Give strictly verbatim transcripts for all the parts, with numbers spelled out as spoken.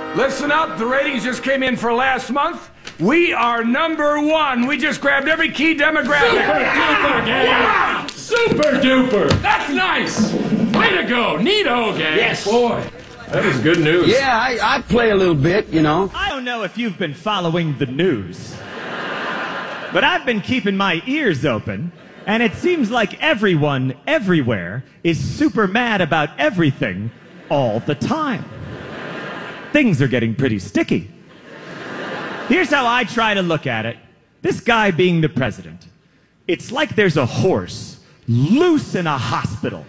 Listen up, the ratings just came in for last month. We are number one. We just grabbed every key demographic. Super duper, gang. Wow. Super duper. That's nice. Way to go. Neato, gang. Yes. Boy, that is good news. Yeah, I, I play a little bit, you know. I don't know if you've been following the news, but I've been keeping my ears open, and it seems like everyone, everywhere, is super mad about everything all the time. Things are getting pretty sticky. Here's how I try to look at it. This guy being the president, it's like there's a horse loose in a hospital.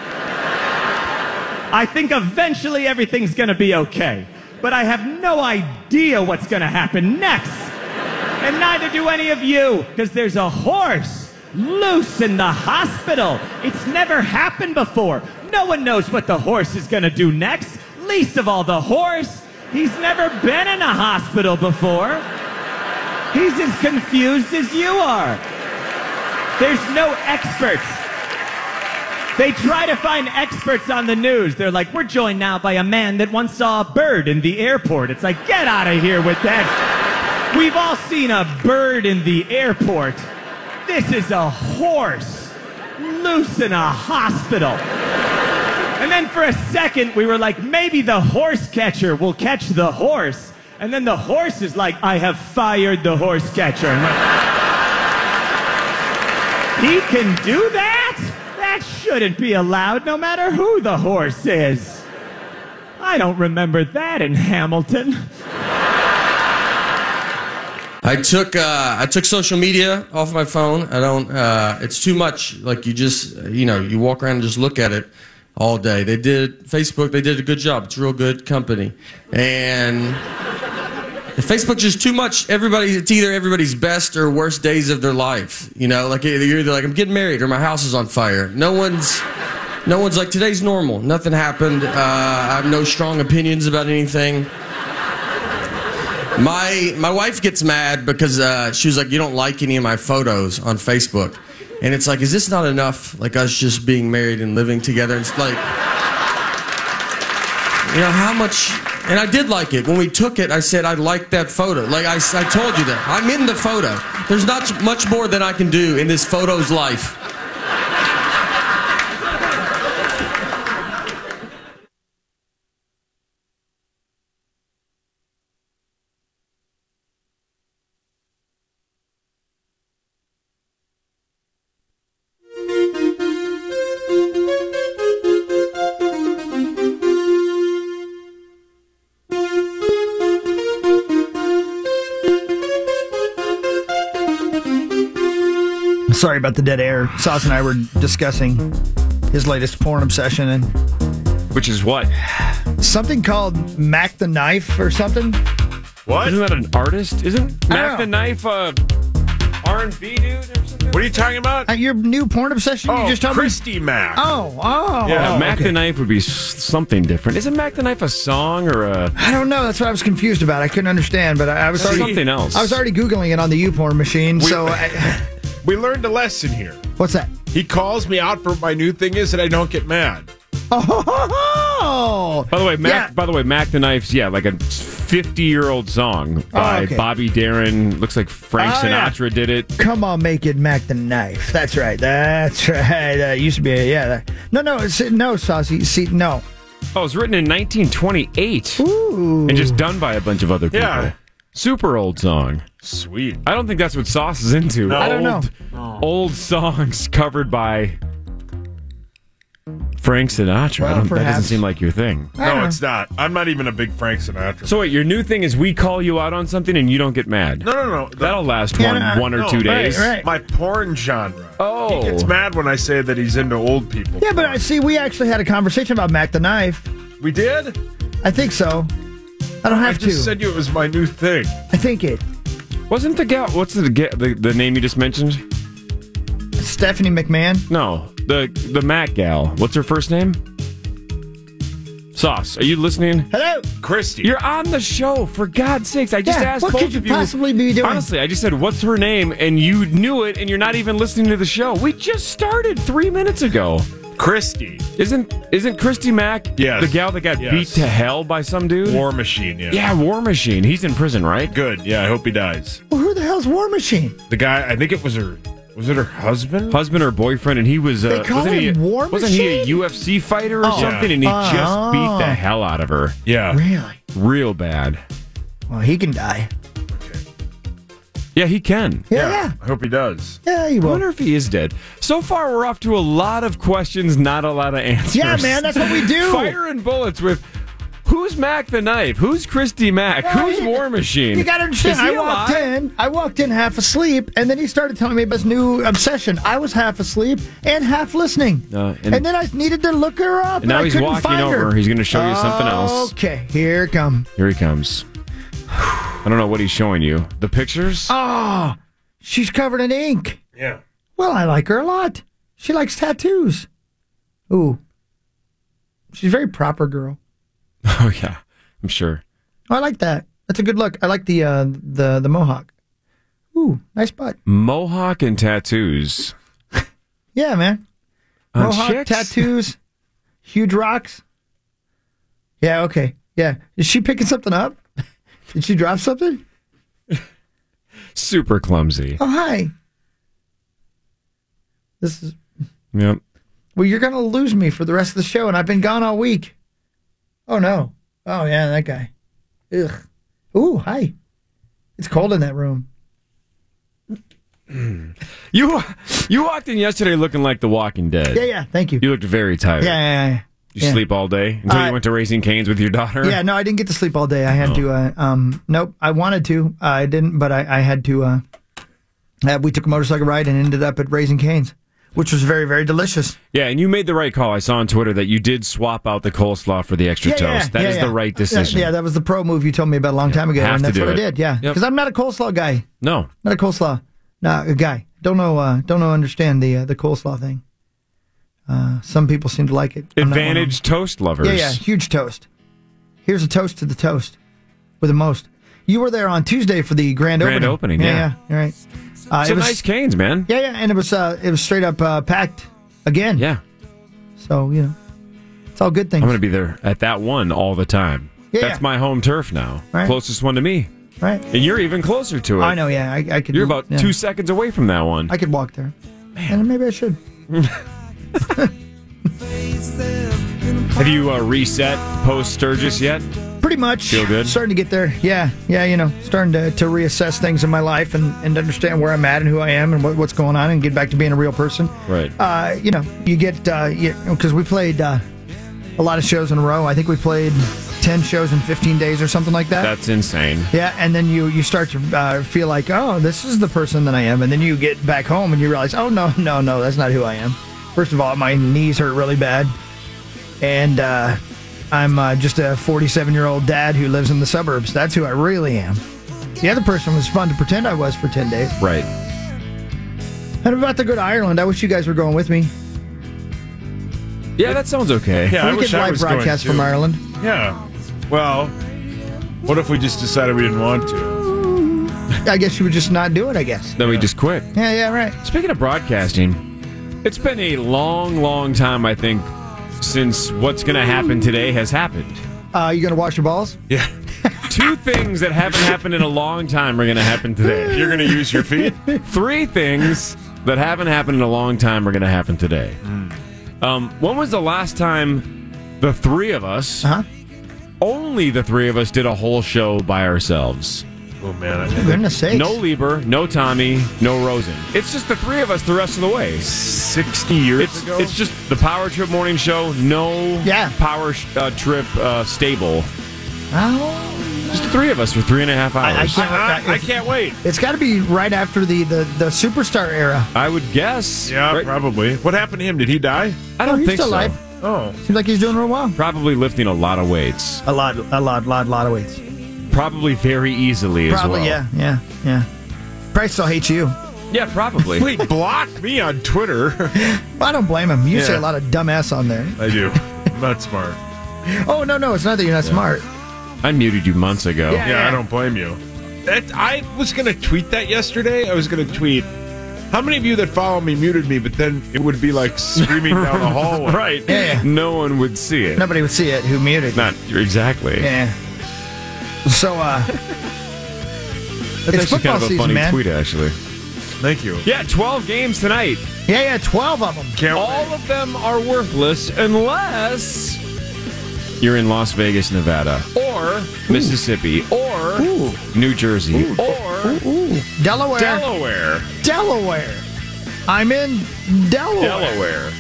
I think eventually everything's gonna be okay, but I have no idea what's gonna happen next. And neither do any of you, because there's a horse loose in the hospital. It's never happened before. No one knows what the horse is gonna do next, least of all the horse. He's never been in a hospital before. He's as confused as you are. There's no experts. They try to find experts on the news. They're like, we're joined now by a man that once saw a bird in the airport. It's like, get out of here with that. We've all seen a bird in the airport. This is a horse loose in a hospital. And then for a second, we were like, maybe the horse catcher will catch the horse. And then the horse is like, I have fired the horse catcher. And like, he can do that? That shouldn't be allowed, no matter who the horse is. I don't remember that in Hamilton. I took uh, I took social media off my phone. I don't. Uh, it's too much. Like you just, you know, you walk around and just look at it all day. They did Facebook. They did a good job. It's a real good company. And Facebook's just too much. Everybody, it's either everybody's best or worst days of their life. You know, like you're either like I'm getting married or my house is on fire. No one's, no one's like today's normal. Nothing happened. Uh, I have no strong opinions about anything. My my wife gets mad because uh, she was like, you don't like any of my photos on Facebook. And it's like, is this not enough? Like us just being married and living together? And it's like, you know, how much... And I did like it. When we took it, I said, I like that photo. Like, I, I told you that. I'm in the photo. There's not much more than I can do in this photo's life. Sorry about the dead air. Sauce and I were discussing his latest porn obsession, and which is what? Something called Mac the Knife or something. What? Isn't that an artist? Isn't Mac the Knife a R and B dude or something? What are you talking about? Uh, your new porn obsession? Oh, you just told Christy me? Mac. Oh, oh. Yeah, oh, Mac okay. the Knife would be s- something different. Isn't Mac the Knife a song or a... I don't know. That's what I was confused about. I couldn't understand, but I, I was already... something else. I was already Googling it on the YouPorn machine, We- so... I, We learned a lesson here. what's that? He calls me out for my new thing is that I don't get mad. Oh! By the way, Mac. Yeah. By the way, Mac the Knife's yeah, like a fifty-year-old song by Oh, okay. Bobby Darin. Looks like Frank Oh, yeah. Sinatra did it. Come on, make it Mac the Knife. That's right. That's right. That used to be a, yeah. That, no, no, it's, no, Saucy. See, no. Oh, it was written in nineteen twenty-eight Ooh. and just done by a bunch of other people. Yeah. Super old song. Sweet. I don't think that's what Sauce is into. No. I don't know. Old, old songs covered by Frank Sinatra. Well, I don't, that doesn't perhaps. seem like your thing. I don't No, know. it's not. I'm not even a big Frank Sinatra. So wait, your new thing is we call you out on something and you don't get mad. no, no, no. The- That'll last Yeah, one no, one or no, two right, days. right. My porn genre. Oh. He gets mad when I say that he's into old people. Yeah, but I see, we actually had a conversation about Mac the Knife. We did? I think so. I don't I have just to. said you it was my new thing. I think it. Wasn't the gal? What's the, ga- the the name you just mentioned? Stephanie McMahon. No, the the Mac gal. What's her first name? Sauce. Are you listening? Hello. Christy. You're on the show, for God's sakes. I just Yeah, asked what both could you of you. possibly be doing? Honestly, I just said, what's her name? And you knew it, and you're not even listening to the show. We just started three minutes ago. Christy. Isn't isn't Christy Mack Yes. the gal that got Yes. beat to hell by some dude? War Machine, yeah. Yeah, War Machine. He's in prison, right? Good. Yeah, I hope he dies. Well, who the hell's War Machine? The guy, I think it was her, was it her husband? Husband or boyfriend, and he was uh, They call wasn't he him a, War wasn't he a Machine? U F C fighter or Oh. something, and he Oh. just beat the hell out of her, Yeah. Really? real bad. Well, he can die. Yeah, he can. Yeah, yeah. I hope he does. Yeah, he I will. wonder if he is dead. So far, we're off to a lot of questions, not a lot of answers. Yeah, man, that's what we do. Firing bullets with who's Mac the Knife? Who's Christy Mack? Well, who's you- War Machine? You gotta understand, Is he I walked alive? in, I walked in half asleep, and then he started telling me about his new obsession. I was half asleep and half listening. Uh, and, and- then I needed to look her up, And now I he's couldn't walking find over. her. He's going to show you something else. Okay, here it come. Here he comes. I don't know what he's showing you. The pictures? Oh, she's covered in ink. Yeah. Well, I like her a lot. She likes tattoos. Ooh. She's a very proper girl. Oh, yeah. I'm sure. Oh, I like that. That's a good look. I like the uh, the the mohawk. Ooh, nice butt. Mohawk and tattoos. Yeah, man. On Mohawk, chicks? tattoos, huge rocks. Yeah, okay. Yeah. Is she picking something up? Did she drop something? Super clumsy. Oh, hi. This is... Yep. Well, you're going to lose me for the rest of the show, and I've been gone all week. Oh, no. Oh, yeah, that guy. Ugh. Ooh, hi. It's cold in that room. You you walked in yesterday looking like The Walking Dead. Yeah, yeah, thank you. You looked very tired. Yeah, yeah, yeah. You yeah. sleep all day until Uh, you went to Raising Cane's with your daughter? Yeah, no, I didn't get to sleep all day. I had Oh. to, uh, um, nope, I wanted to. Uh, I didn't, but I, I had to, uh, uh, we took a motorcycle ride and ended up at Raising Cane's, which was very, very delicious. Yeah, and you made the right call. I saw on Twitter that you did swap out the coleslaw for the extra Yeah, yeah, toast. That is yeah, the yeah. right decision. Yeah, yeah, that was the pro move you told me about a long time ago, Have and to that's do what it. I did, yeah. Yep. Because I'm not a coleslaw guy. No. Not a coleslaw. No, a guy. Don't know, uh, don't know, understand the, uh, the coleslaw thing. Uh, some people seem to like it. I'm not one of them. Advantage toast lovers. Yeah, yeah, huge toast. Here's a toast to the toast with the most. You were there on Tuesday for the grand, Grand opening. opening, yeah. yeah, yeah, right. Uh, It's it a was, nice Cane's, man. Yeah, yeah, and it was uh, it was straight up uh, packed again. Yeah. So you know, it's all good things. I'm going to be there at that one all the time. Yeah, That's yeah. my home turf now. Right. Closest one to me. Right. And you're even closer to it. I know. Yeah, I, I could. You're about yeah. two seconds away from that one. I could walk there. And maybe I should. Have you uh, reset post Sturgis yet? Pretty much. Feel good? Starting to get there. Yeah, yeah. You know, starting to, to reassess things in my life and, and understand where I'm at and who I am and what, what's going on and get back to being a real person. Right. Uh, you know, you get uh, because we played uh, a lot of shows in a row. I think we played ten shows in fifteen days or something like that. That's insane. Yeah, and then you you start to uh, feel like, oh, this is the person that I am, and then you get back home and you realize, oh no, no, no, that's not who I am. First of all, my knees hurt really bad, and uh, I'm uh, just a forty-seven-year-old dad who lives in the suburbs. That's who I really am. The other person was fun to pretend I was for ten days. Right. I'm about to go to Ireland. I wish you guys were going with me. Yeah, that sounds okay. Yeah, I we wish could I live was going broadcast too. from Ireland. Yeah. Well, what if we just decided we didn't want to? I guess you would just not do it, I guess. Then we just quit. Yeah, yeah, right. Speaking of broadcasting, it's been a long, long time, I think, since what's going to happen today has happened. Uh, you going to wash your balls? Yeah. Two things that haven't happened in a long time are going to happen today. You're going to use your feet? Three things that haven't happened in a long time are going to happen today. Mm. Um, when was the last time the three of us, Uh-huh. only the three of us, did a whole show by ourselves? Oh, man. I For think goodness sakes. No Lieber, no Tommy, no Rosen. It's just the three of us the rest of the way. sixty years It's ago? it's just the Power Trip Morning Show, no Yeah. Power uh, Trip uh, stable. Oh, Just the three of us for three and a half hours. I, I can't. I, I can't wait. It's got to be right after the, the, the superstar era. I would guess. Yeah, Right? probably. What happened to him? Did he die? I don't he's think still so. alive. Oh. Seems like he's doing real well. Probably lifting a lot of weights. A lot, a lot, lot, lot of weights. Probably very easily as Probably, well. yeah, yeah, yeah. Probably still hates you. Yeah, probably. Wait, blocked me on Twitter. Well, I don't blame him. You Yeah. say a lot of dumbass on there. I do. I'm not smart. Oh no, no, it's not that you're not smart. I muted you months ago. Yeah. Yeah, I don't blame you. That I was going to tweet that yesterday. I was going to tweet, How many of you that follow me muted me, but then it would be like screaming down the hallway? Right. Yeah, yeah. No one would see it. Nobody would see it who muted. Not exactly. Yeah. So, uh... That's it's actually football kind of a season, funny man. tweet, actually. Thank you. Yeah, twelve games tonight. Yeah, yeah, twelve of them. Can't All of them are worthless unless you're in Las Vegas, Nevada, or Mississippi, or Ooh. New Jersey, Ooh. or Ooh. Delaware. Delaware. Delaware. I'm in Delaware. Delaware.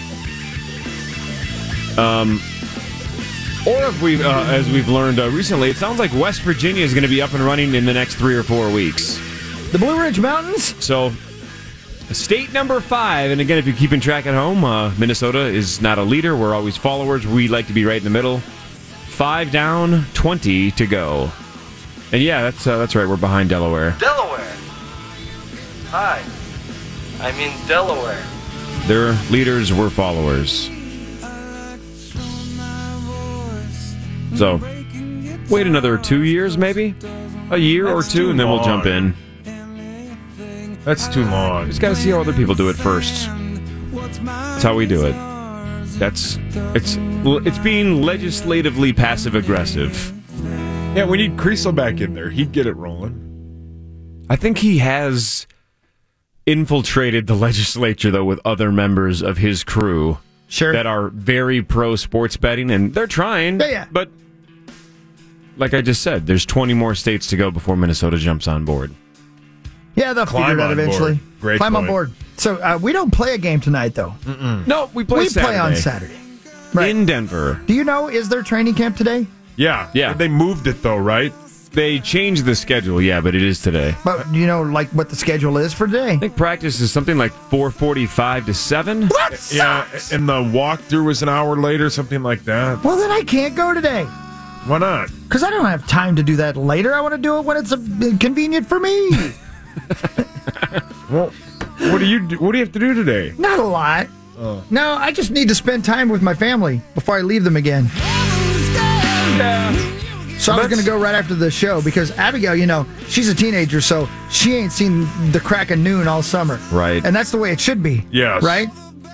Um, or if we, uh, as we've learned uh, recently, it sounds like West Virginia is going to be up and running in the next three or four weeks. The Blue Ridge Mountains? So, state number five, and again, if you're keeping track at home, uh, Minnesota is not a leader. We're always followers. We like to be right in the middle. Five down, twenty to go. And yeah, that's uh, that's right. We're behind Delaware. Delaware. Hi. I'm in Delaware. Their leaders were followers. So, wait another two years, maybe? A year That's or two, too and then we'll long. jump in. That's too long. Just got to see how other people do it first. That's how we do it. That's it's it's being legislatively passive aggressive. Yeah, we need Creasel back in there. He'd get it rolling. I think he has infiltrated the legislature, though, with other members of his crew Sure. that are very pro sports betting, and they're trying. Yeah, yeah. But like I just said, there's twenty more states to go before Minnesota jumps on board. Yeah, they'll Climb figure it out on eventually. board. Great Climb on point. board. So uh, we don't play a game tonight, though. No, we play we Saturday. play on Saturday. Right. In Denver. Do you know, is there training camp today? Yeah. Yeah. They moved it, though, right? They changed the schedule, yeah, but it is today. But do you know, like, what the schedule is for today? I think practice is something like four forty-five to seven. What? Yeah, and the walkthrough was an hour later, something like that. Well, then I can't go today. Why not? Because I don't have time to do that later. I want to do it when it's uh, convenient for me. Well, what do you do? What do you have to do today? Not a lot. Oh. No, I just need to spend time with my family before I leave them again. So I was going to go right after the show because Abigail, you know, she's a teenager, so she ain't seen the crack of noon all summer. Right. And that's the way it should be. Yes. Right?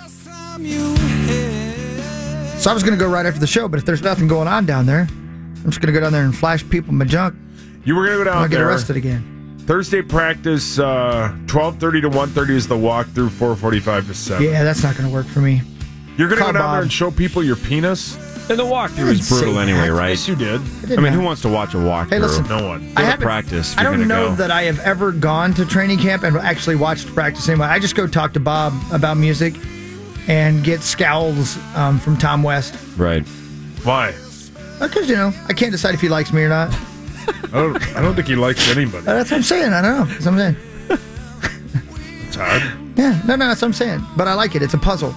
So I was going to go right after the show, but if there's nothing going on down there, I'm just going to go down there and flash people my junk. You were going to go down I'll get there. arrested again. Thursday practice, uh, twelve thirty to one thirty is the walkthrough, four forty-five to seven. Yeah, that's not going to work for me. You're going to Call go down Bob. there and show people your penis? And the walkthrough I didn't is brutal say anyway, that. right? Yes, you did. It didn't I mean, who matter. wants to watch a walkthrough? Hey, listen. No one. Go to haven't- practice. if I you're don't gonna know go. that I have ever gone to training camp and actually watched practice anyway. I just go talk to Bob about music and get scowls um, from Tom West. Right. Why? Because, you know, I can't decide if he likes me or not. I don't, I don't think he likes anybody. Uh, That's what I'm saying. I don't know. That's what I'm saying. It's hard. Yeah, no, no, that's what I'm saying. But I like it. It's a puzzle.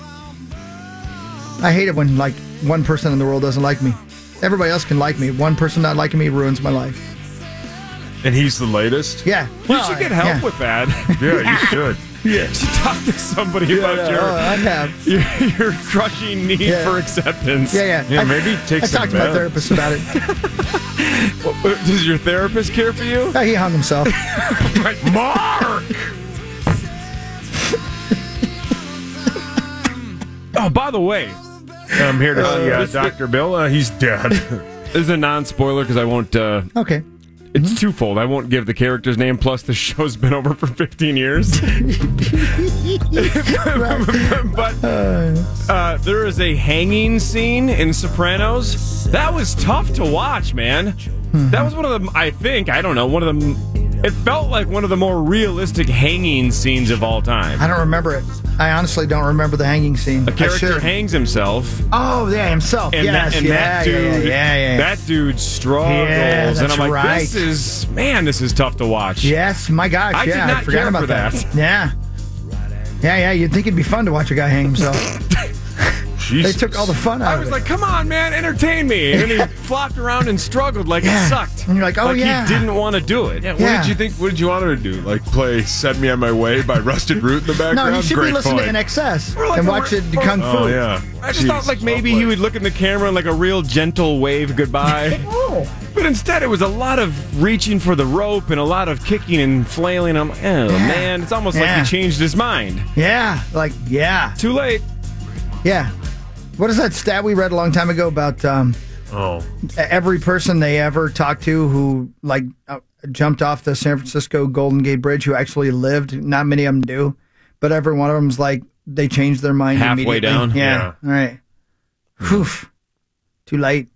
I hate it when, like, one person in the world doesn't like me. Everybody else can like me. One person not liking me ruins my life. And he's the latest? Yeah. You Well, should get I- help yeah. with that. Yeah, you should. You should talk to somebody about Yeah, your, oh, I have. your your crushing need Yeah. for acceptance. Yeah, yeah. Yeah, I, maybe take I some talked to my meds. therapist about it. Well, Does your therapist care for you? Oh, he hung himself. Mark! Oh, by the way, I'm here to see uh, this- Doctor Bill. Uh, he's dead. this is a non-spoiler because I won't. Uh, Okay. it's twofold. I won't give the character's name. Plus, the show's been over for fifteen years. but uh, there is a hanging scene in Sopranos. That was tough to watch, man. That was one of the. I think I don't know. One of the. It felt like one of the more realistic hanging scenes of all time. I don't remember it. I honestly don't remember the hanging scene. A character I should. hangs himself. Oh, yeah, himself. And, yes, that, and yeah, that yeah, dude, yeah, yeah, yeah. that dude struggles, Yeah, and that's I'm like, right. this is man, this is tough to watch. Yes, my gosh, I did yeah, not I forgot care about for that. Yeah. Yeah, yeah, you'd think it'd be fun to watch a guy hang himself. Jesus. They took all the fun out I of was it. like, come on, man, entertain me. And then he flopped around and struggled like Yeah. it sucked. And you're like, oh, like yeah. he didn't want to do it. Yeah, what Yeah. did you think? What did you want him to do? Like play "Set Me on My Way" by Rusted Root in the background? No, you should Great be listening point. to N X S Or like and a watch re- it Kung Fu. Oh yeah. I just thought like maybe he would look in the camera and like a real gentle wave goodbye. Oh. But instead it was a lot of reaching for the rope and a lot of kicking and flailing. I'm like, oh Yeah. man, it's almost Yeah. like he changed his mind. Yeah, like, yeah. Too late. Yeah. What is that stat we read a long time ago about um, Oh. every person they ever talked to who, like, uh, jumped off the San Francisco Golden Gate Bridge who actually lived? Not many of them do, but every one of them's like, they changed their mind Halfway immediately. down? Yeah. Yeah. All right. Whew. Too late.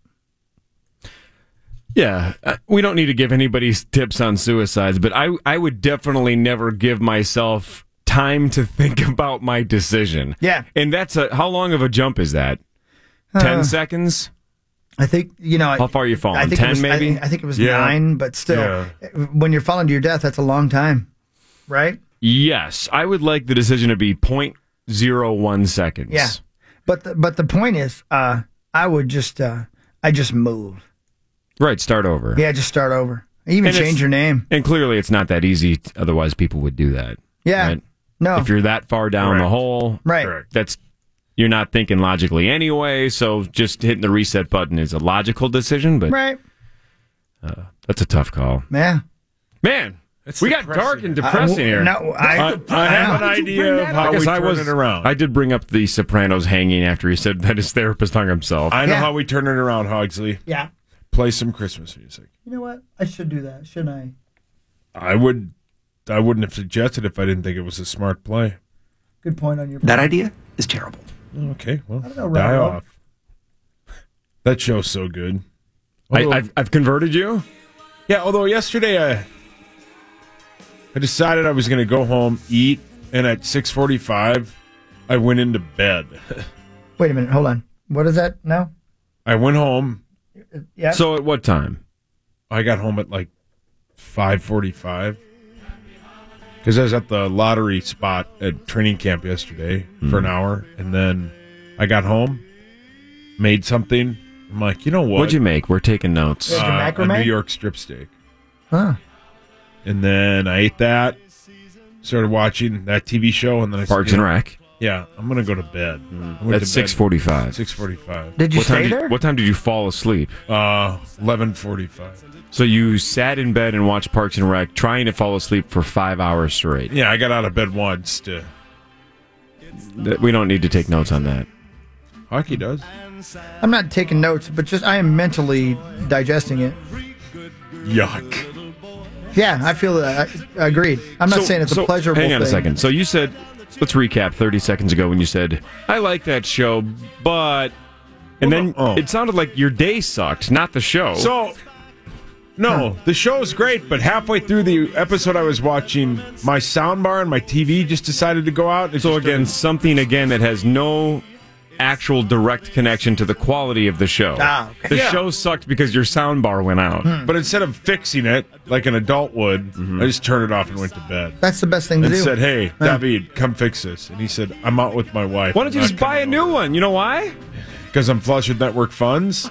Yeah, uh, we don't need to give anybody tips on suicides, but I I would definitely never give myself time to think about my decision. Yeah. And that's a how long of a jump is that? Uh, Ten seconds? I think, you know. How far are you falling? I think Ten it was, maybe? I, I think it was Yeah. nine, but still, Yeah. when you're falling to your death, that's a long time, right? Yes, I would like the decision to be point zero one seconds. Yeah. But the, but the point is, uh, I would just, uh, I just move. Right, start over. Yeah, just start over. Even And change it's- your name. And clearly it's not that easy, t- otherwise people would do that. Yeah. Right? No. If you're that far down the Correct. hole, Right. Correct. that's you're not thinking logically anyway, so just hitting the reset button is a logical decision, but Right. that's a tough call. Yeah. Man, It's we got depressing. dark and depressing here. No, I, I, I have an know. idea of how we I turn was it around. I did bring up the Sopranos hanging after he said that his therapist hung himself. I know Yeah. how we turn it around, Hogsley. Yeah. Play some Christmas music. You know what? I should do that, shouldn't I? I would. I wouldn't have suggested if I didn't think it was a smart play. Good point on your That idea is terrible. Okay, well, don't know, die Rob. off. That show's so good. I, Although- I've, I've converted you. Yeah, although yesterday I, I decided I was going to go home, eat, and at six forty-five, I went into bed. Wait a minute. Hold on. What is that now? I went home. Yeah. So at what time? I got home at like five forty-five because I was at the lottery spot at training camp yesterday for an hour, and then I got home, made something. I'm like, you know what? What'd you make? We're taking notes. Yeah. Uh, a macrame? New York strip steak. Huh. And then I ate that, started watching that T V show, and then I said, Parks you and know, Rec. Yeah, I'm gonna go to bed. I went to At bed six forty-five. Six forty-five. Did you What time stay did, there? what time did you fall asleep? Uh, eleven forty-five. So you sat in bed and watched Parks and Rec, trying to fall asleep for five hours straight. Yeah, I got out of bed once. To Th- We don't need to take notes on that. hockey does. I'm not taking notes, but just I am mentally digesting it. Yuck. Yeah, I feel that. I, agreed. I'm not So- saying it's so a pleasurable Hang on a thing. second. So you said, let's recap thirty seconds ago when you said, I like that show, but. And Well, then no- oh. it sounded like your day sucked, not the show. So, no, the show's great, but halfway through the episode I was watching, my soundbar and my T V just decided to go out. It So just again, started- something again that has no actual direct connection to the quality of the show. Ah, okay. The Yeah. show sucked because your sound bar went out. but instead of fixing it like an adult would, I just turned it off and went to bed. That's the best thing to And do. said, "Hey, David, come fix this." And he said, "I'm out with my wife." Why don't you just buy a new one? You know why? Because I'm flush with network funds.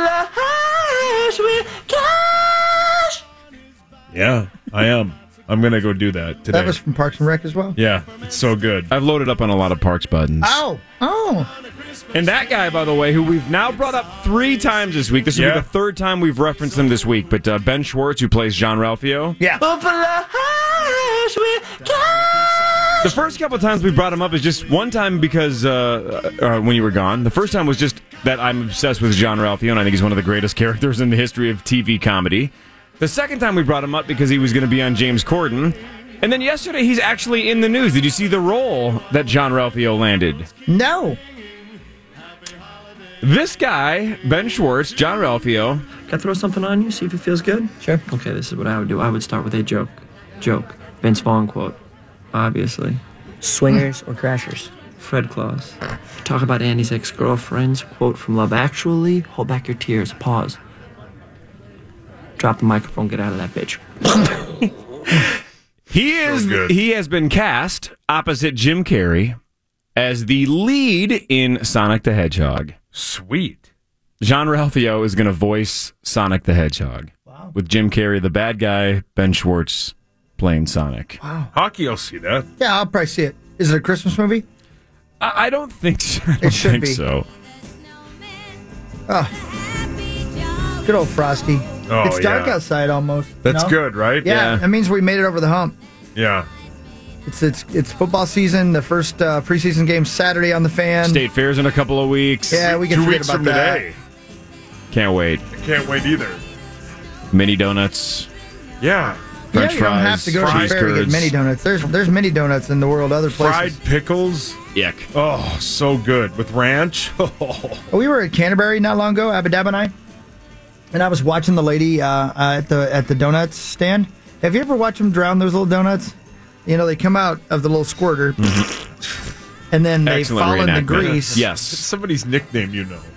Yeah, I am. I'm gonna go do that today. that was from Parks and Rec as well. Yeah, it's so good. I've loaded up on a lot of Parks buttons. Oh, oh. And that guy, by the way, who we've now brought up three times this week. This will Yeah. be the third time we've referenced him this week. But uh, Ben Schwartz, who plays John Ralphio. Yeah. The first couple of times we brought him up is just one time because uh, uh, when you were gone. The first time was just that I'm obsessed with John Ralphio, and I think he's one of the greatest characters in the history of T V comedy. The second time we brought him up because he was going to be on James Corden. And then yesterday he's actually in the news. Did you see the role that John Ralphio landed? No. This guy, Ben Schwartz, John Ralphio. Can I throw something on you? See if it feels good? Sure. Okay, this is what I would do. I would start with a joke. Joke. Vince Vaughn quote. Obviously. Swingers or crashers? Fred Claus. Talk about Andy's ex-girlfriends. Quote from Love Actually. Hold back your tears. Pause. Drop the microphone. Get out of that bitch. He is. good. He has been cast opposite Jim Carrey as the lead in Sonic the Hedgehog. Sweet. Jean-Ralphio is going to voice Sonic the Hedgehog. Wow. With Jim Carrey, the bad guy, Ben Schwartz playing Sonic. Wow. Hockey, I'll see that. Yeah, I'll probably see it. Is it a Christmas movie? I, I don't think so. I don't It should think be. so. Oh. Good old Frosty. Oh, it's dark yeah. outside almost. That's no? good, right? Yeah, Yeah. that means we made it over the hump. Yeah. It's it's it's football season. The first uh, preseason game Saturday on the Fan. State Fair's in a couple of weeks. Yeah, we can Two forget weeks about from that. today. Can't wait. I can't wait either. Mini donuts. Yeah. French yeah, you don't fries, have to go to the cheese fair to get curds. mini donuts. There's there's mini donuts in the world other places. Fried pickles. Yuck. Oh, so good. With ranch. We were at Canterbury not long ago, Abadab and I, and I was watching the lady uh, uh, at the at the donuts stand. Have you ever watched them drown those little donuts? You know, they come out of the little squirter, Mm-hmm. and then they Excellent fall in the reenactment. grease. Yes. It's somebody's nickname, you know.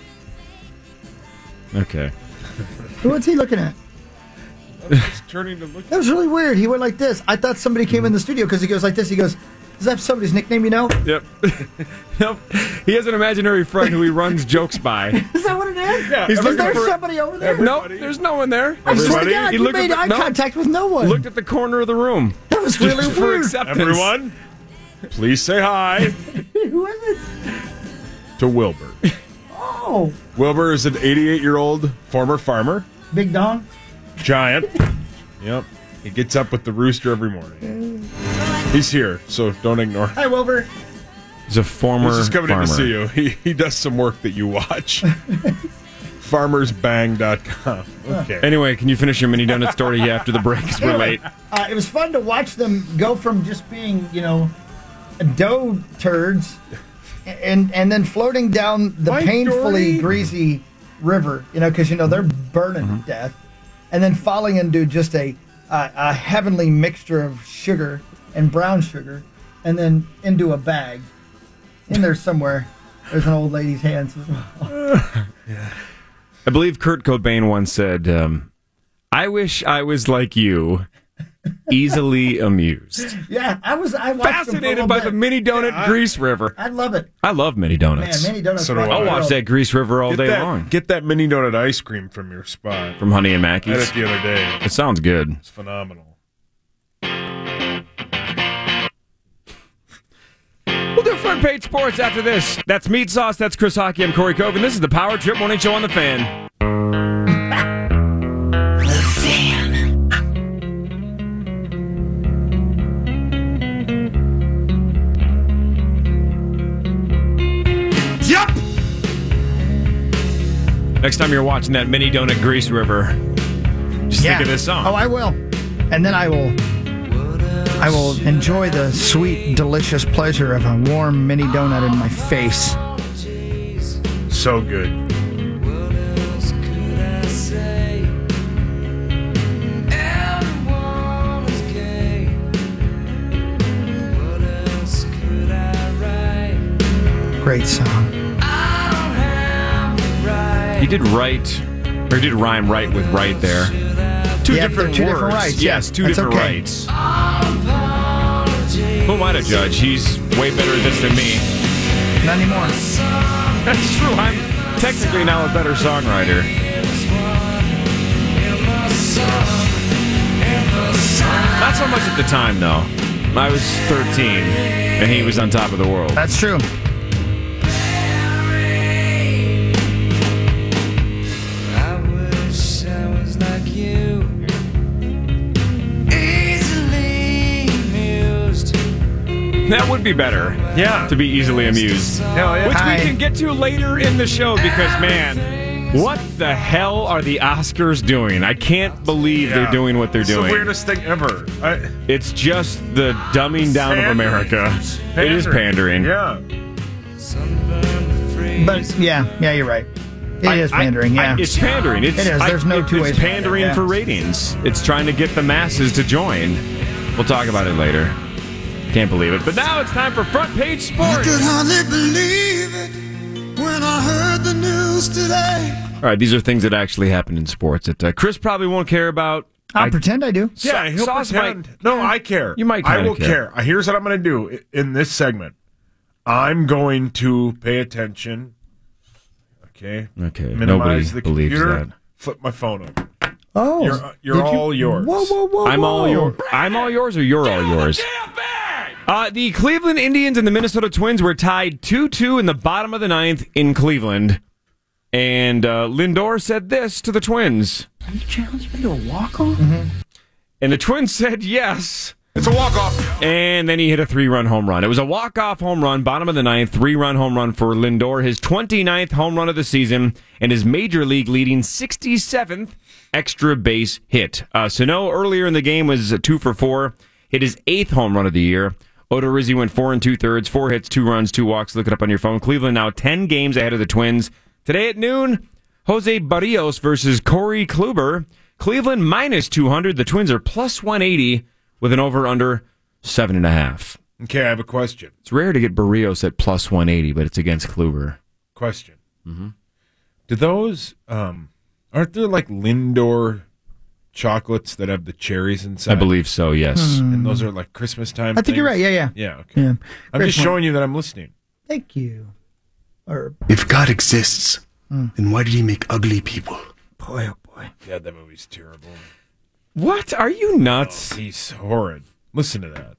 Okay. What's he looking at? It's turning to look. That was really weird. He went like this. I thought somebody came in the studio because he goes like this. He goes, "Is that somebody's nickname? You know?" Yep. Yep. He has an imaginary friend who he runs jokes by. Is that what it is? Yeah, He's Is looking there for- somebody over there? No, there's no one there. I swear to Everybody? God, He you looked at made the- eye no. contact with no one. Looked at the corner of the room. That was really For weird. acceptance. Everyone, please say hi Who is it? to Wilbur. Oh, Wilbur is an eighty-eight-year-old former farmer, Big Dong. giant. Yep. He gets up with the rooster every morning. He's here, so don't ignore him. Hi, Wilbur. He's a former He's just coming farmer. in to see you. He, he does some work that you watch. farmers bang dot com. Okay. Anyway, can you finish your mini donut story after the break? 'Cause we're late. Uh, it was fun to watch them go from just being, you know, dough turds, and and then floating down the Mike painfully Doherty. greasy river, you know, because you know they're burning Mm-hmm. to death, and then falling into just a uh, a heavenly mixture of sugar and brown sugar, and then into a bag. In there somewhere, there's an old lady's hands. I believe Kurt Cobain once said, um, "I wish I was like you, easily amused." Yeah, I was. I watched them for a Fascinated little by bit. the mini donut Yeah, I- grease river. I love it, I love mini donuts. man. Mini donuts. So do rock I. I'll the watch world. that grease river all Get day that, long. get that mini donut ice cream from your spot. From Honey and I had it Mackey's. the other day. It sounds good. It's phenomenal. We'll do front page sports after this. That's Meat Sauce. That's Chris Hockey. I'm Corey Cove, and this is the Power Trip Morning Show on the Fan. Yep. Next time you're watching that mini donut grease river, just Yeah. think of this song. Oh, I will. And then I will I will enjoy the sweet, delicious pleasure of a warm mini donut in my face. So good. Great song. He did write, or he did rhyme right with right there. Two Yeah, different they're two words. different rights, Yes, yeah. two That's different okay. rights. Who am I to judge? He's way better at this than me. Not anymore. That's true. I'm technically now a better songwriter. Not so much at the time, though. I was thirteen, and he was on top of the world. That's true. That would be better. Yeah. To be easily amused. Hell yeah. Which Hi. we can get to later in the show because, man, what the hell are the Oscars doing? I can't believe Yeah. they're doing what they're It's doing. the weirdest thing ever. I, It's just the dumbing down of Pandering. America. It is pandering. Yeah. But yeah, yeah, you're right. It I- is I- pandering, I- yeah. it's pandering. It's, It is. There's no it- two it's ways about it, pandering yeah. for ratings. It's trying to get the masses to join. We'll talk about it later. Can't believe it. But now it's time for Front Page Sports. hardly believe it when I heard the news today. All right, these are things that actually happen in sports that uh, Chris probably won't care about. I'll I- pretend I do. Yeah, he'll Sauce pretend. might- no, I care. You might I kinda will care. care. Uh, Here's what I'm going to do i- in this segment. I'm going to pay attention. Okay. Okay. Minimize Nobody the believes computer. that. Flip my phone over. Oh, You're, you're did you- all yours. Whoa, whoa, whoa! I'm all whoa. yours. I'm all yours, or you're all yours. Uh, the Cleveland Indians and the Minnesota Twins were tied two two in the bottom of the ninth in Cleveland. And uh, Lindor said this to the Twins. Are you challenging me to a walk-off? Mm-hmm. And the Twins said yes. It's a walk-off. And then he hit a three-run home run. It was a walk-off home run, bottom of the ninth, three-run home run for Lindor, his twenty-ninth home run of the season, and his major league leading sixty-seventh extra base hit. Uh, Sano earlier in the game was a two for four, hit his eighth home run of the year. Odorizzi went four and two-thirds, four hits, two runs, two walks. Look it up on your phone. Cleveland now ten games ahead of the Twins. Today at noon, Jose Barrios versus Corey Kluber. Cleveland minus two hundred. The Twins are plus one eighty with an over-under seven and a half. Okay, I have a question. It's rare to get Barrios at plus one eighty, but it's against Kluber. Question. Mm-hmm. Do those, um, aren't there like Lindor chocolates that have the cherries inside? I believe so, yes. Hmm. And those are like Christmas time I think you're things? right. Yeah, yeah. Yeah, okay. Yeah. I'm Great just point. showing you that I'm listening. Thank you. Or If God exists, then why did he make ugly people? boy, oh boy. Yeah, that movie's terrible. What? Are you nuts? Oh, he's horrid. Listen to that.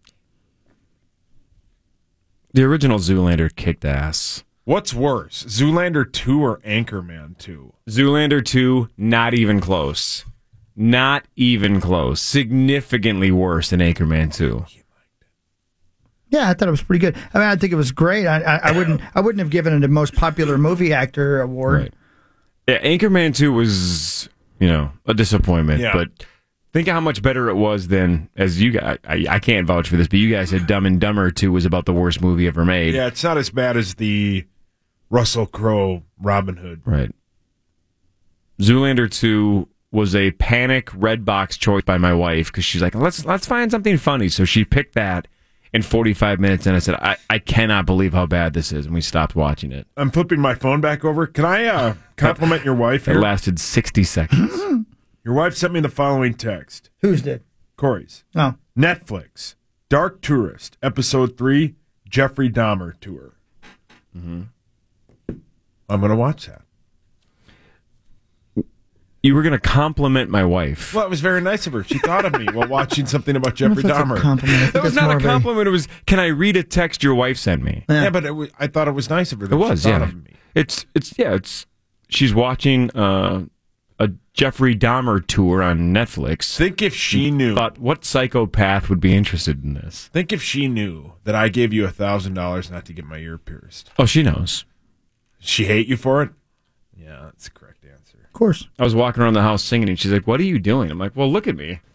The original Zoolander kicked ass. What's worse, Zoolander two or Anchorman two? Zoolander two, not even close. Not even close. Significantly worse than Anchorman two. Yeah, I thought it was pretty good. I mean, I think it was great. I, I, I wouldn't, I wouldn't have given it a most popular movie actor award. Right. Yeah, Anchorman two was, you know, a disappointment. Yeah. But think how much better it was than, as you guys, I, I can't vouch for this, but you guys said Dumb and Dumber two was about the worst movie ever made. Yeah, it's not as bad as the Russell Crowe Robin Hood. Right. Zoolander two was a panic red box choice by my wife because she's like, let's let's find something funny. So she picked that in forty-five minutes, and I said, I, I cannot believe how bad this is, and we stopped watching it. I'm flipping my phone back over. Can I uh, compliment your wife It here? lasted sixty seconds. Your wife sent me the following text. Who's did? Corey's. Oh. Netflix, Dark Tourist, Episode three, Jeffrey Dahmer Tour. Mm-hmm. I'm going to watch that. You were going to compliment my wife. Well, it was very nice of her. She thought of me while watching something about Jeffrey Dahmer. That was not a compliment. It was, can I read a text your wife sent me? Yeah, but it was, I thought it was nice of her. That It was, she thought yeah. of me. It's, it's, yeah, it's, she's watching uh, a Jeffrey Dahmer tour on Netflix. Think if she knew. But what psychopath would be interested in this? Think if she knew that I gave you a thousand dollars not to get my ear pierced. Oh, she knows. She hate you for it? Yeah, that's the correct answer. Of course. I was walking around the house singing, and she's like, what are you doing? I'm like, well, look at me.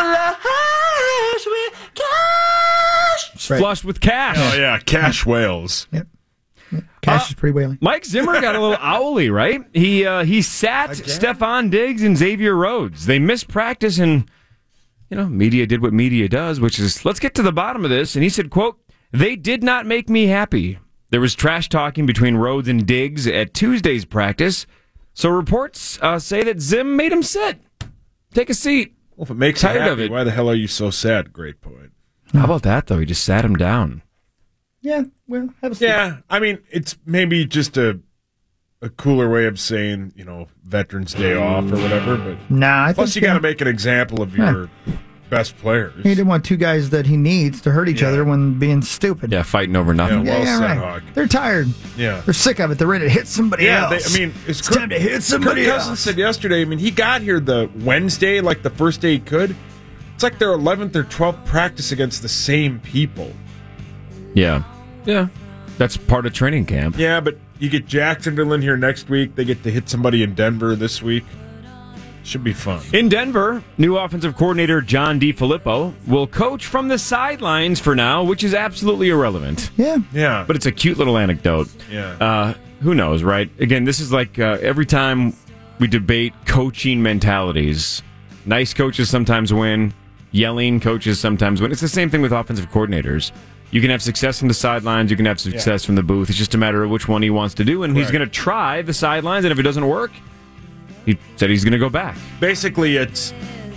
Right. Flushed with cash. Oh, yeah, cash whales. Yep. Cash is pretty whaling. Mike Zimmer got a little owly, right? He uh, he sat Stephon Diggs and Xavier Rhodes. They missed practice, and, you know, media did what media does, which is, let's get to the bottom of this. And he said, quote, they did not make me happy. There was trash talking between Rhodes and Diggs at Tuesday's practice. So reports uh, say that Zim made him sit. Take a seat. Well, if it makes Tired you happy, of it. why the hell are you so sad? Great point. How about that, though? He just sat him down. Yeah, well, have a seat. Yeah, I mean, it's maybe just a a cooler way of saying, you know, Veterans Day off or whatever. But Nah, I plus, think you got to uh, make an example of your best players. he didn't want two guys that he needs to hurt each Yeah. other when being stupid. Yeah, fighting over nothing. Yeah, Yeah, well yeah, said, right. Hawk. They're tired. Yeah. They're sick of it. They're ready to hit somebody Yeah, they, else. I mean, it's, It's time to hit somebody Kirk Cousins else. said yesterday. I mean, he got here the Wednesday, like the first day he could. It's like their eleventh or twelfth practice against the same people. Yeah. Yeah. That's part of training camp. Yeah, but you get Jacksonville in here next week. They get to hit somebody in Denver this week. Should be fun. In Denver, new offensive coordinator John DeFilippo will coach from the sidelines for now, which is absolutely irrelevant. Yeah. Yeah. But it's a cute little anecdote. Yeah. Uh, who knows, right? Again, this is like uh, every time we debate coaching mentalities, nice coaches sometimes win, yelling coaches sometimes win. It's the same thing with offensive coordinators. You can have success from the sidelines, you can have success Yeah. from the booth. It's just a matter of which one he wants to do, and he's Correct. going to try the sidelines, and if it doesn't work, he said he's going to go back. Basically, it's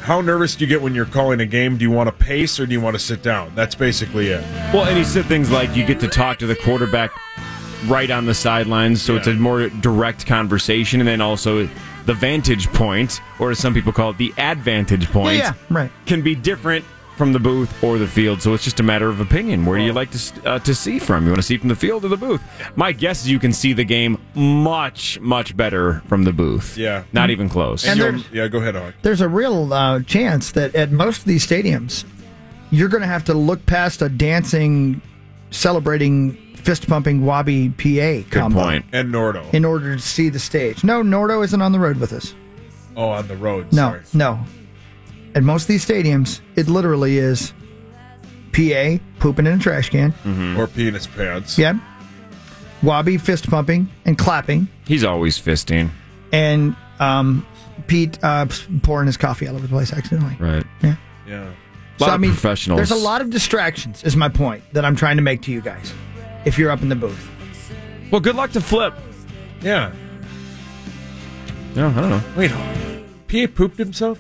how nervous do you get when you're calling a game? Do you want to pace or do you want to sit down? That's basically it. Well, and he said things like you get to talk to the quarterback right on the sidelines, so yeah. it's a more direct conversation, and then also the vantage point, or as some people call it, the advantage point, yeah, yeah, right. can be different from the booth or the field, so it's just a matter of opinion. Where do you like to uh, to see from? You want to see from the field or the booth? My guess is you can see the game much, much better from the booth. Yeah. Not even close. And and yeah, go ahead, Hawk. There's a real uh, chance that at most of these stadiums, you're going to have to look past a dancing, celebrating, fist-pumping Wabi P A combo. Good point. And Nordo. In order to see the stage. No, Nordo isn't on the road with us. Oh, on the road. No, Sorry. no. At most of these stadiums, it literally is P A pooping in a trash can. Mm-hmm. Or penis pants. Yep. Wabi fist pumping and clapping. He's always fisting. And um, Pete uh, pouring his coffee all over the place accidentally. Right. Yeah. Yeah. A lot so, of I mean, professionals. There's a lot of distractions, is my point, that I'm trying to make to you guys if you're up in the booth. Well, good luck to Flip. Yeah. No, I don't know. Wait, P A pooped himself?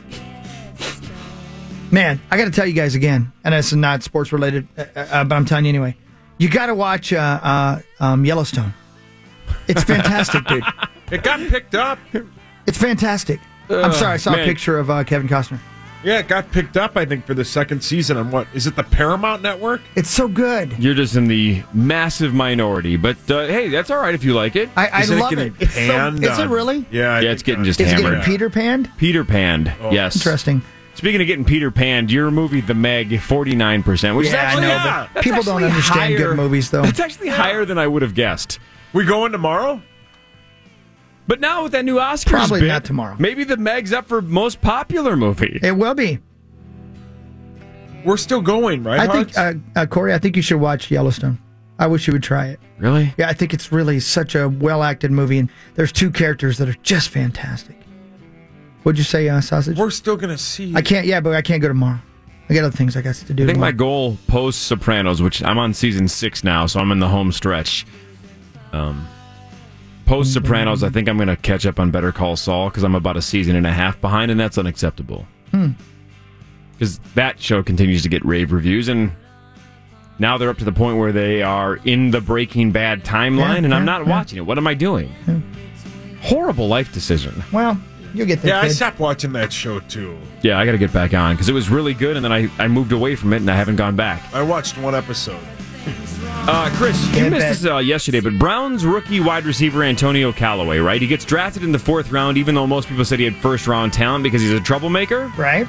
Man, I got to tell you guys again, and it's not sports related, uh, uh, but I'm telling you anyway. You got to watch uh, uh, um, Yellowstone. It's fantastic, dude. It got picked up. It's fantastic. I'm Uh, sorry, I saw man. a picture of uh, Kevin Costner. Yeah, it got picked up, I think, for the second season on what? Is it the Paramount Network? It's so good. You're just in the massive minority, but uh, hey, that's all right if you like it. I, I Isn't it love it. getting It's so, panned is it on- really? Yeah, I yeah, think it's getting so. just Is it hammered. getting Peter Panned? Peter Panned, Oh. yes. Interesting. Speaking of getting Peter Panned, your movie The Meg, forty-nine percent, which is Yeah, I actually, know, yeah, but that's people don't actually understand higher, good movies, though. It's actually higher than I would have guessed. We going tomorrow? But now with that new Oscars Probably bid, not tomorrow. Maybe The Meg's up for most popular movie. It will be. We're still going, right? I think, Hawks? uh, uh, Corey, I think you should watch Yellowstone. I wish you would try it. Really? Yeah, I think it's really such a well-acted movie, and there's two characters that are just fantastic. What'd you say, uh, Sausage? We're still going to see. I can't, yeah, but I can't go tomorrow. I got other things I got to do I think tomorrow. my goal post Sopranos, which I'm on season six now, so I'm in the home stretch. Um, post Sopranos, I think I'm going to catch up on Better Call Saul because I'm about a season and a half behind, and that's unacceptable. Hmm. Because that show continues to get rave reviews, and now they're up to the point where they are in the Breaking Bad timeline, Yeah, and yeah, I'm not yeah. watching it. What am I doing? Yeah. Horrible life decision. Well, you'll get there, Yeah, I kid. stopped watching that show, too. Yeah, I got to get back on because it was really good, and then I, I moved away from it, and I haven't gone back. I watched one episode. Uh, Chris, you Yeah, missed bet. this uh, yesterday, but Browns rookie wide receiver Antonio Callaway, right? He gets drafted in the fourth round, even though most people said he had first round talent because he's a troublemaker. Right?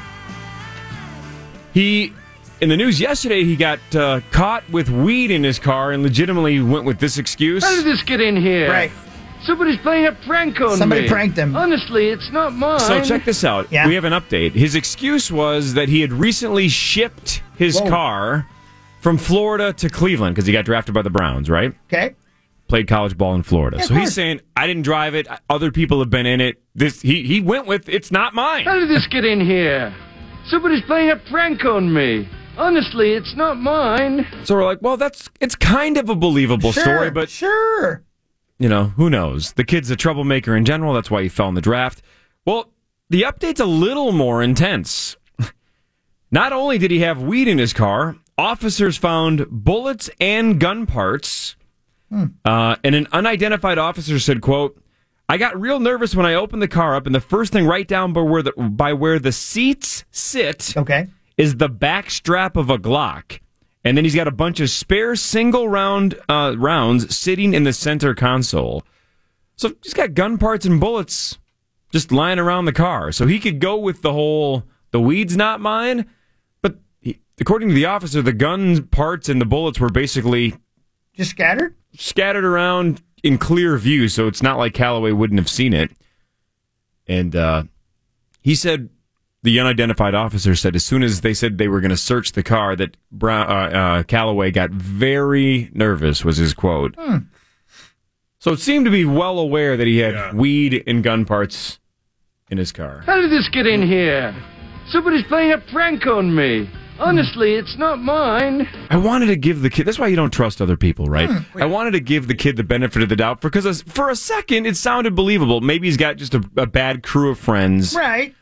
He, in the news yesterday, he got uh, caught with weed in his car and legitimately went with this excuse. How did this get in here? Right. Somebody's playing a prank on Somebody me. pranked him. Honestly, it's not mine. So check this out. Yeah. We have an update. His excuse was that he had recently shipped his Whoa. car from Florida to Cleveland because he got drafted by the Browns, right? Okay. Played college ball in Florida. Yeah, of so he's course. saying, I didn't drive it. Other people have been in it. This he, he went with, it's not mine. How did this get in here? Somebody's playing a prank on me. Honestly, it's not mine. So we're like, well, that's it's kind of a believable Sure, story, but, sure. you know, who knows? The kid's a troublemaker in general. That's why he fell in the draft. Well, the update's a little more intense. Not only did he have weed in his car, officers found bullets and gun parts. Hmm. Uh, and an unidentified officer said, quote, I got real nervous when I opened the car up, and the first thing right down by where the, by where the seats sit Okay. is the back strap of a Glock. And then he's got a bunch of spare single round uh, rounds sitting in the center console. So he's got gun parts and bullets just lying around the car. So he could go with the whole, the weed's not mine. But he, according to the officer, the gun parts and the bullets were basically Just scattered? scattered around in clear view. So it's not like Callaway wouldn't have seen it. And uh, he said, the unidentified officer said, as soon as they said they were going to search the car, that Brown, uh, uh, Callaway got very nervous, was his quote. Hmm. So it seemed to be well aware that he had Yeah. weed and gun parts in his car. How did this get in here? Somebody's playing a prank on me. Honestly, it's not mine. I wanted to give the kid, that's why you don't trust other people, right? I wanted to give the kid the benefit of the doubt because for a second it sounded believable. Maybe he's got just a, a bad crew of friends. Right.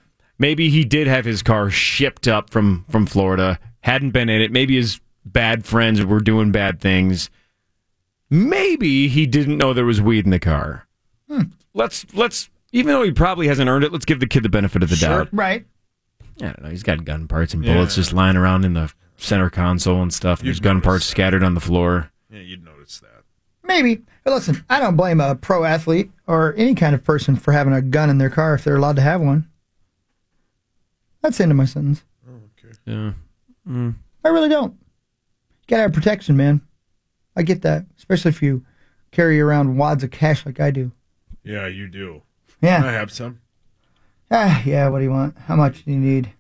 maybe he did have his car shipped up from, from Florida, hadn't been in it. Maybe his bad friends were doing bad things. Maybe he didn't know there was weed in the car. Hmm. Let's, let's, even though he probably hasn't earned it, let's give the kid the benefit of the Sure. doubt. Right. I don't know. He's got gun parts and Yeah. bullets just lying around in the center console and stuff. And You'd there's gun notice parts that. scattered on the floor. Yeah, you'd notice that. Maybe. But listen, I don't blame a pro athlete or any kind of person for having a gun in their car if they're allowed to have one. That's the end of my sentence. Yeah. Mm. I really don't. You gotta have protection, man. I get that, especially if you carry around wads of cash like I do. Yeah, you do. Yeah. Can I have some? Ah, yeah, what do you want? How much do you need?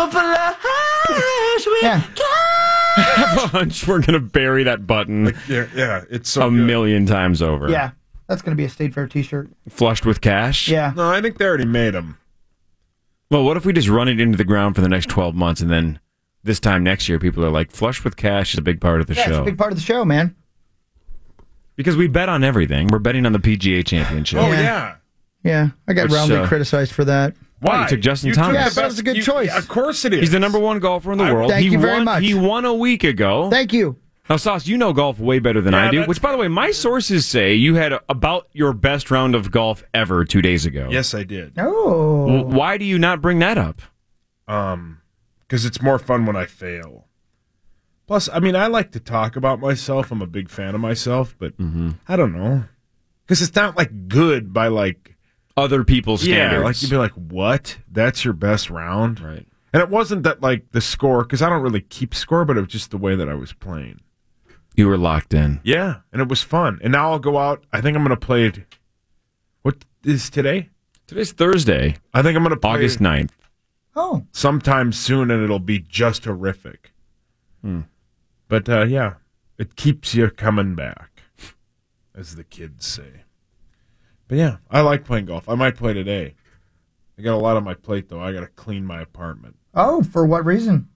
Yeah. I have a hunch we're going to bury that button Like, yeah, yeah, it's so a good. million times over. Yeah. That's going to be a State Fair t-shirt. Flushed with cash? Yeah. No, I think they already made them. Well, what if we just run it into the ground for the next twelve months and then this time next year people are like, flush with cash is a big part of the Yeah, show. it's a big part of the show, man. Because we bet on everything. We're betting on the P G A Championship. Oh, Yeah. yeah. Yeah, I got Which, roundly uh, criticized for that. Why? You took Justin You Thomas. Yeah, the but it was a good you- choice. yeah, of course it is. He's the number one golfer in the I- world. Thank he you very won, much. He won a week ago. Thank you. Now, Sauce, you know golf way better than Yeah, I do, that's- which, by the way, my sources say you had a, about your best round of golf ever two days ago. Yes, I did. Oh. W- Why do you not bring that up? Um, because it's more fun when I fail. Plus, I mean, I like to talk about myself. I'm a big fan of myself, but I don't know. Because it's not, like, good by, like... Other people's Yeah, standards. like, you'd be like, what? That's your best round? Right. And it wasn't that, like, the score, because I don't really keep score, but it was just the way that I was playing. You were locked in. Yeah, and it was fun. And now I'll go out. I think I'm going to play it. What is today? Today's Thursday, I think I'm going to play August ninth. Oh. sometime soon, and it'll be just horrific. Hmm. But, uh, yeah, it keeps you coming back, as the kids say. But, yeah, I like playing golf. I might play today. I got a lot on my plate, though. I got to clean my apartment. Oh, for what reason?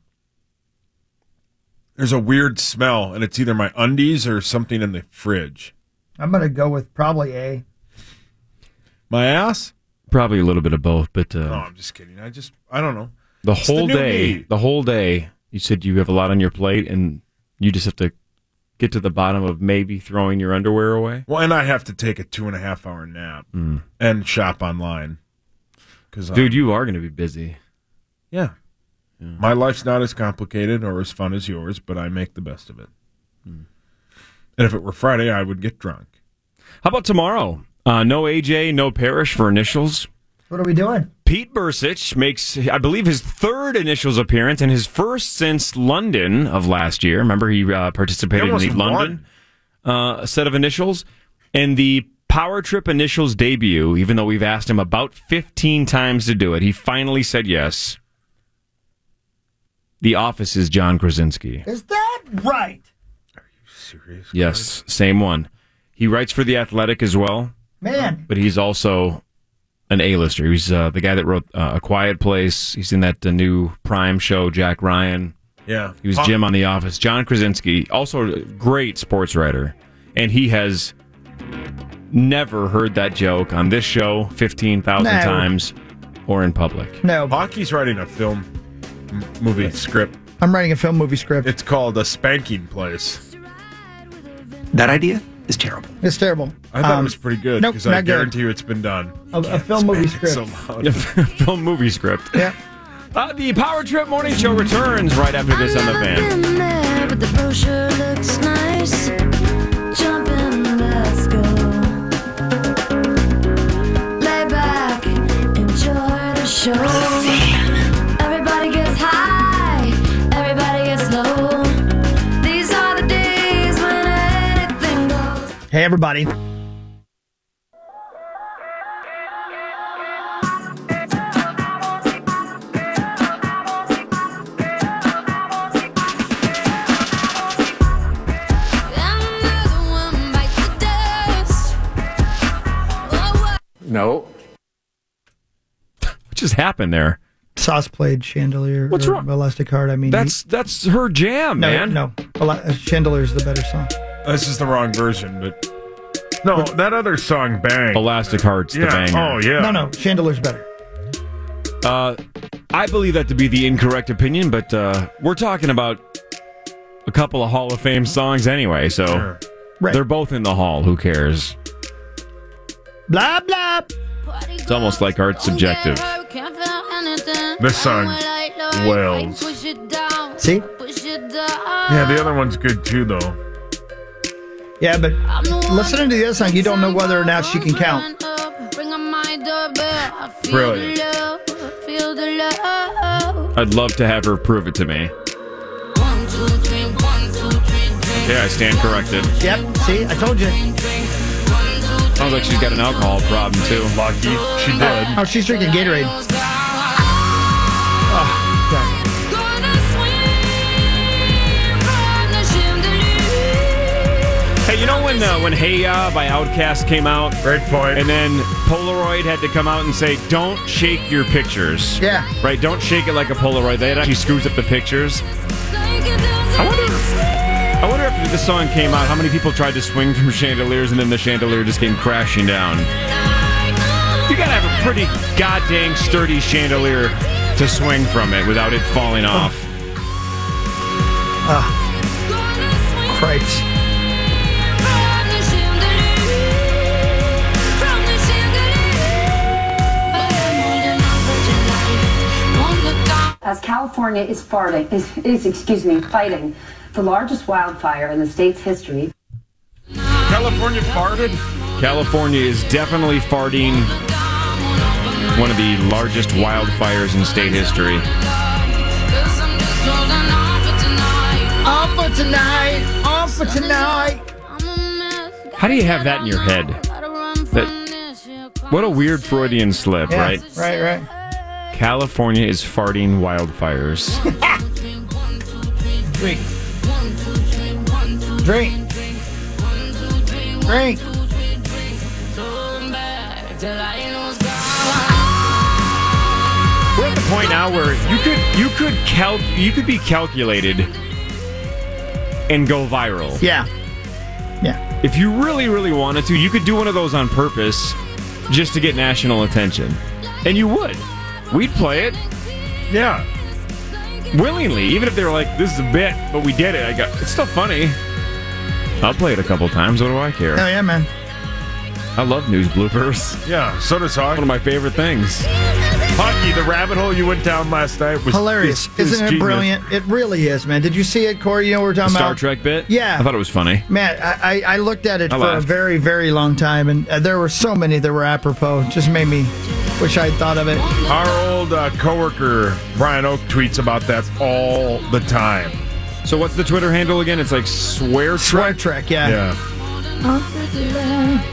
There's a weird smell, and it's either my undies or something in the fridge. I'm going to go with probably A. My ass? Probably a little bit of both, but uh, No, I'm just kidding. I just, I don't know. the It's the whole new day, me. the whole day, you said you have a lot on your plate, and you just have to get to the bottom of maybe throwing your underwear away. Well, and I have to take a two and a half hour nap Mm. and shop online. Cause, Dude, you are going to be busy. Yeah. My life's not as complicated or as fun as yours, but I make the best of it. Hmm. And if it were Friday, I would get drunk. How about tomorrow? Uh, no A J, no Parrish for initials. What are we doing? Pete Bursich makes, I believe, his third initials appearance and his first since London of last year. Remember, he uh, participated He in the almost London uh, set of initials. And the Power Trip initials debut, even though we've asked him about fifteen times to do it, he finally said yes. The Office's John Krasinski. Is that right? Serious? Yes, same one. He writes for The Athletic as well, Man. but he's also an A-lister. He's uh, the guy that wrote uh, A Quiet Place. He's in that uh, new Prime show, Jack Ryan. Yeah. He was Huh. Jim on The Office. John Krasinski, also a great sports writer. And he has never heard that joke on this show fifteen thousand No. times or in public. No. Hockey's writing a film m- movie script. I'm writing a film movie script. It's called A Spanking Place. That idea is terrible. It's terrible. I thought Um, it was pretty good nope, because I not good. guarantee you it's been done. A, a film movie script. So loud. Film movie script. Yeah. Uh, the Power Trip Morning Show returns right after this on the Fan. In there, but the brochure looks nice. Jump in, let's go. Lay back, enjoy the show. Everybody gets high, everybody gets low. These are the days when anything goes. Hey, everybody. Another one bites the dust. Oh, No. What just happened there? Sauce played Chandelier. What's or wrong? Elastic Heart. I mean, That's that's her jam, no, man. no. Ela- Chandelier's the better song. This is the wrong version, but no, that other song, Bang. Elastic Heart's yeah. the banger. Oh yeah. No, no. Chandelier's better. Uh, I believe that to be the incorrect opinion, but uh, we're talking about a couple of Hall of Fame songs anyway, so Sure. Right. they're both in the Hall. Who cares? Blah, blah. It's almost like art's subjective. This song wails. See? Yeah, the other one's good too, though. Yeah, but listening to the other song, you don't know whether or not she can count. Brilliant. I'd love to have her prove it to me. Yeah, I stand corrected. Yep, see? I told you. Sounds like she's got an alcohol problem, too. Lucky she did. Oh, she's drinking Gatorade. Oh, God. Hey, you know when uh, when Hey Ya by Outkast came out? Great point. And then Polaroid had to come out and say, don't shake your pictures. Yeah. Right, don't shake it like a Polaroid. That actually screws up the pictures. I wonder, I wonder after this song came out, how many people tried to swing from chandeliers and then the chandelier just came crashing down. You gotta have a pretty goddamn sturdy chandelier to swing from it without it falling off. Ah. Cripes. As California is farting, is, is excuse me, fighting the largest wildfire in the state's history. California farted? California is definitely farting one of the largest wildfires in state history. On for tonight, on for tonight. How do you have that in your head? That, what a weird Freudian slip, Yeah, right? right, right. California is farting wildfires. Drink. Drink. Drink. We're at the point now where you could you could cal- you could be calculated and go viral. Yeah. Yeah. If you really, really wanted to, you could do one of those on purpose just to get national attention. And you would. We'd play it. Yeah. Willingly. Even if they were like, this is a bit, but we did it. I got it's still funny. I'll play it a couple times. What do I care? Hell yeah, man. I love news bloopers. Yeah, so does Hawk. One of my favorite things. Hockey, the rabbit hole you went down last night was hilarious. is- is Isn't it genius. brilliant? It really is, man. Did you see it, Corey? You know what we're The talking Star about? Trek bit? Yeah. I thought it was funny. Man, I, I, I looked at it I for laughed. a very, very long time, and uh, there were so many that were apropos. Just made me wish I'd thought of it. Our old uh, coworker Brian Oak tweets about that all the time. So what's the Twitter handle again? It's like Swear Trek? Swear Trek, yeah. Yeah.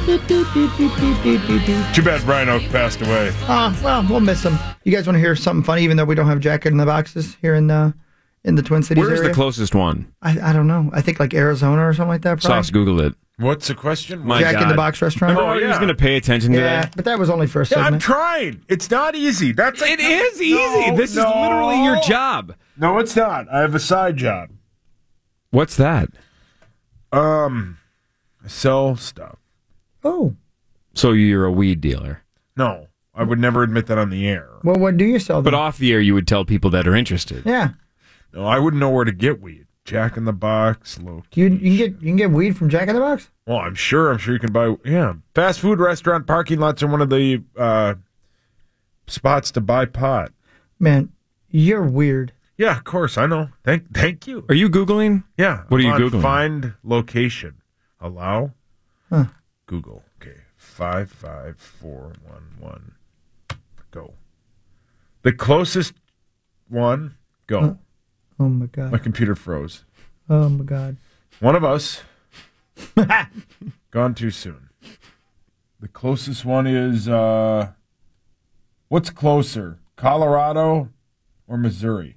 Too bad Brian Oak passed away. Uh, well, we'll miss him. You guys want to hear something funny, even though we don't have Jack in the Boxes here in the in the Twin Cities Where's area? the closest one? I, I don't know. I think like Arizona or something like that. Probably. Sauce, Google it. What's the question? My Jack God. in the Box restaurant. Remember Oh, I was yeah. going to pay attention to Yeah, that? but that was only for a Yeah, I'm segment. trying. It's not easy. That's It is easy. No, this no. is literally your job. No, it's not. I have a side job. What's that? Um, I sell stuff. Oh, So you're a weed dealer. No, I would never admit that on the air. well, what do you sell? But Then? off the air, you would tell people that are interested. Yeah, No, I wouldn't know where to get weed. Jack in the Box, low. you you can get you can get weed from Jack in the Box. Well, I'm sure. I'm sure you can buy. Yeah, fast food restaurant parking lots are one of the uh, spots to buy pot. Man, you're weird. Yeah, of course. I know. Thank, thank you. Are you Googling? Yeah. What are you I'm on Googling? Find location. Allow. Huh. Google. Okay. Five five four one one. Go. The closest one. Go. Huh. Oh my god. My computer froze. Oh my god. One of us. Gone too soon. The closest one is uh what's closer? Colorado or Missouri?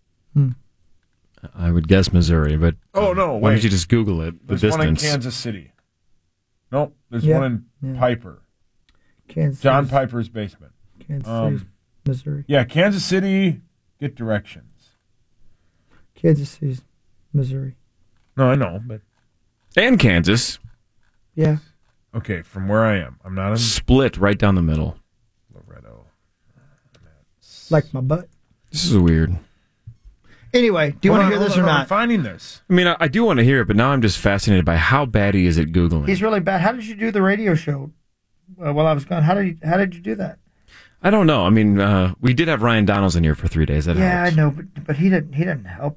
I would guess Missouri, but Oh no, why wait. don't you just Google it? The There's one in distance. Kansas City. Nope, there's Yeah, one in yeah. Piper. Kansas John City's- Piper's basement. Kansas Um, City's Missouri. Yeah, Kansas City, get directions. Kansas City's Missouri. No, I know, but And Kansas. Yeah. okay, from where I am. I'm not in Split right down the middle. Loretto. I'm at Like my butt. This is weird. Anyway, do you Hold want to on, hear this hold or on, I'm not? finding this. I mean, I, I do want to hear it, but now I'm just fascinated by how bad he is at Googling. He's really bad. How did you do the radio show uh, while I was gone? How did you, how did you do that? I don't know. I mean, uh, we did have Ryan Donaldson here for three days. That yeah, helped. I know, but but he didn't he didn't help.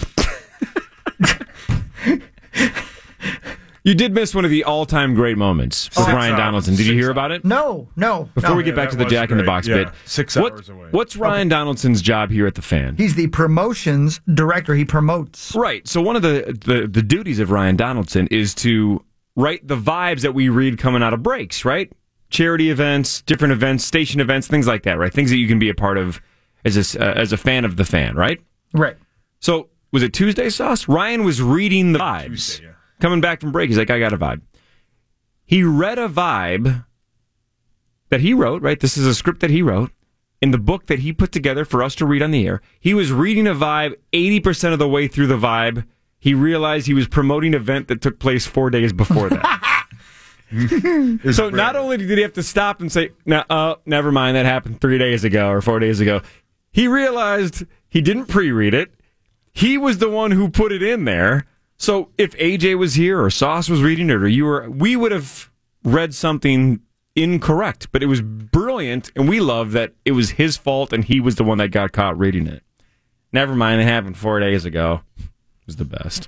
You did miss one of the all-time great moments for Six Ryan hours. Donaldson. Did you Six hear hours. about it? No, no. Before no. we get Yeah, back to that the was Jack in the great. Box Yeah, bit, six what- hours away. What's Ryan Donaldson's job here at the Fan? He's the promotions director. He promotes. Right. So one of the, the, the duties of Ryan Donaldson is to write the vibes that we read coming out of breaks, right? Charity events, different events, station events, things like that, right? Things that you can be a part of as a, uh, as a fan of the Fan, right? Right. So was it Tuesday, Sauce? Ryan was reading the vibes. Tuesday, yeah. Coming back from break, he's like, I got a vibe. He read a vibe that he wrote, right? This is a script that he wrote in the book that he put together for us to read on the air. He was reading a vibe eighty percent of the way through the vibe. He realized he was promoting an event that took place four days before that. So not only did he have to stop and say, no, uh, never mind, that happened three days ago or four days ago, he realized he didn't pre-read it. He was the one who put it in there. So if A J was here or Sauce was reading it or you were, we would have read something incorrect. But it was brilliant, and we love that it was his fault and he was the one that got caught reading it. Never mind, it happened four days ago. It was the best.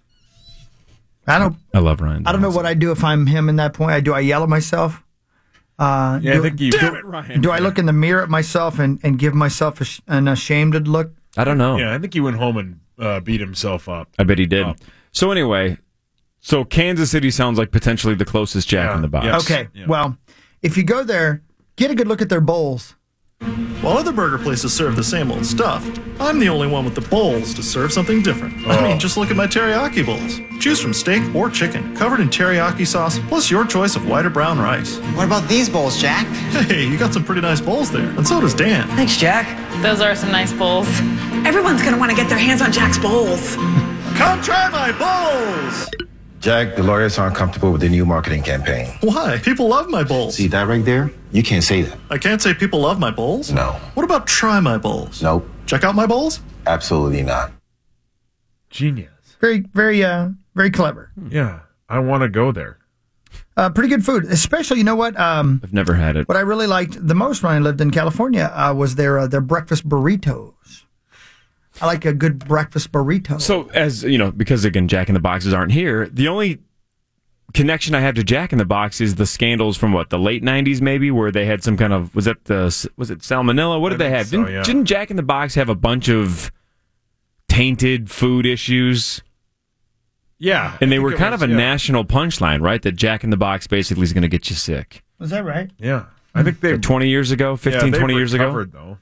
I don't. I love Ryan. I don't know what I'd do if I'm him in that point. I do I yell at myself? Uh, Yeah, do, I think you. Damn it, Ryan. do I look in the mirror at myself and, and give myself a sh- an ashamed look? I don't know. Yeah, I think he went home and uh, beat himself up. I bet he did. Oh. So anyway, so Kansas City sounds like potentially the closest Jack Yeah. in the Box. Yes. Okay, Yeah. well, if you go there, get a good look at their bowls. While other burger places serve the same old stuff, I'm the only one with the bowls to serve something different. I mean, just look at my teriyaki bowls. Choose from steak or chicken, covered in teriyaki sauce, plus your choice of white or brown rice. What about these bowls, Jack? Hey, you got some pretty nice bowls there, and so does Dan. Thanks, Jack. Those are some nice bowls. Everyone's going to want to get their hands on Jack's bowls. Come try my bowls! Jack, the lawyers aren't comfortable with the new marketing campaign. Why? People love my bowls. See that right there? You can't say that. I can't say people love my bowls? No. What about try my bowls? Nope. Check out my bowls? Absolutely not. Genius. Very, very, uh, very clever. Yeah, I want to go there. Uh, pretty good food, especially. You know what? Um, I've never had it. what I really liked the most when I lived in California uh, was their uh, their breakfast burritos. I like a good breakfast burrito. So, as you know, because again, Jack in the Boxes aren't here, the only connection I have to Jack in the Box is the scandals from what, the late nineties maybe, where they had some kind of, was that the, was it salmonella? What did I they think have? so, didn't, yeah. didn't Jack in the Box have a bunch of tainted food issues? Yeah. And I they think were it kind was, of a yeah. national punchline, right? That Jack in the Box basically is going to get you sick. Was that right? Yeah. I think they. twenty years ago, fifteen, yeah, they've twenty years ago? recovered, though.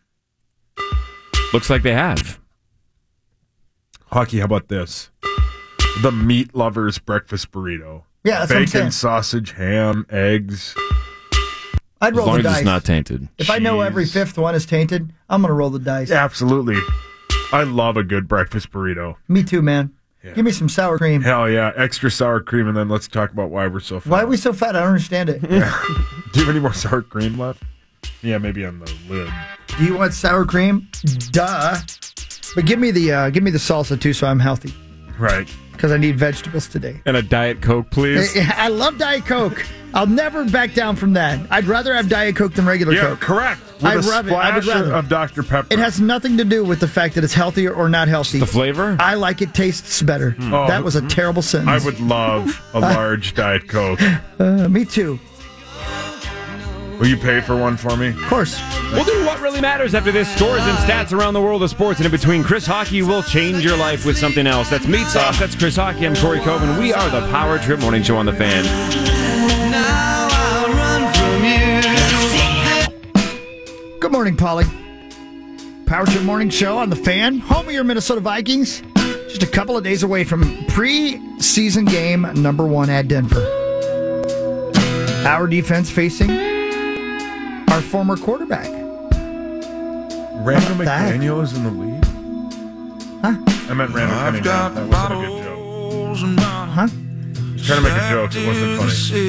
Looks like they have. Hockey, how about this? The meat lovers breakfast burrito. Yeah, that's what I'm Bacon, saying. sausage, ham, eggs. I'd As roll long the as dice. it's not tainted. If I know every cheese. fifth one is tainted, I'm going to roll the dice. Absolutely. I love a good breakfast burrito. Me too, man. Yeah. Give me some sour cream. Hell yeah. Extra sour cream, and then let's talk about why we're so fat. Why are we so fat? I don't understand it. Do you have any more sour cream left? Yeah, maybe on the lid. Do you want sour cream? Duh. But give me the uh, give me the salsa too, so I'm healthy. Right. Because I need vegetables today. And a Diet Coke, please. I, I love Diet Coke. I'll never back down from that. I'd rather have Diet Coke than regular Yeah, Coke. correct. With I'd a rather, I would splash rather. of Doctor Pepper. It has nothing to do with the fact that it's healthy or not healthy. The flavor? I like it tastes better. Oh, that was a terrible sentence. I would love a large Diet Coke. Uh, me too. Will you pay for one for me? Of course. We'll do what really matters after this. Scores and stats around the world of sports. And in between, Chris Hockey will change your life with something else. That's Meat Sauce. That's Chris Hockey. I'm Corey Coven. We are the Power Trip Morning Show on the Fan. Now I'll run from you. Good morning, Polly. Power Trip Morning Show on the Fan. Home of your Minnesota Vikings. Just a couple of days away from pre-season game number one at Denver. Our defense facing our former quarterback. Randall that? McDaniel is in the lead? Huh? I meant Randall Cunningham. That wasn't a good joke. Huh? I was trying to make a joke. It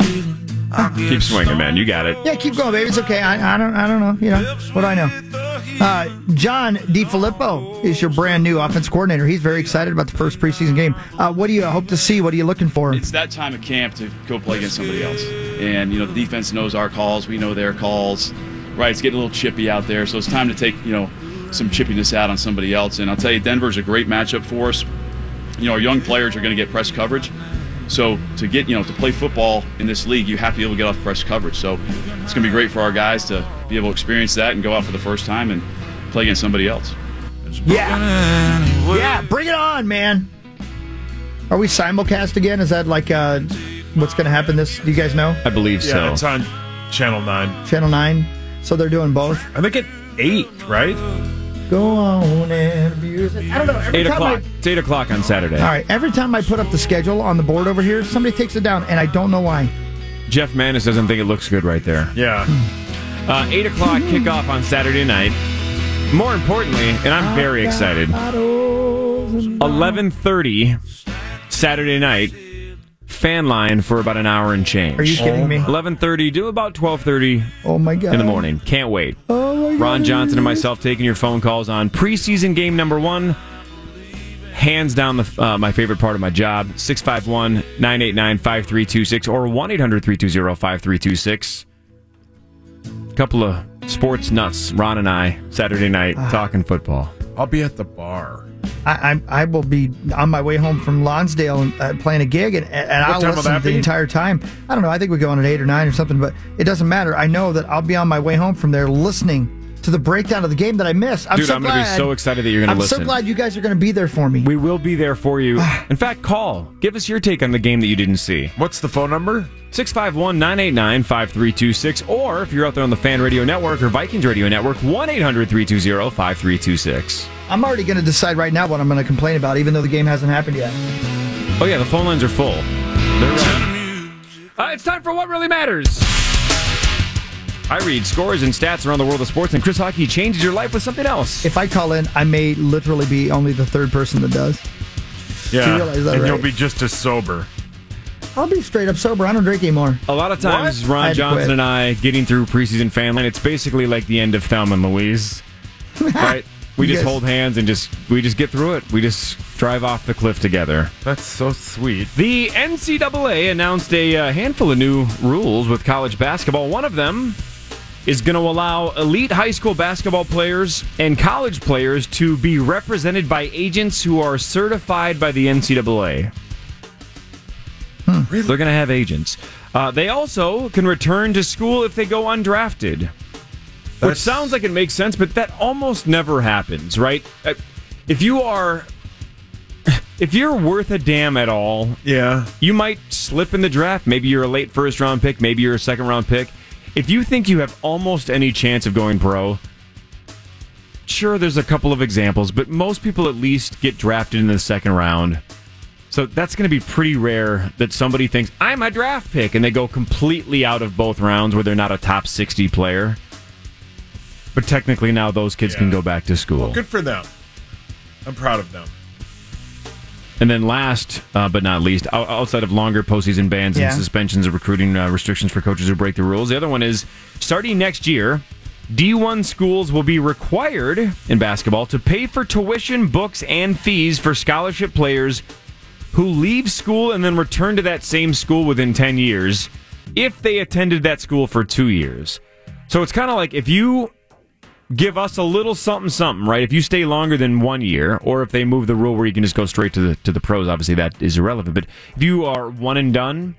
wasn't funny. Keep swinging, man. You got it. Yeah, keep going, baby. It's okay. I, I don't I don't know. You know, what do I know? Uh, John DiFilippo is your brand new offense coordinator. He's very excited about the first preseason game. Uh, what do you hope to see? What are you looking for? It's that time of camp to go play against somebody else. And, you know, the defense knows our calls. We know their calls. Right, it's getting a little chippy out there. So it's time to take, you know, some chippiness out on somebody else. And I'll tell you, Denver's a great matchup for us. You know, our young players are going to get press coverage. So to get, you know, to play football in this league, you have to be able to get off press coverage. So it's going to be great for our guys to be able to experience that and go out for the first time and play against somebody else. Yeah. Yeah, bring it on, man. Are we simulcast again? Is that like uh, what's going to happen this? Do you guys know? I believe yeah, so. It's on Channel nine. Channel nine. So they're doing both? I think at eight, right? Go on and abuse it. I don't know. Every eight time o'clock. I, It's eight o'clock on Saturday. all right. Every time I put up the schedule on the board over here, somebody takes it down, and I don't know why. Jeff Manis doesn't think it looks good right there. Yeah. Uh, eight o'clock kickoff on Saturday night. More importantly, and I'm very excited, eleven thirty Saturday night, fan line for about an hour and change. Are you kidding me? eleven thirty to about twelve thirty Oh, my God. in the morning. Can't wait. Oh, my God. Ron Johnson and myself taking your phone calls on preseason game number one. Hands down the, uh, my favorite part of my job. six five one, nine eight nine, five three two six or one eight hundred, three two zero, five three two six. Couple of sports nuts, Ron and I, Saturday night, Uh, talking football. I'll be at the bar. I, I I will be on my way home from Lonsdale and uh, playing a gig, and, and I'll time will listen that the be? entire time. I don't know. I think we go on at eight or nine or something, but it doesn't matter. I know that I'll be on my way home from there listening to the breakdown of the game that I missed. I'm Dude, so I'm going to be glad- so excited that you're going to I'm listen. so glad you guys are going to be there for me. We will be there for you. In fact, call. Give us your take on the game that you didn't see. What's the phone number? six five one, nine eight nine, five three two six. Or if you're out there on the Fan Radio Network or Vikings Radio Network, one eight hundred, three two zero, five three two six. I'm already going to decide right now what I'm going to complain about, even though the game hasn't happened yet. Oh, yeah, the phone lines are full. They're ready. Uh, it's time for What Really Matters. I read scores and stats around the world of sports, and Chris Hockey changes your life with something else. If I call in, I may literally be only the third person that does. Yeah, Do you realize that, and right? you'll be just as sober. I'll be straight up sober. I don't drink anymore. A lot of times, What? I Ron had to Johnson quit. and I getting through preseason fan line, it's basically like the end of Thelma and Louise. Right? We You just guys- hold hands and just we just get through it. We just drive off the cliff together. That's so sweet. The N C double A announced a uh, handful of new rules with college basketball. One of them is going to allow elite high school basketball players and college players to be represented by agents who are certified by the N C double A. Hmm. They're going to have agents. Uh, they also can return to school if they go undrafted. Which That's- sounds like it makes sense, but that almost never happens, right? Uh, If you are... If you're worth a damn at all, yeah, you might slip in the draft. Maybe you're a late first round pick. Maybe you're a second round pick. If you think you have almost any chance of going pro, sure, there's a couple of examples, but most people at least get drafted in the second round. So that's going to be pretty rare that somebody thinks, I'm a draft pick, and they go completely out of both rounds where they're not a top sixty player. But technically now those kids Yeah. can go back to school. Well, good for them. I'm proud of them. And then last uh, but not least, o- outside of longer postseason bans Yeah. and suspensions of recruiting uh, restrictions for coaches who break the rules, the other one is starting next year, D one schools will be required in basketball to pay for tuition, books, and fees for scholarship players who leave school and then return to that same school within ten years if they attended that school for two years. So it's kind of like if you give us a little something something, right? If you stay longer than one year, or if they move the rule where you can just go straight to the to the pros, obviously that is irrelevant. But if you are one and done,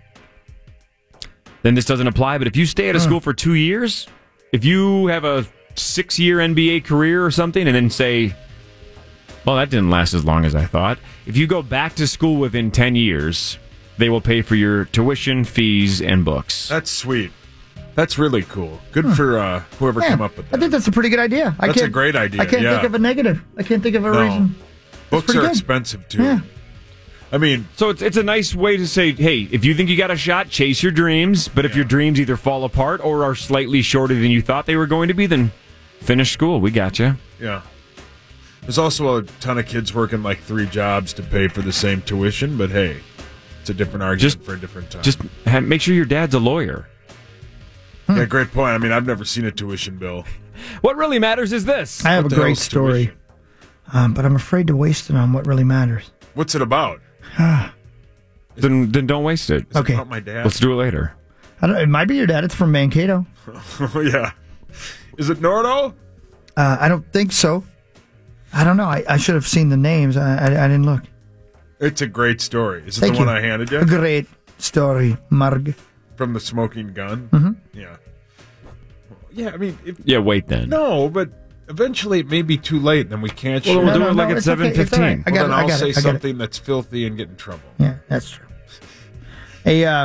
then this doesn't apply. But if you stay at a Hmm. school for two years, if you have a six-year N B A career or something, and then say, well, that didn't last as long as I thought. If you go back to school within ten years, they will pay for your tuition, fees, and books. That's sweet. That's really cool. Good for uh, whoever Yeah, came up with that. I think that's a pretty good idea. I That's a can't, great idea, I can't yeah. think of a negative. I can't think of a No. reason. Books pretty are good. expensive, too. Yeah. I mean, So it's it's a nice way to say, hey, if you think you got a shot, chase your dreams. But if your dreams either fall apart or are slightly shorter than you thought they were going to be, then finish school. We got you. yeah. There's also a ton of kids working like three jobs to pay for the same tuition, but hey, it's a different argument Just for a different time. Just ha- make sure your dad's a lawyer. Yeah, great point. I mean, I've never seen a tuition bill. What really matters is this. I have a great story, um, but I'm afraid to waste it on what really matters. What's it about? then, then don't waste it. Is it Okay. about my dad? Let's do it later. I don't, it might be your dad. It's from Mankato. Oh, yeah. Is it Nordo? Uh, I don't think so. I don't know. I, I should have seen the names. I, I, I didn't look. It's a great story. Is it Thank the one you. I handed you? A great story, Marg. From the smoking gun? Mhm. Yeah. Yeah, I mean... If, Yeah, wait then. No, but eventually it may be too late, then we can't Well, shoot. we'll do No, it no, like no, at it's okay. seven It's all right. fifteen. I Well, got then it. I I'll got say it. I got it. something that's filthy and get in trouble. Yeah, that's true. A uh,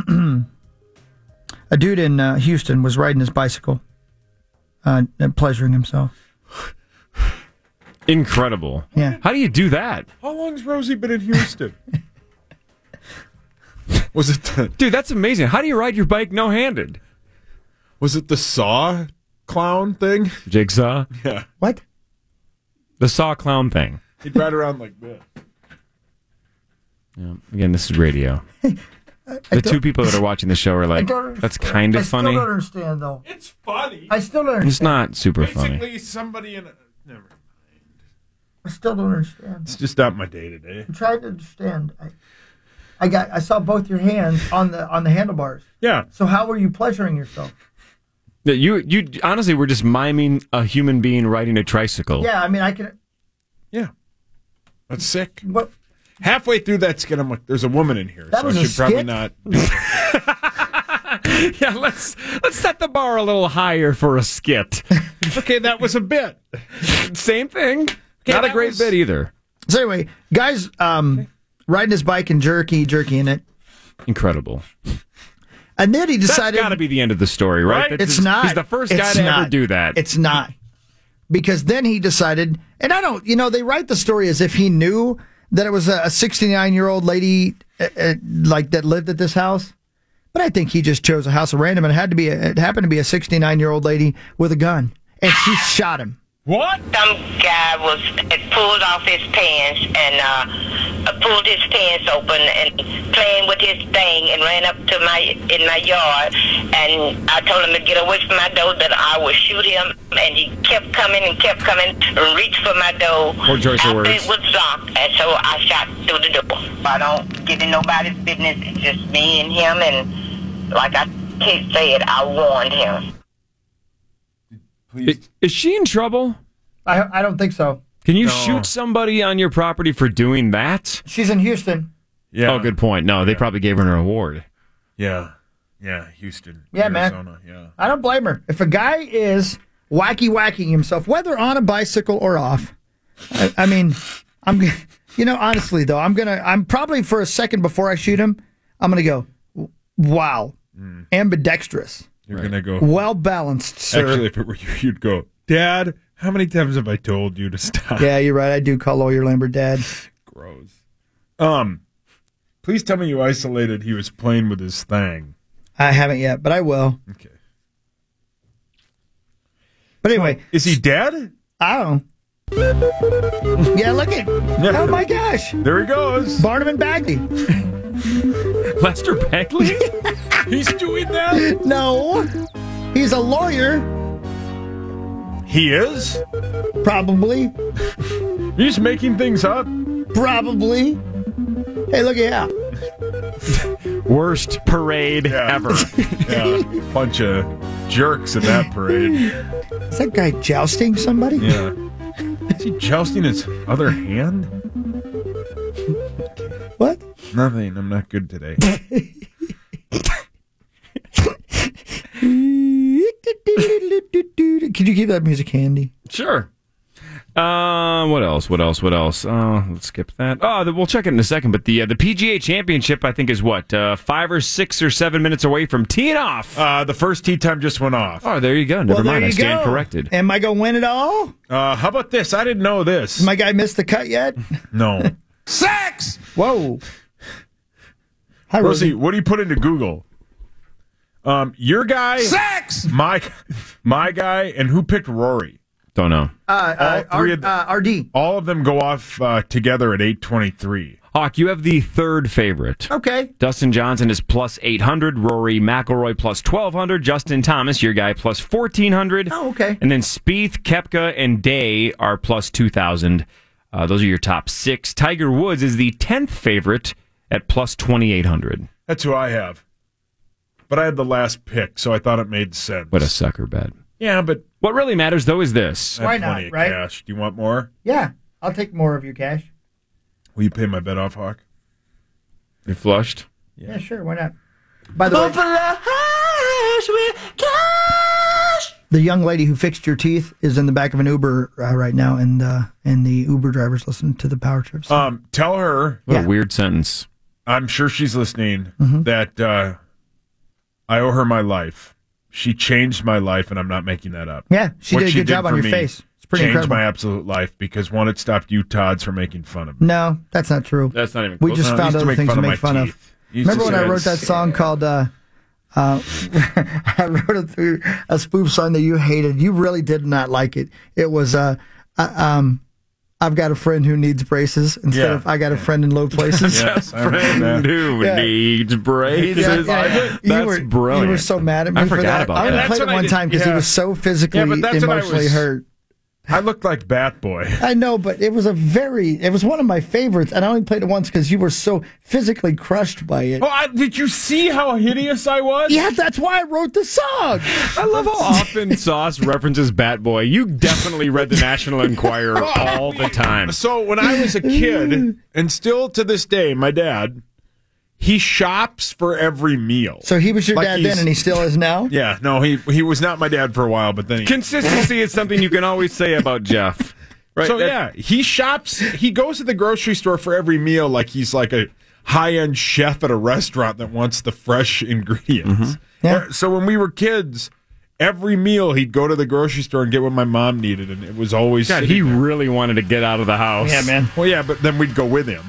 a dude in uh, Houston was riding his bicycle, uh, and pleasuring himself. Incredible. Yeah. How do you do that? How long's Rosie been in Houston? Was it the, Dude, that's amazing. How do you ride your bike no-handed? was it the Saw clown thing? Jigsaw? Yeah. What? The Saw clown thing. He'd ride around like this. Yeah. Again, this is radio. I The don't- two people that are watching the show are like, don't- that's kind I of still funny. don't understand, though. It's funny. I still don't understand. It's not super funny. Basically, somebody in a... Never. I still don't understand. It's just not my day-to-day. I'm trying to understand. I, I got. I saw both your hands on the on the handlebars. Yeah. So how were you pleasuring yourself? Yeah, You, you honestly were just miming a human being riding a tricycle. Yeah, I mean, I can. Yeah. That's sick. What? Halfway through that skit, I'm like, there's a woman in here, That so was I a should probably skit? not do that. Yeah, let's let's set the bar a little higher for a skit. Okay, that was a bit. Same thing. Okay, Not a that great was- bit either. So anyway, guys, um, riding his bike and jerky, jerky in it, Incredible. and then he That's decided got to be the end of the story, right? Right? That's it's just- not. He's the first guy It's to not. ever do that. It's not. Because then he decided, and I don't, you know, they write the story as if he knew that it was a sixty-nine-year-old lady uh, uh, like that lived at this house. But I think he just chose a house at random, and it had to be, a, it happened to be a sixty-nine-year-old lady with a gun, and she shot him. What? Some guy was had pulled off his pants and uh, uh, pulled his pants open and playing with his thing and ran up to my in my yard, and I told him to get away from my door, that I would shoot him, and he kept coming and kept coming and reached for my door. More choice of after words. it was locked, and so I shot through the door. I don't get in nobody's business. It's just me and him, and like I keep saying, I warned him. Is, is she in trouble? I, I don't think so. Can you No. shoot somebody on your property for doing that? She's in Houston. Yeah. Oh, good point. No, they probably gave her an award. Yeah. Yeah, Houston. Yeah, man. Arizona. Yeah. I don't blame her. If a guy is wacky whacking himself, whether on a bicycle or off, I, I mean, I'm, g- you know, honestly though, I'm gonna, I'm probably for a second before I shoot him, I'm gonna go, wow, ambidextrous, You're going to go. well balanced, sir. Actually, if it were you, you'd go, Dad, how many times have I told you to stop? Yeah, you're right. I do call Lawyer Lambert dad. Gross. Um, please tell me you isolated he was playing with his thing. I haven't yet, but I will. Okay. But anyway, Is he dead? I don't know. Yeah, look at, oh my gosh, There he goes. Barnum and Bagley. Lester Bagley? He's doing that? No, he's a lawyer, He is? probably. He's making things up? Probably. Hey, look at that. Worst parade Yeah. ever. Yeah. Bunch of jerks in that parade. Is that guy jousting somebody? Yeah. Is he jousting his other hand? What? Nothing. I'm not good today. Could you keep that music handy? Sure. Uh, what else? What else? What else? Uh, let's skip that. Oh, the, we'll check it in a second. But the uh, the P G A Championship, I think, is what uh, five or six or seven minutes away from teeing off. Uh, the first tee time just went off. Oh, there you go. Never Well, there mind. I you stand go. corrected. Am I going to win it all? Uh, how about this? I didn't know this. Has my guy missed the cut yet? No. Sex! Whoa. Hi, Rosie, Rosie. what do you put into Google? Um, your guy, Sex! my my guy, and who picked Rory? Don't know. Uh, uh, All three R, of the- uh, R D. All of them go off uh, together at eight twenty-three. Hawk, you have the third favorite. Okay. Dustin Johnson is plus eight hundred. Rory McIlroy plus twelve hundred. Justin Thomas, your guy, plus fourteen hundred. Oh, okay. And then Spieth, Koepka, and Day are plus two thousand. Uh, those are your top six. Tiger Woods is the tenth favorite at plus twenty-eight hundred. That's who I have. But I had the last pick, so I thought it made sense. What a sucker bet. Yeah, but what really matters, though, is this. I have Why not, plenty of right? Cash. Do you want more? Yeah, I'll take more of your cash. Will you pay my bet off, Hawk? You flushed? Yeah, sure. Why not? By the way, the young lady who fixed your teeth is in the back of an Uber uh, right now, and uh, and the Uber driver's listening to the Power Trips. Um, tell her. What Yeah. a weird sentence. I'm sure she's listening. Mhm. That uh, I owe her my life. She changed my life, and I'm not making that up. Yeah, she What did a good job on for your me face. It's pretty changed incredible. my absolute life because one, it stopped you Tods from making fun of me. No, that's not true. That's not even We close. just No, I found used to other make things fun to of make my fun teeth. of. Used Remember to when I say wrote that song called, uh, uh, I wrote it through a spoof song that you hated. You really did not like it. It was, uh, uh, um, I've got a friend who needs braces instead Yeah. of I got a friend in low places. Yes, I remember that. Who Yeah. needs braces? Yeah, yeah. That's you were, brilliant. You were so mad at me I for forgot that. about I only that. played That's it what I one did- time because he yeah. was so physically, Yeah, but that's what I emotionally was- hurt. I looked like Bat Boy. I know, but it was a very, it was one of my favorites, and I only played it once because you were so physically crushed by it. Oh, I, did you see how hideous I was? Yeah, that's why I wrote the song. I love how often Sauce references Bat Boy. You definitely read the National Enquirer all the time. So when I was a kid, and still to this day, my dad, he shops for every meal. So he was your Like dad he's- then, and he still is now? Yeah, no, he he was not my dad for a while, but then he. Consistency is something you can always say about Jeff. Right? So That- yeah, he shops. He goes to the grocery store for every meal, like he's like a high-end chef at a restaurant that wants the fresh ingredients. Yeah. So when we were kids, every meal he'd go to the grocery store and get what my mom needed, and it was always. God, sitting he there. really wanted to get out of the house. Yeah, man. Well, yeah, but then we'd go with him.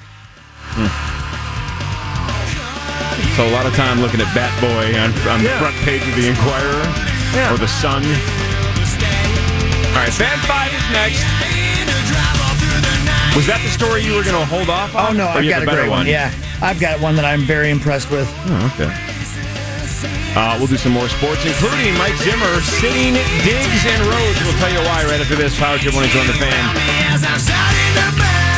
So a lot of time looking at Bat Boy on, on the Yeah. front page of the Enquirer or the Sun. All right, Fan Five is next. Was that the story you were going to hold off on? Oh, no, Or I've you got have a better great one. Yeah, I've got one that I'm very impressed with. Oh, okay. Uh, we'll do some more sports, including Mike Zimmer sitting Diggs and Rhodes. We'll tell you why right after this. Power Trip when it's on the Fan.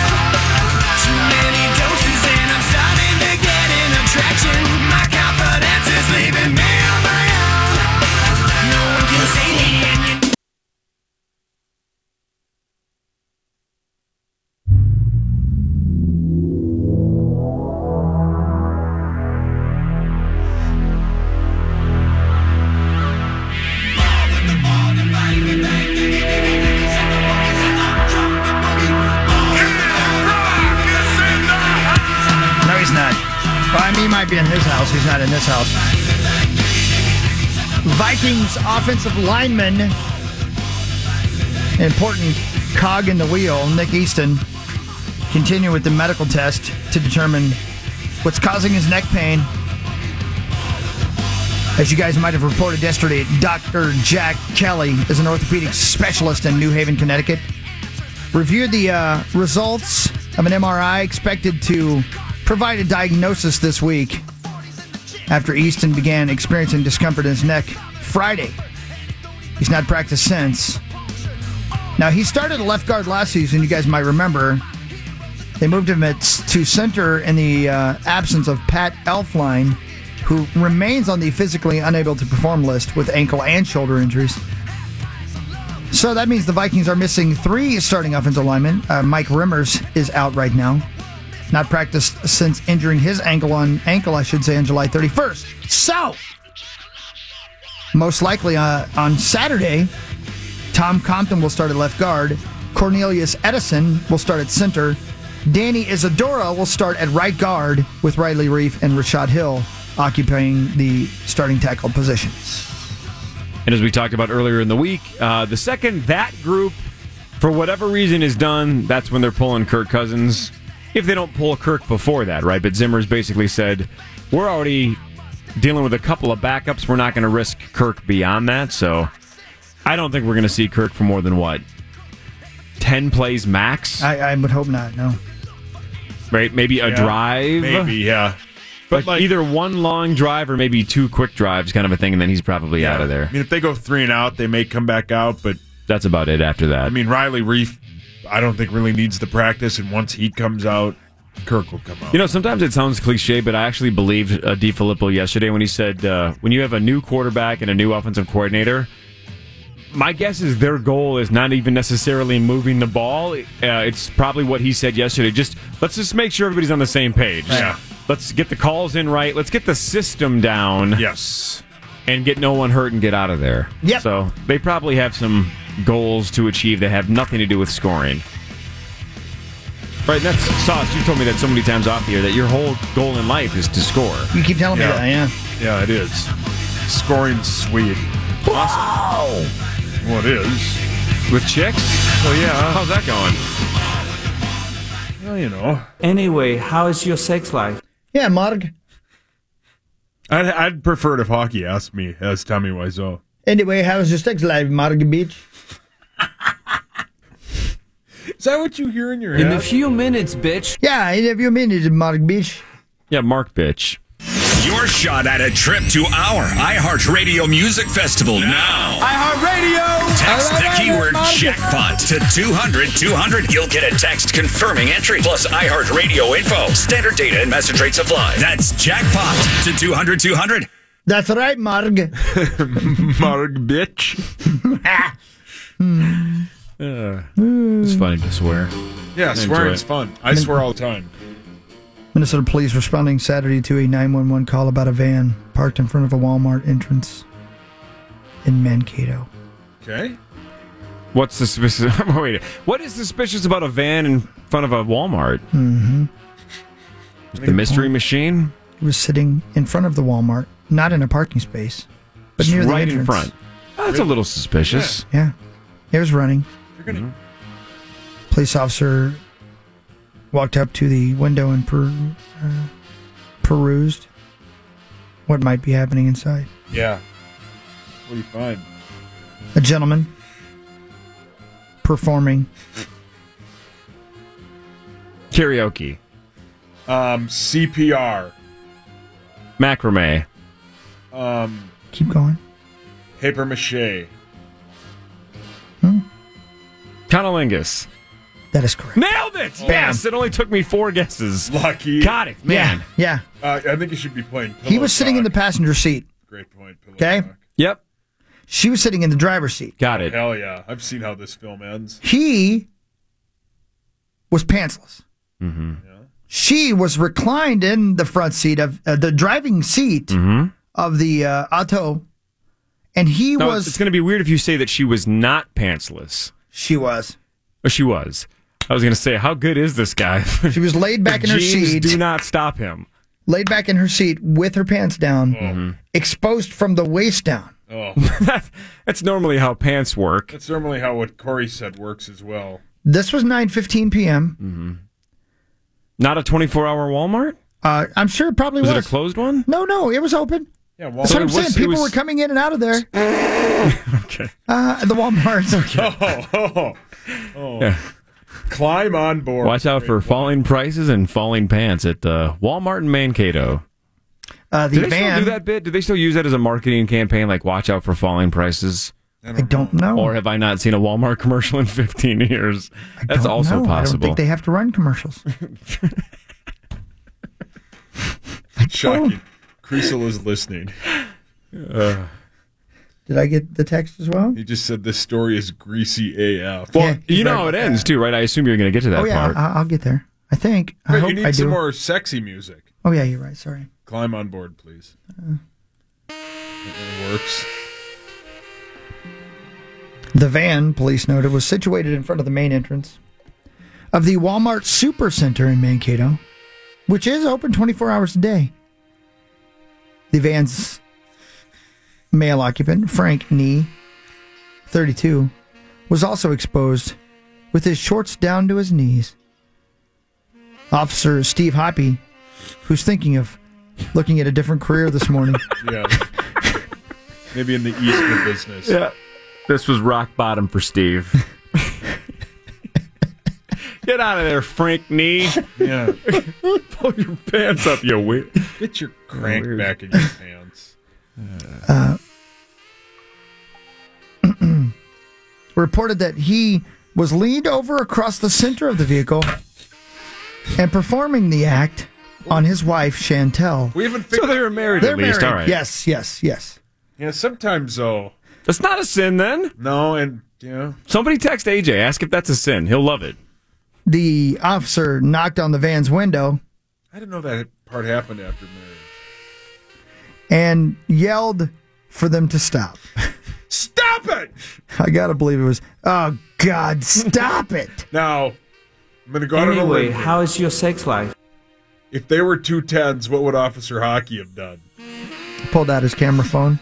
No, he's not. Well, I mean, he might be in his house. He's not in this house. Vikings offensive lineman, important cog in the wheel, Nick Easton, continue with the medical test to determine what's causing his neck pain. As you guys might have reported yesterday, Doctor Jack Kelly is an orthopedic specialist in New Haven, Connecticut. Reviewed the uh, results of an M R I, expected to provide a diagnosis this week after Easton began experiencing discomfort in his neck Friday. He's not practiced since. Now, he started at left guard last season, you guys might remember. They moved him at, to center in the uh, absence of Pat Elflein, who remains on the physically unable to perform list with ankle and shoulder injuries. So that means the Vikings are missing three starting offensive linemen. Uh, Mike Rimmers is out right now. Not practiced since injuring his ankle on ankle, I should say, on July thirty-first. So, most likely uh, on Saturday, Tom Compton will start at left guard. Cornelius Edison will start at center. Danny Isadora will start at right guard with Riley Reif and Rashad Hill occupying the starting tackle positions. And as we talked about earlier in the week, uh, the second that group, for whatever reason, is done, that's when they're pulling Kirk Cousins. If they don't pull Kirk before that, right? But Zimmer's basically said, we're already dealing with a couple of backups. We're not going to risk Kirk beyond that. So I don't think we're going to see Kirk for more than, what, ten plays max? I, I would hope not, no. Right? Maybe a Yeah, drive? Maybe, yeah. But But like, either one long drive or maybe two quick drives kind of a thing, and then he's probably yeah. out of there. I mean, if they go three and out, they may come back out, but that's about it after that. I mean, Riley Reef, I don't think really needs the practice, and once he comes out, Kirk will come out. You know, sometimes it sounds cliche, but I actually believed uh, DiFilippo yesterday when he said, uh, when you have a new quarterback and a new offensive coordinator, my guess is their goal is not even necessarily moving the ball. Uh, it's probably what he said yesterday. Just let's just make sure everybody's on the same page. Yeah. Let's get the calls in right. Let's get the system down. Yes. And get no one hurt and get out of there. Yep. So they probably have some goals to achieve that have nothing to do with scoring. Right, that's Sauce. You told me that so many times off the air that your whole goal in life is to score. You keep telling Yeah. me that, yeah. Yeah, it is. Scoring's sweet. Awesome. Well, it is. With chicks? Well, yeah. How's that going? Well, you know. Anyway, how is your sex life? Yeah, Marg. I'd, I'd prefer it if hockey asked me, as Tommy Wiseau. Anyway, how's your sex life, Marg Beach? Is that what you hear in your In head? a few minutes, bitch. Yeah, in a few minutes, Marg Beach. Yeah, Mark bitch. Your shot at a trip to our iHeartRadio Music Festival now. iHeartRadio! Text the keyword jackpot to two hundred two hundred. You'll get a text confirming entry, plus iHeartRadio info, standard data, and message rates apply. That's jackpot to two hundred two hundred. That's right, Marg. Marg bitch. Uh, it's funny to swear. Yeah, I swearing's enjoy it. fun. I swear all the time. Minnesota police responding Saturday to a nine one one call about a van parked in front of a Walmart entrance in Mankato. Okay. What's suspicious? Wait, what is suspicious about a van in front of a Walmart? Mm-hmm. The mystery machine? He was sitting in front of the Walmart, not in a parking space, but Just near the right entrance. in front. Oh, that's a little suspicious. Yeah. He was running. You're gonna... Police officer walked up to the window and per, uh, perused what might be happening inside. Yeah. What do you find? A gentleman performing Karaoke. Um, C P R. Macrame. Um, Keep going. paper mache. Hmm? Conolingus. That is correct. Nailed it! Bam. Yes, it only took me four guesses. Lucky. Got it, man. Yeah. Uh, I think you should be playing. He was sitting in the passenger seat. Great point. Pillow Okay. talk. Yep. She was sitting in the driver's seat. Got it. Hell yeah! I've seen how this film ends. He was pantsless. Mm-hmm. She was reclined in the front seat of uh, the driving seat Mm-hmm. of the uh, auto, and he No, was. It's going to be weird if you say that she was not pantsless. She was. Oh, she was. I was going to say, how good is this guy? She was laid back in her Jeans seat. do not stop him. Laid back in her seat with her pants down, Mhm. exposed from the waist down. Oh, That's normally how pants work. that's normally how what Corey said works as well. This was nine fifteen p.m. Mm-hmm. Not a twenty-four hour Walmart? Uh, I'm sure it probably Was was. it a closed one? No, no, it was open. Yeah, That's Walmart. what So I'm it was- saying. it People was- were coming in and out of there. Okay. Uh, the Walmart. Oh, oh, oh. Yeah. Climb on board. Watch out for falling prices and falling pants at uh, Walmart in Mankato. Uh, the Do they van. still do that bit? Do they still use that as a marketing campaign, like watch out for falling prices? I I don't, don't know. Or have I not seen a Walmart commercial in fifteen years? I That's don't also know. I don't possible. think they have to run commercials. Shocking. Creasel is listening. Uh, Did I get the text as well? He just said this story is greasy A F. well, Yeah, he's you know right how it about ends, that. too, right? I assume you're going to get to that Oh yeah, part. I- I'll get there. I think. I Wait, hope you need I some do. more sexy music. Oh yeah, you're right. Sorry. Climb on board, please. It works. The van, police noted, was situated in front of the main entrance of the Walmart Supercenter in Mankato, which is open twenty-four hours a day. The van's male occupant, Frank Nee, thirty-two, was also exposed with his shorts down to his knees. Officer Steve Hoppy, who's thinking of looking at a different career this morning. Yeah. Maybe in the Eastern business. Yeah. This was rock bottom for Steve. Get out of there, Frank Nee. Yeah. Pull your pants up, you weird. Get your crank back in your pants. Uh, reported that he was leaned over across the center of the vehicle and performing the act on his wife, Chantel. We haven't So figured they were married They're at least. married. All right. Yes, yes, yes. Yeah, sometimes though. That's not a sin then. No, and yeah. Somebody text A J. Ask if that's a sin. He'll love it. The officer knocked on the van's window I didn't know that part happened after marriage. and yelled for them to stop. Stop it! I gotta believe it was, oh, God, stop it. Now, I'm going to go out on a Anyway, limb here. how is your sex life? If they were two tens, what would Officer Hockey have done? Pulled out his camera phone.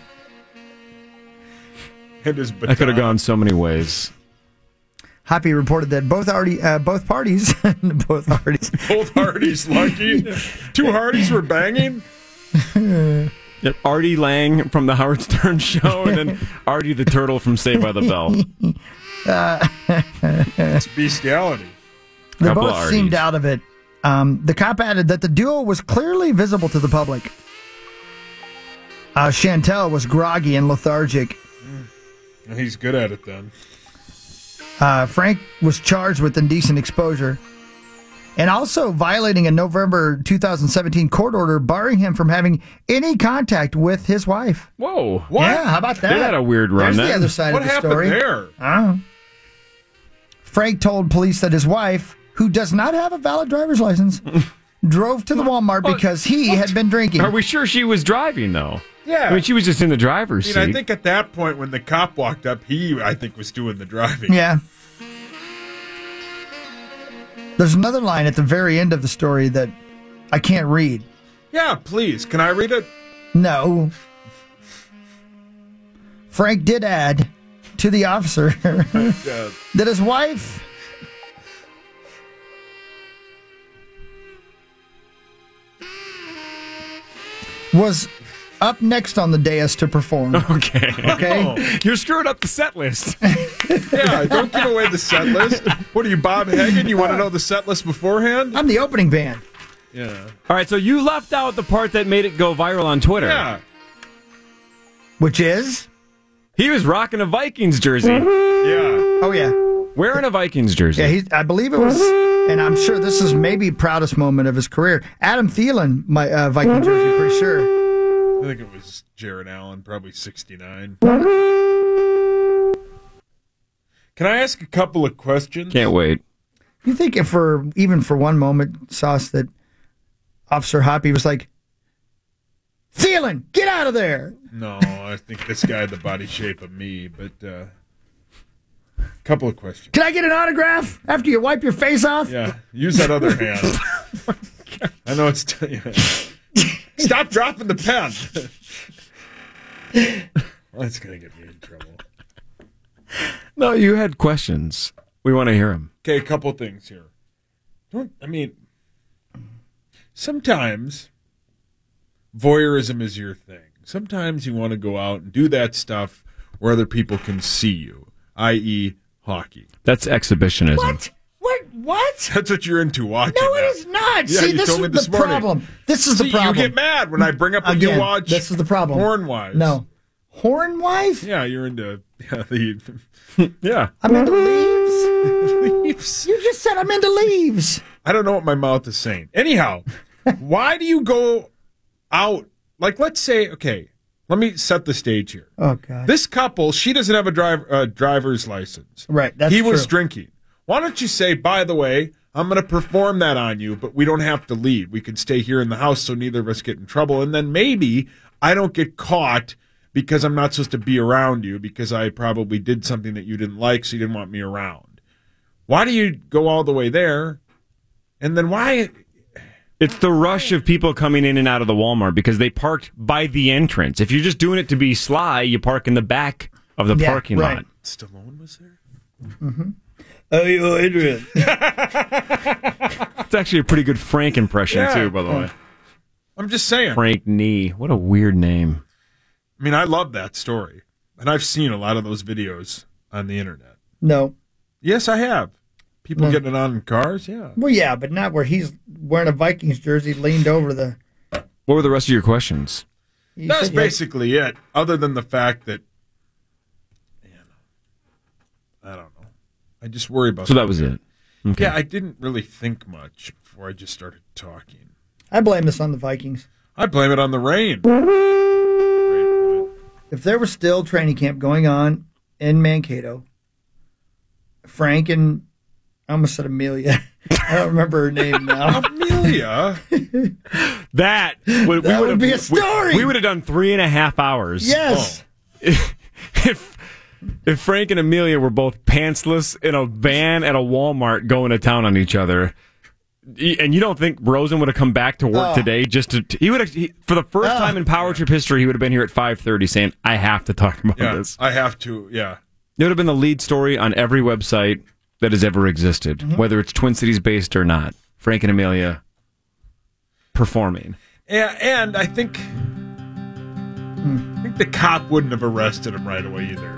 And his baton. That could have gone so many ways. Hoppy reported that both already, uh, both parties, both parties, Both Hardys lucky. Two Hardys were banging. Yep, Artie Lang from the Howard Stern Show, and then Artie the Turtle from Saved by the Bell. uh, It's bestiality. they Couple both of seemed Arties. out of it. Um, the cop added that the duo was clearly visible to the public. Uh, Chantel was groggy and lethargic. And he's good at it then. Uh, Frank was charged with indecent exposure and also violating a November two thousand seventeen court order barring him from having any contact with his wife. Whoa. What? Yeah, how about that? They had a weird run There's then. the other side What of the happened story. there? Oh. Frank told police that his wife, who does not have a valid driver's license, drove to the Walmart because he had been drinking. Are we sure she was driving, though? Yeah. I mean, she was just in the driver's I mean, seat. I think at that point when the cop walked up, he, I think, was doing the driving. Yeah. There's another line at the very end of the story that I can't read. Yeah, please. Can I read it? No. Frank did add to the officer Uh, that his wife was up next on the dais to perform. Okay. Okay. Oh. You're screwing up the set list. Yeah, don't give away the set list. What are you, Bob Hagan? You want to know the set list beforehand? I'm the opening band. Yeah. All right, so you left out the part that made it go viral on Twitter. Yeah. Which is? He was rocking a Vikings jersey. Yeah. Oh, yeah. Wearing a Vikings jersey. Yeah, he, I believe it was, and I'm sure this is maybe proudest moment of his career. Adam Thielen, my uh, Viking jersey, pretty sure. I think it was Jared Allen, probably sixty-nine. Can I ask a couple of questions? Can't wait. You think if for even for one moment, Sauce, that Officer Hoppy was like, Thielen, get out of there. No, I think this guy had the body shape of me, but uh couple of questions. Can I get an autograph after you wipe your face off? Yeah, use that other hand. I know it's... T- yeah. Stop dropping the pen. Well, that's going to get me in trouble. No, you had questions. We want to hear them. Okay, a couple of things here. Don't, I mean, sometimes voyeurism is your thing. Sometimes you want to go out and do that stuff where other people can see you, that is hockey. That's exhibitionism. What? What? What? That's what you're into watching. No, it that. is not. Yeah, See, you this told is me this the morning. problem. This is See, the problem. You get mad when I bring up when Again, you watch. this is the problem. Horn Wives. No. Horn wife? Yeah, you're into yeah, the yeah. I'm into leaves. leaves. You just said I'm into leaves. I don't know what my mouth is saying. Anyhow, why do you go out? Like, let's say, okay, let me set the stage here. Oh, God. This couple, she doesn't have a drive, uh, driver's license. Right, that's He was true. drinking. Why don't you say, by the way, I'm going to perform that on you, but we don't have to leave. We can stay here in the house so neither of us get in trouble. And then maybe I don't get caught because I'm not supposed to be around you because I probably did something that you didn't like, so you didn't want me around. Why do you go all the way there? And then why... It's the rush of people coming in and out of the Walmart because they parked by the entrance. If you're just doing it to be sly, you park in the back of the Yeah, parking right. lot. Stallone was there? Mm-hmm. Oh, you Adrian. It's actually a pretty good Frank impression, Yeah. too, by the way. I'm just saying. Frank Nee. What a weird name. I mean, I love that story. And I've seen a lot of those videos on the internet. No. Yes, I have. People No. getting it on in cars, yeah. Well, yeah, but not where he's wearing a Vikings jersey, leaned over the. What were the rest of your questions? You That's said you had- basically it, other than the fact that, man, I don't know. I just worry about So that was it. Okay. Yeah, I didn't really think much before I just started talking. I blame this on the Vikings. I blame it on the rain. If there was still training camp going on in Mankato, Frank and I almost said Amelia. I don't remember her name now. Amelia? That would, That we would be a we- story. We, would have done three and a half hours. Yes. Oh. If if Frank and Amelia were both pantsless in a van at a Walmart going to town on each other, y- and you don't think Rosen would have come back to work Oh. today just to he would have he, for the first Oh. time in Power Trip history, he would have been here at five thirty saying, "I have to talk about Yeah, this." I have to, yeah. It would have been the lead story on every website that has ever existed, Mm-hmm. whether it's Twin Cities based or not. Frank and Amelia performing. And, and I think I think the cop wouldn't have arrested him right away either.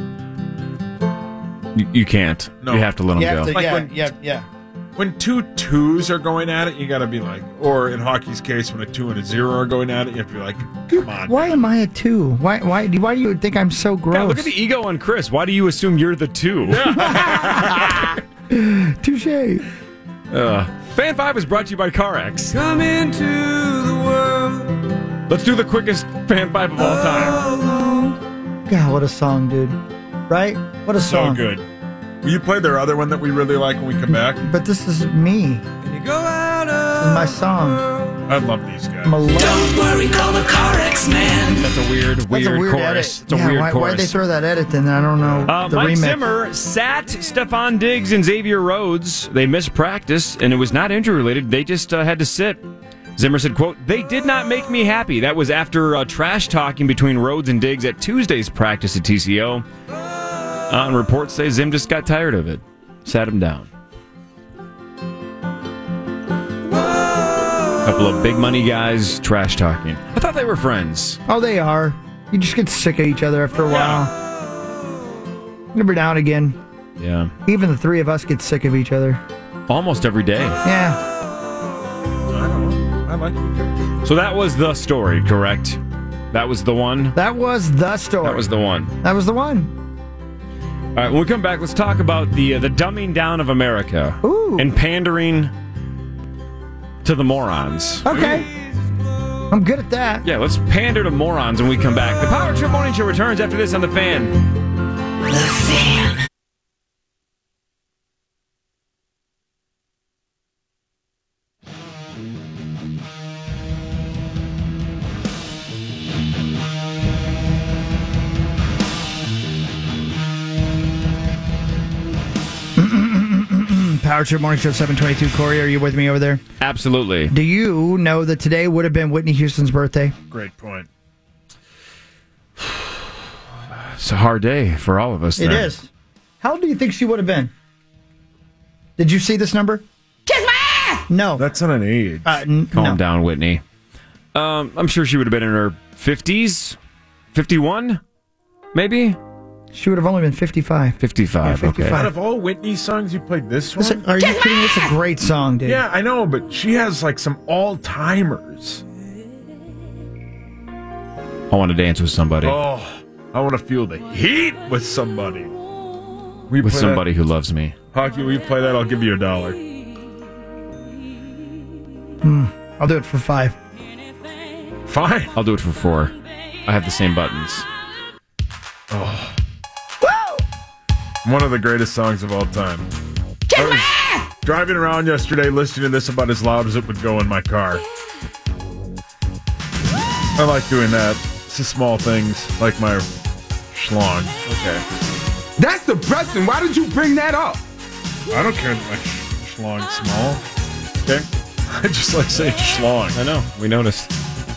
You, you can't. No. You have to let them You go. have to, Like yeah, when- yeah, yeah. When two twos are going at it, you got to be like, or in hockey's case, when a two and a zero are going at it, you have to be like, come on. Why am I a two? Why? Why? Why do you think I'm so gross? God, look at the ego on Chris. Why do you assume you're the two? Touche. Uh, Fan five is brought to you by CarX. Come into the world. Let's do the quickest Fan five of all time. God, what a song, dude. Right? What a So song. good. Will you play their other one that we really like when we come back? But this is me. You go out This is my song. I love these guys. I'm alone. Don't worry, call the CarX man. That's a weird, That's weird, a weird chorus. edit. It's a yeah, weird why, chorus. why'd they throw that edit in? I don't know. Uh, the Mike remix. Zimmer sat Stephon Diggs and Xavier Rhodes. They missed practice, and it was not injury-related. They just uh, had to sit. Zimmer said, quote, "They did not make me happy." That was after uh, trash-talking between Rhodes and Diggs at Tuesday's practice at T C O. Uh, and reports say Zim just got tired of it. Sat him down. Couple of big money guys trash-talking. I thought they were friends. Oh, they are. You just get sick of each other after a while. Every now and again. Yeah. Even the three of us get sick of each other. Almost every day. Yeah. I don't know. I like you guys. So that was the story, correct? That was the one? That was the story. That was the one. That was the one. All right, when we come back, let's talk about the uh, the dumbing down of America Ooh. and pandering to the morons. Okay. I'm good at that. Yeah, let's pander to morons when we come back. The Power Trip Morning Show returns after this on The Fan. The Fan. Power Trip Morning Show seven twenty-two. Corey, are you with me over there? Absolutely. Do you know that today would have been Whitney Houston's birthday? Great point. It's a hard day for all of us. It then. is. How old do you think she would have been? Did you see this number? Kiss my ass! No. That's not an age. Uh, n- Calm no. down, Whitney. Um, I'm sure she would have been in her fifties, fifty-one, maybe She would have only been fifty-five. fifty-five. Yeah, Okay. fifty-five. Out of all Whitney's songs, you played this one? Listen, are you kidding? It's a great song, dude. Yeah, I know, but she has like some all-timers. I want to dance with somebody. Oh, I want to feel the heat with somebody. We with play somebody who loves me. That? Hockey, will you play that? I'll give you a dollar. Hmm. I'll do it for five. Fine. I'll do it for four. I have the same buttons. Oh. One of the greatest songs of all time. I was driving around yesterday listening to this about as loud as it would go in my car. I like doing that. It's the small things, like my schlong. Okay. That's depressing. Why did you bring that up? I don't care that my sh- schlong's small. Okay? I just like saying schlong. I know. We noticed.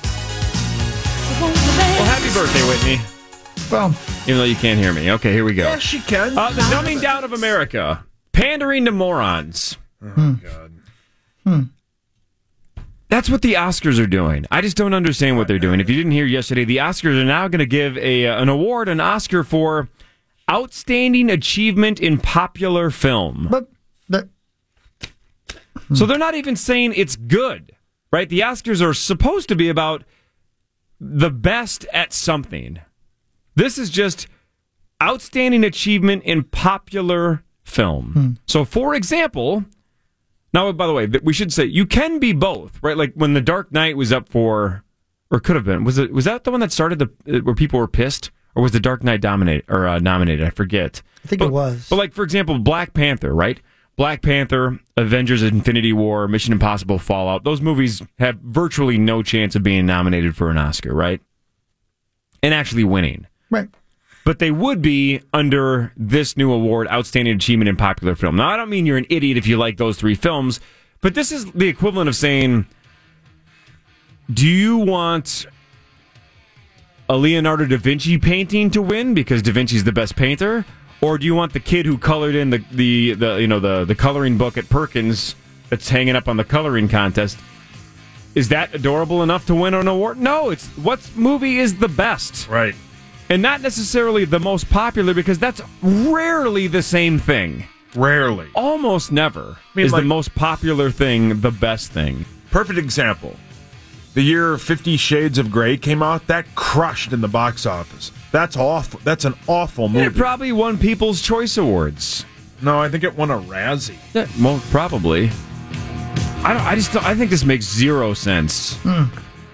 Well, happy birthday, Whitney. Well, even though you can't hear me. Okay, here we go. Yeah, she can. Uh, the dumbing down of America. Pandering to morons. Oh, Hmm. God. Hmm. That's what the Oscars are doing. I just don't understand what they're doing. If you didn't hear yesterday, the Oscars are now going to give a an award, an Oscar for Outstanding Achievement in Popular Film. But, but So they're not even saying it's good, right? The Oscars are supposed to be about the best at something. This is just Outstanding Achievement in Popular Film. Hmm. So, for example, now, by the way, we should say you can be both, right? Like when The Dark Knight was up for, or could have been, was it was that the one that started the where people were pissed, or was The Dark Knight dominated or uh, nominated? I forget. I think but, it was. But like for example, Black Panther, right? Black Panther, Avengers: Infinity War, Mission Impossible: Fallout. Those movies have virtually no chance of being nominated for an Oscar, right? And actually winning. Right. But they would be under this new award, Outstanding Achievement in Popular Film. Now, I don't mean you're an idiot if you like those three films, but this is the equivalent of saying, do you want a Leonardo da Vinci painting to win because Da Vinci's the best painter? Or do you want the kid who colored in the, the, the you know the, the coloring book at Perkins that's hanging up on the coloring contest? Is that adorable enough to win an award? No, it's what movie is the best. Right. And not necessarily the most popular, because that's rarely the same thing. Rarely. Almost never I mean, is like, the most popular thing the best thing. Perfect example. The year Fifty Shades of Grey came out, that crushed in the box office. That's awful. That's an awful movie. It probably won People's Choice Awards. No, I think it won a Razzie. Yeah, well, probably. I don't. I just. Don't, I think this makes zero sense. Hmm.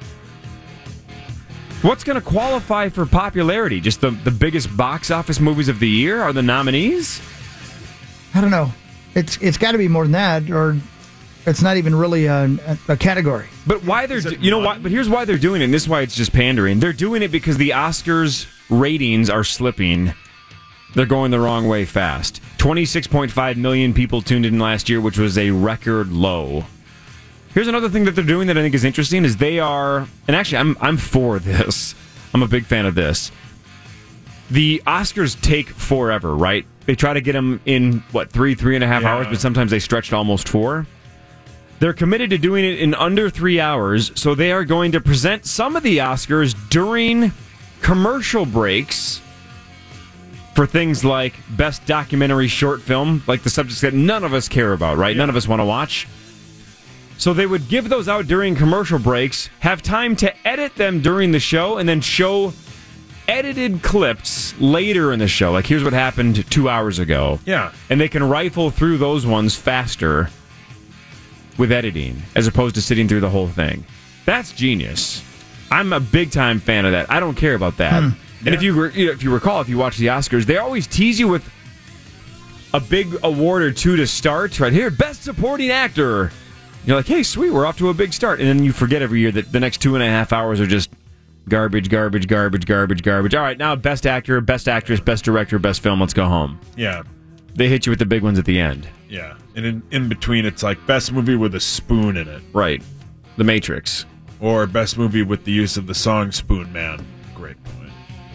What's going to qualify for popularity? Just the, the biggest box office movies of the year are the nominees? I don't know. It's it's got to be more than that, or it's not even really a, a, a category. But why they're do, you know why? But here's why they're doing it. And this is why it's just pandering. They're doing it because the Oscars ratings are slipping. They're going the wrong way fast. twenty-six point five million people tuned in last year, which was a record low. Here's another thing that they're doing that I think is interesting is they are, and actually I'm I'm for this. I'm a big fan of this. The Oscars take forever, right? They try to get them in, what, three, three and a half Yeah. hours, but sometimes they stretch to almost four. They're committed to doing it in under three hours, so they are going to present some of the Oscars during commercial breaks for things like Best Documentary Short Film, like the subjects that none of us care about, right? Yeah. None of us want to watch. So they would give those out during commercial breaks, have time to edit them during the show, and then show edited clips later in the show. Like, here's what happened two hours ago. Yeah. And they can rifle through those ones faster with editing, as opposed to sitting through the whole thing. That's genius. I'm a big-time fan of that. I don't care about that. Hmm. And yeah. if you re- if you recall, if you watch the Oscars, they always tease you with a big award or two to start. Right here, Best Supporting Actor. You're like, hey, sweet, we're off to a big start. And then you forget every year that the next two and a half hours are just garbage, garbage, garbage, garbage, garbage. All right, now Best Actor, Best Actress, Best Director, Best Film. Let's go home. Yeah. They hit you with the big ones at the end. Yeah. And in, in between, it's like Best Movie with a Spoon in it. Right. The Matrix. Or Best Movie with the use of the song Spoon Man. Great point.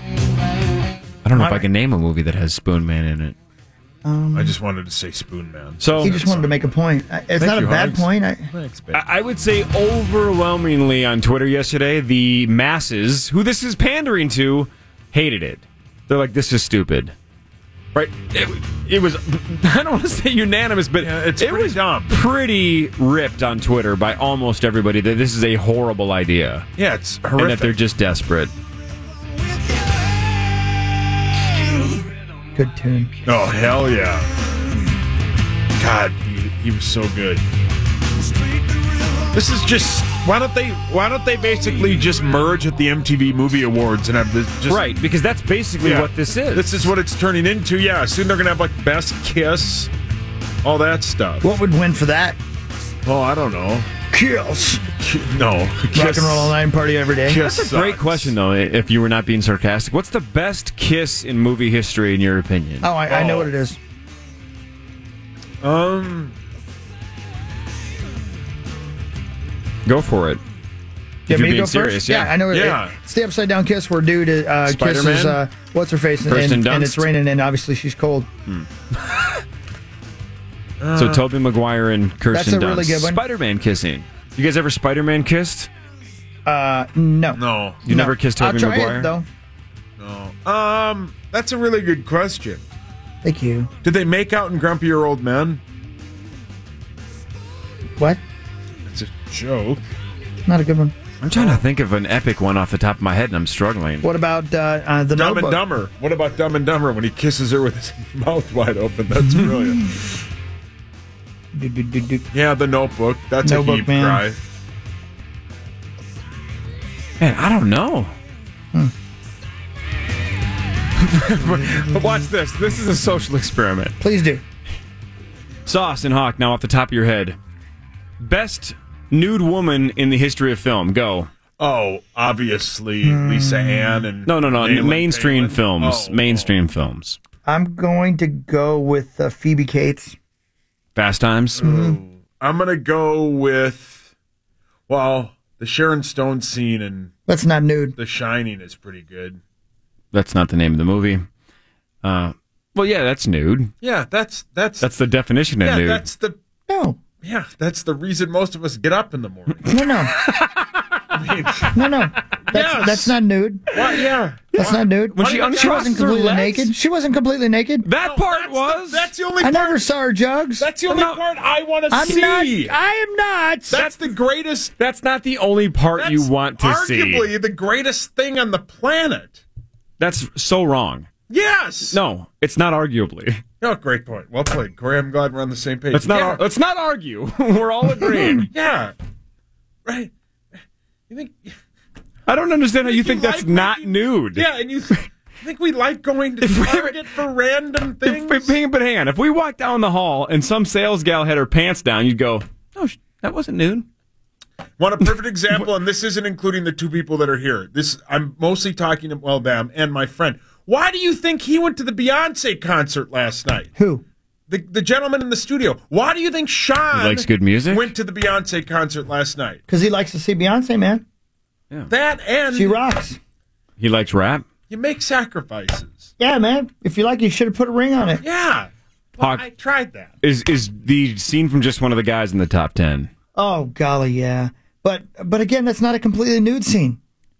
I don't know All if right. I can name a movie that has Spoon Man in it. Um, I just wanted to say Spoon Man. So he just wanted to make a point. It's Thank not you, a bad Hugs. point. I, Thanks, babe. I would say overwhelmingly on Twitter yesterday, the masses, who this is pandering to, hated it. They're like, this is stupid. Right? It, it was, I don't want to say unanimous, but yeah, it's it was dumb. pretty ripped on Twitter by almost everybody that this is a horrible idea. Yeah, it's horrific. And that they're just desperate. Good tune. Oh, hell yeah. God, he, he was so good. This is just why don't they why don't they basically just merge at the M T V Movie Awards and have this just Right, because that's basically yeah, what this is. This is what it's turning into. Yeah, soon they're gonna have like Best Kiss, all that stuff. What would win for that? Oh, I don't know. Kiss. No. Kiss. Rock and roll all nine party every day. Kiss That's a great sucks. question, though, if you were not being sarcastic. What's the best kiss in movie history, in your opinion? Oh, I, I know what it is. Um, Go for it. Yeah, If me you're to go being serious, first? yeah. I know. Yeah. It, it's the upside down kiss where dude uh, Spider-Man? kisses uh, what's her face, and, Kirsten and, and Dunst? it's raining, and obviously she's cold. Hmm. So Tobey Maguire and Kirsten That's a Dunst. really good one. Spider-Man kissing. You guys ever Spider-Man kissed? Uh, no. No. You No. never kissed I'll Tobey try Maguire? it, though. No. Um, that's a really good question. Thank you. Did they make out in Grumpier Old Men? What? It's a joke. Not a good one. I'm trying to think of an epic one off the top of my head, and I'm struggling. What about uh, uh, the Dumb Notebook? and Dumber. What about Dumb and Dumber when he kisses her with his mouth wide open? That's brilliant. Do, do, do, do. Yeah, The Notebook. That's Notebook, a heap man. cry. Man, I don't know. Watch this. This is a social experiment. Please do. Sauce and Hawk, now off the top of your head. Best nude woman in the history of film. Go. Oh, obviously Lisa Ann and No, no, no. Nayland mainstream Palin. films. Oh, mainstream films. I'm going to go with uh, Phoebe Cates. Fast Times. Mm-hmm. I'm gonna go with well, the Sharon Stone scene in That's not nude. The Shining is pretty good. That's not the name of the movie. Uh, well, yeah, that's nude. Yeah, that's that's That's the definition of yeah, nude. that's the No. yeah, that's the reason most of us get up in the morning. No, no. I mean, No, no. That's, Yes. that's not nude. what? Yeah, That's not nude. When she she uncrossed wasn't her completely legs? naked. She wasn't completely naked. that part that's was. The, that's the only. I part, never saw her jugs. That's the only No. part I want to I'm see. not. I am not. That's the greatest. That's not the only part That's you want to see. arguably the greatest thing on the planet. That's so wrong. Yes. No, it's not arguably. No, great point. Well played, Corey. I'm glad we're on the same page. Let's not. Yeah. ar- let's not argue. We're all agreeing. Yeah. Right. You think? I don't understand how you think you that's like not making- nude. Yeah, and you th- think we like going to Target for random things? If, hang, but hang on. If we walked down the hall and some sales gal had her pants down, you'd go, "No, sh- that wasn't nude." Want a perfect example, and this isn't including the two people that are here. This I'm mostly talking to well, them and my friend. Why do you think he went to the Beyonce concert last night? Who? The the gentleman in the studio. Why do you think Sean He likes good music? went to the Beyonce concert last night? Because he likes to see Beyonce, man. That and She rocks. He likes rap. you make sacrifices. Yeah, man. If you like, you should have put a ring on it. Yeah. Well, Hawk- I tried that. Is is the scene from just one of the guys in the top ten? Oh, golly, yeah. But but again, that's not a completely nude scene.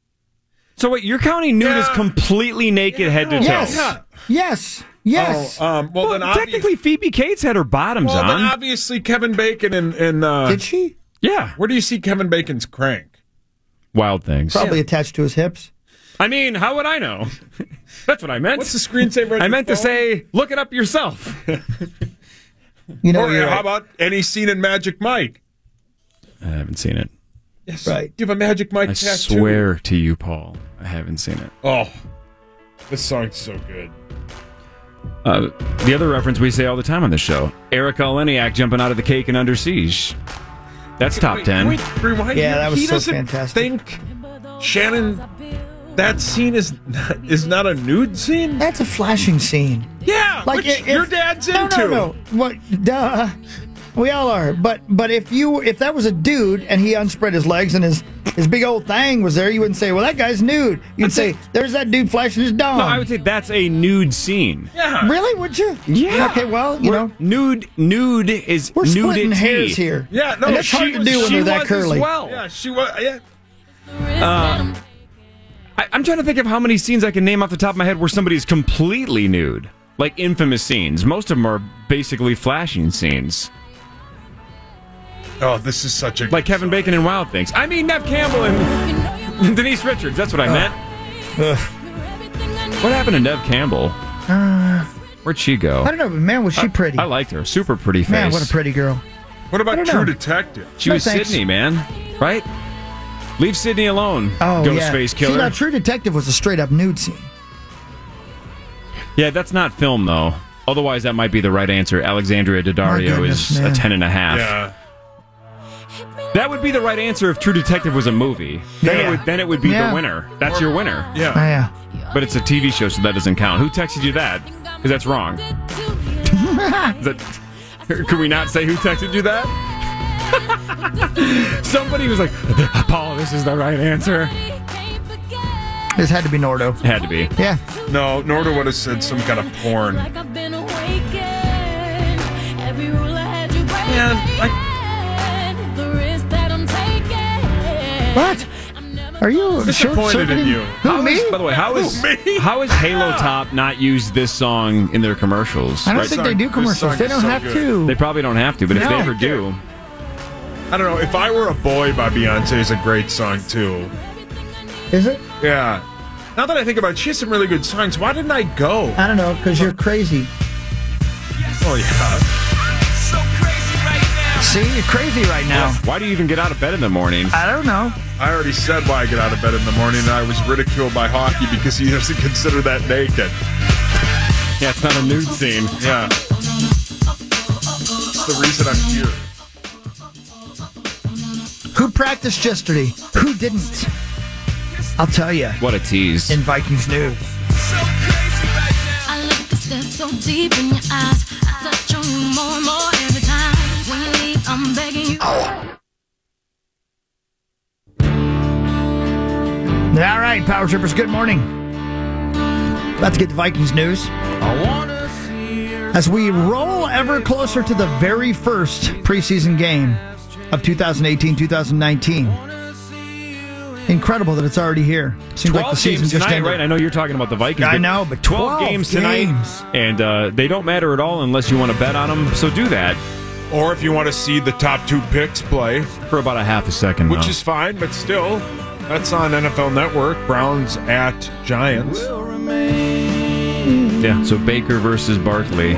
So wait, you're counting nude Yeah. as completely naked head to toe? Yes. Yeah. Yes. Yes. Oh, um, well, Well, then obvi- technically, Phoebe Cates had her bottoms well, then on. obviously Kevin Bacon and, and uh, Did she? Yeah, where do you see Kevin Bacon's crank? Wild Things. Probably attached to his hips. I mean, how would I know? That's what I meant. What's the screensaver? on I your meant to phone? say, look it up yourself. You know, Or you're how right. about any scene in Magic Mike? I haven't seen it. Yes. Right. Do you have a Magic Mike I tattoo? swear to you, Paul, I haven't seen it. Oh, this song's so good. Uh, the other reference we say all the time on this show, Erica Leniak jumping out of the cake and Under Siege. That's top Wait, ten. Wait, rewind. Yeah, here. that was he so doesn't fantastic. think Shannon, that scene is not, is not a nude scene? That's a flashing scene. Yeah, Like which if, your dad's no, into. No, no, What? Duh. We all are. But but if you if that was a dude and he unspread his legs and his his big old thing was there, you wouldn't say, "Well, that guy's nude." You'd I'd say, say- "There's that dude flashing his dong." No, I would say that's a nude scene. Yeah. Really? Would you? Yeah. Okay. Well, you We're- know, nude. Nude is we're splitting nudity. hairs here. Yeah, no, and that's she hard to was- do when She they're that was curly. as well. Yeah, she was. Yeah. Uh, I, I'm trying to think of how many scenes I can name off the top of my head where somebody's completely nude, like infamous scenes. Most of them are basically flashing scenes, Oh, this is such a like Kevin Bacon in Wild Things. I mean, Nev Campbell and Denise Richards. That's what I meant. Ugh. What happened to Nev Campbell? Uh, Where'd she go? I don't know, but man, was she pretty? I liked her. Super pretty face. Man, what a pretty girl. What I about don't True know. Detective? She No, was thanks. Sydney, man. Right? Leave Sydney alone. Oh, yeah. Ghostface See, killer. now, True Detective was a straight up nude scene. Yeah, that's not film though. Otherwise, that might be the right answer. Alexandria Daddario goodness, is man. a ten and a half. Yeah. That would be the right answer if True Detective was a movie. Then Yeah. it would then it would be Yeah. the winner. That's your winner. Oh, Yeah. yeah. But it's a T V show, so that doesn't count. Who texted you that? Because that's wrong. Is that, could we not say who texted you that? Somebody was like, Paul, this is the right answer. This had to be Nordo. Had to be. Yeah. No, Norda would have said some kind of porn. Man, like- What? Are you disappointed in you? Who, How me? is- by the way, how is how is Halo Top not used this song in their commercials? I don't think they do commercials. They don't have to. They probably don't have to, but if No. they ever do, I don't know. If I Were a Boy by Beyonce is a great song, too. Is it? Yeah. Now that I think about it, she has some really good songs. Why didn't I go? I don't know, because you're crazy. Oh, yeah. See, you're crazy right now. why do you even get out of bed in the morning? I don't know. I already said why I get out of bed in the morning, and I was ridiculed by Hockey because he doesn't consider that naked. Yeah, it's not a nude scene. Yeah. It's the reason I'm here. Who practiced yesterday? Who didn't? I'll tell you. What a tease. In Vikings news. I look cause they're so deep in your eyes. I touch on you more and more every time. When you leave, I'm begging you. All right, Power Trippers, good morning. About to get to Vikings news. As we roll ever closer to the very first preseason game of twenty eighteen twenty nineteen. Incredible that it's already here. Seems like the season games just tonight, ended. right? I know you're talking about the Vikings. I know, but twelve games tonight, games. and uh, they don't matter at all unless you want to bet on them. So do that. Or if you want to see the top two picks play. For about a half a second, Which though. is fine, but still, that's on N F L Network. Browns at Giants. Yeah, so Baker versus Barkley.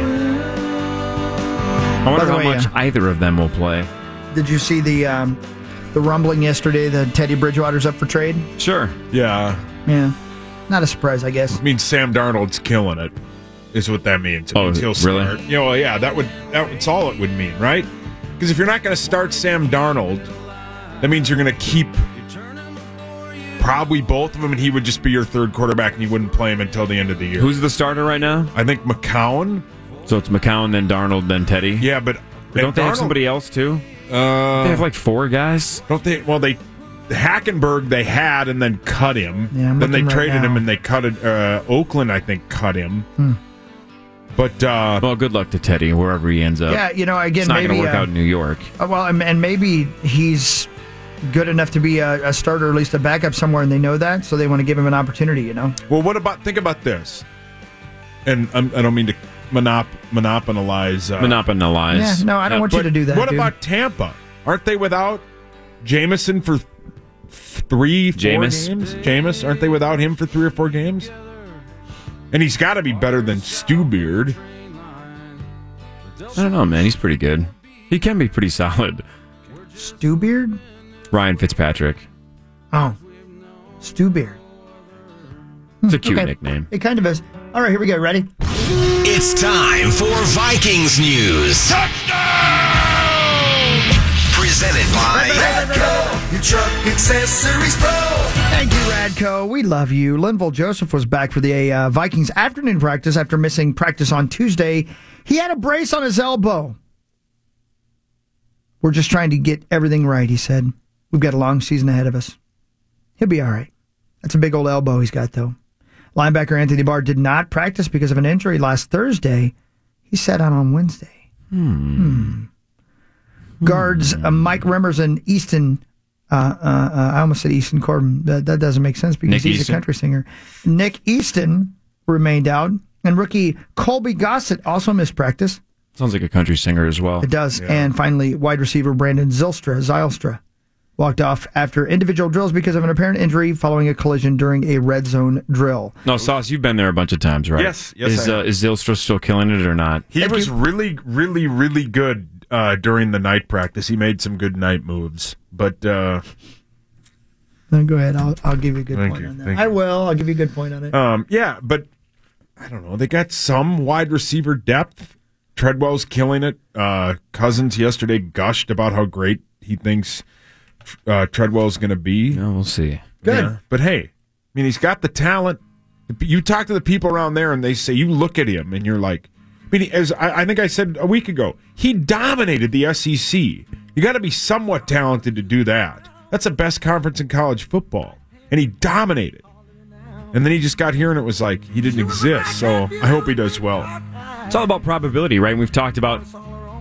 I wonder the how way, much uh, either of them will play. Did you see the um, the rumbling yesterday that Teddy Bridgewater's up for trade? Sure. Yeah. Yeah. Not a surprise, I guess. It means Sam Darnold's killing it, is what that means. It Oh, means he'll really? start. You know, yeah, that would that's all it would mean, right? Because if you're not going to start Sam Darnold, that means you're going to keep probably both of them, and he would just be your third quarterback, and you wouldn't play him until the end of the year. Who's the starter right now? I think McCown. So it's McCown, then Darnold, then Teddy. Yeah, but But don't and they have Darnold- somebody else too? Uh, They have like four guys. Don't they? Well, they Hackenberg they had and then cut him. Yeah, I'm then they looking right traded him now. and they cut it. Uh, Oakland, I think, cut him. Hmm. But uh, Well, good luck to Teddy wherever he ends up. Yeah, you know, again, it's not maybe going to work uh, out in New York. uh, well, and, and maybe he's good enough to be a, a starter, or at least a backup somewhere, and they know that, so they want to give him an opportunity. You know. well, what about? Think about this. And um, I don't mean to monop, monopolize. Uh, Monopolize. Yeah, no, I don't want you but to do that. What dude. about Tampa? Aren't they without Jameson for th- three, four Jameis? games? Jameis, aren't they without him for three or four games? And he's got to be better than Stu Beard. I don't know, man. He's pretty good. He can be pretty solid. Stu Beard? Ryan Fitzpatrick. Oh, Stu Beard. It's a cute Okay. nickname. It kind of is. All right, here we go. Ready? It's time for Vikings News. Presented by Radco, your truck accessories pro. Thank you, Radco. We love you. Linville Joseph was back for the uh, Vikings afternoon practice after missing practice on Tuesday. He had a brace on his elbow. We're just trying to get everything right, he said. We've got a long season ahead of us. He'll be all right. That's a big old elbow he's got, though. Linebacker Anthony Barr did not practice because of an injury last Thursday. He sat out on Wednesday. Hmm. Hmm. Guards uh, Mike Remmers and Easton. Uh, uh, uh, I almost said Easton Corbin. That, that doesn't make sense because Nick he's Easton? a country singer. Nick Easton remained out, and rookie Colby Gossett also missed practice. Sounds like a country singer as well. It does. And finally, wide receiver Brandon Zylstra, Zylstra walked off after individual drills because of an apparent injury following a collision during a red zone drill. No, Sauce, you've been there a bunch of times, right? Yes, yes, Is, I uh, have. is Zylstra still killing it or not? He Thank was you. really, really, really good uh, during the night practice. He made some good night moves. But uh, No, go ahead. I'll, I'll give you a good Thank point you, on that. thank I you. will. I'll give you a good point on it. um, yeah, but I don't know. They got some wide receiver depth. Treadwell's killing it. Uh, Cousins yesterday gushed about how great he thinks uh, Treadwell's going to be. No, we'll see. Good. Yeah, but hey, I mean, he's got the talent. You talk to the people around there, and they say you look at him, and you're like, I mean, as I, I think I said a week ago, he dominated the S E C. You got to be somewhat talented to do that. That's the best conference in college football, and he dominated. And then he just got here, and it was like he didn't exist. So I hope he does well. It's all about probability, right? We've talked about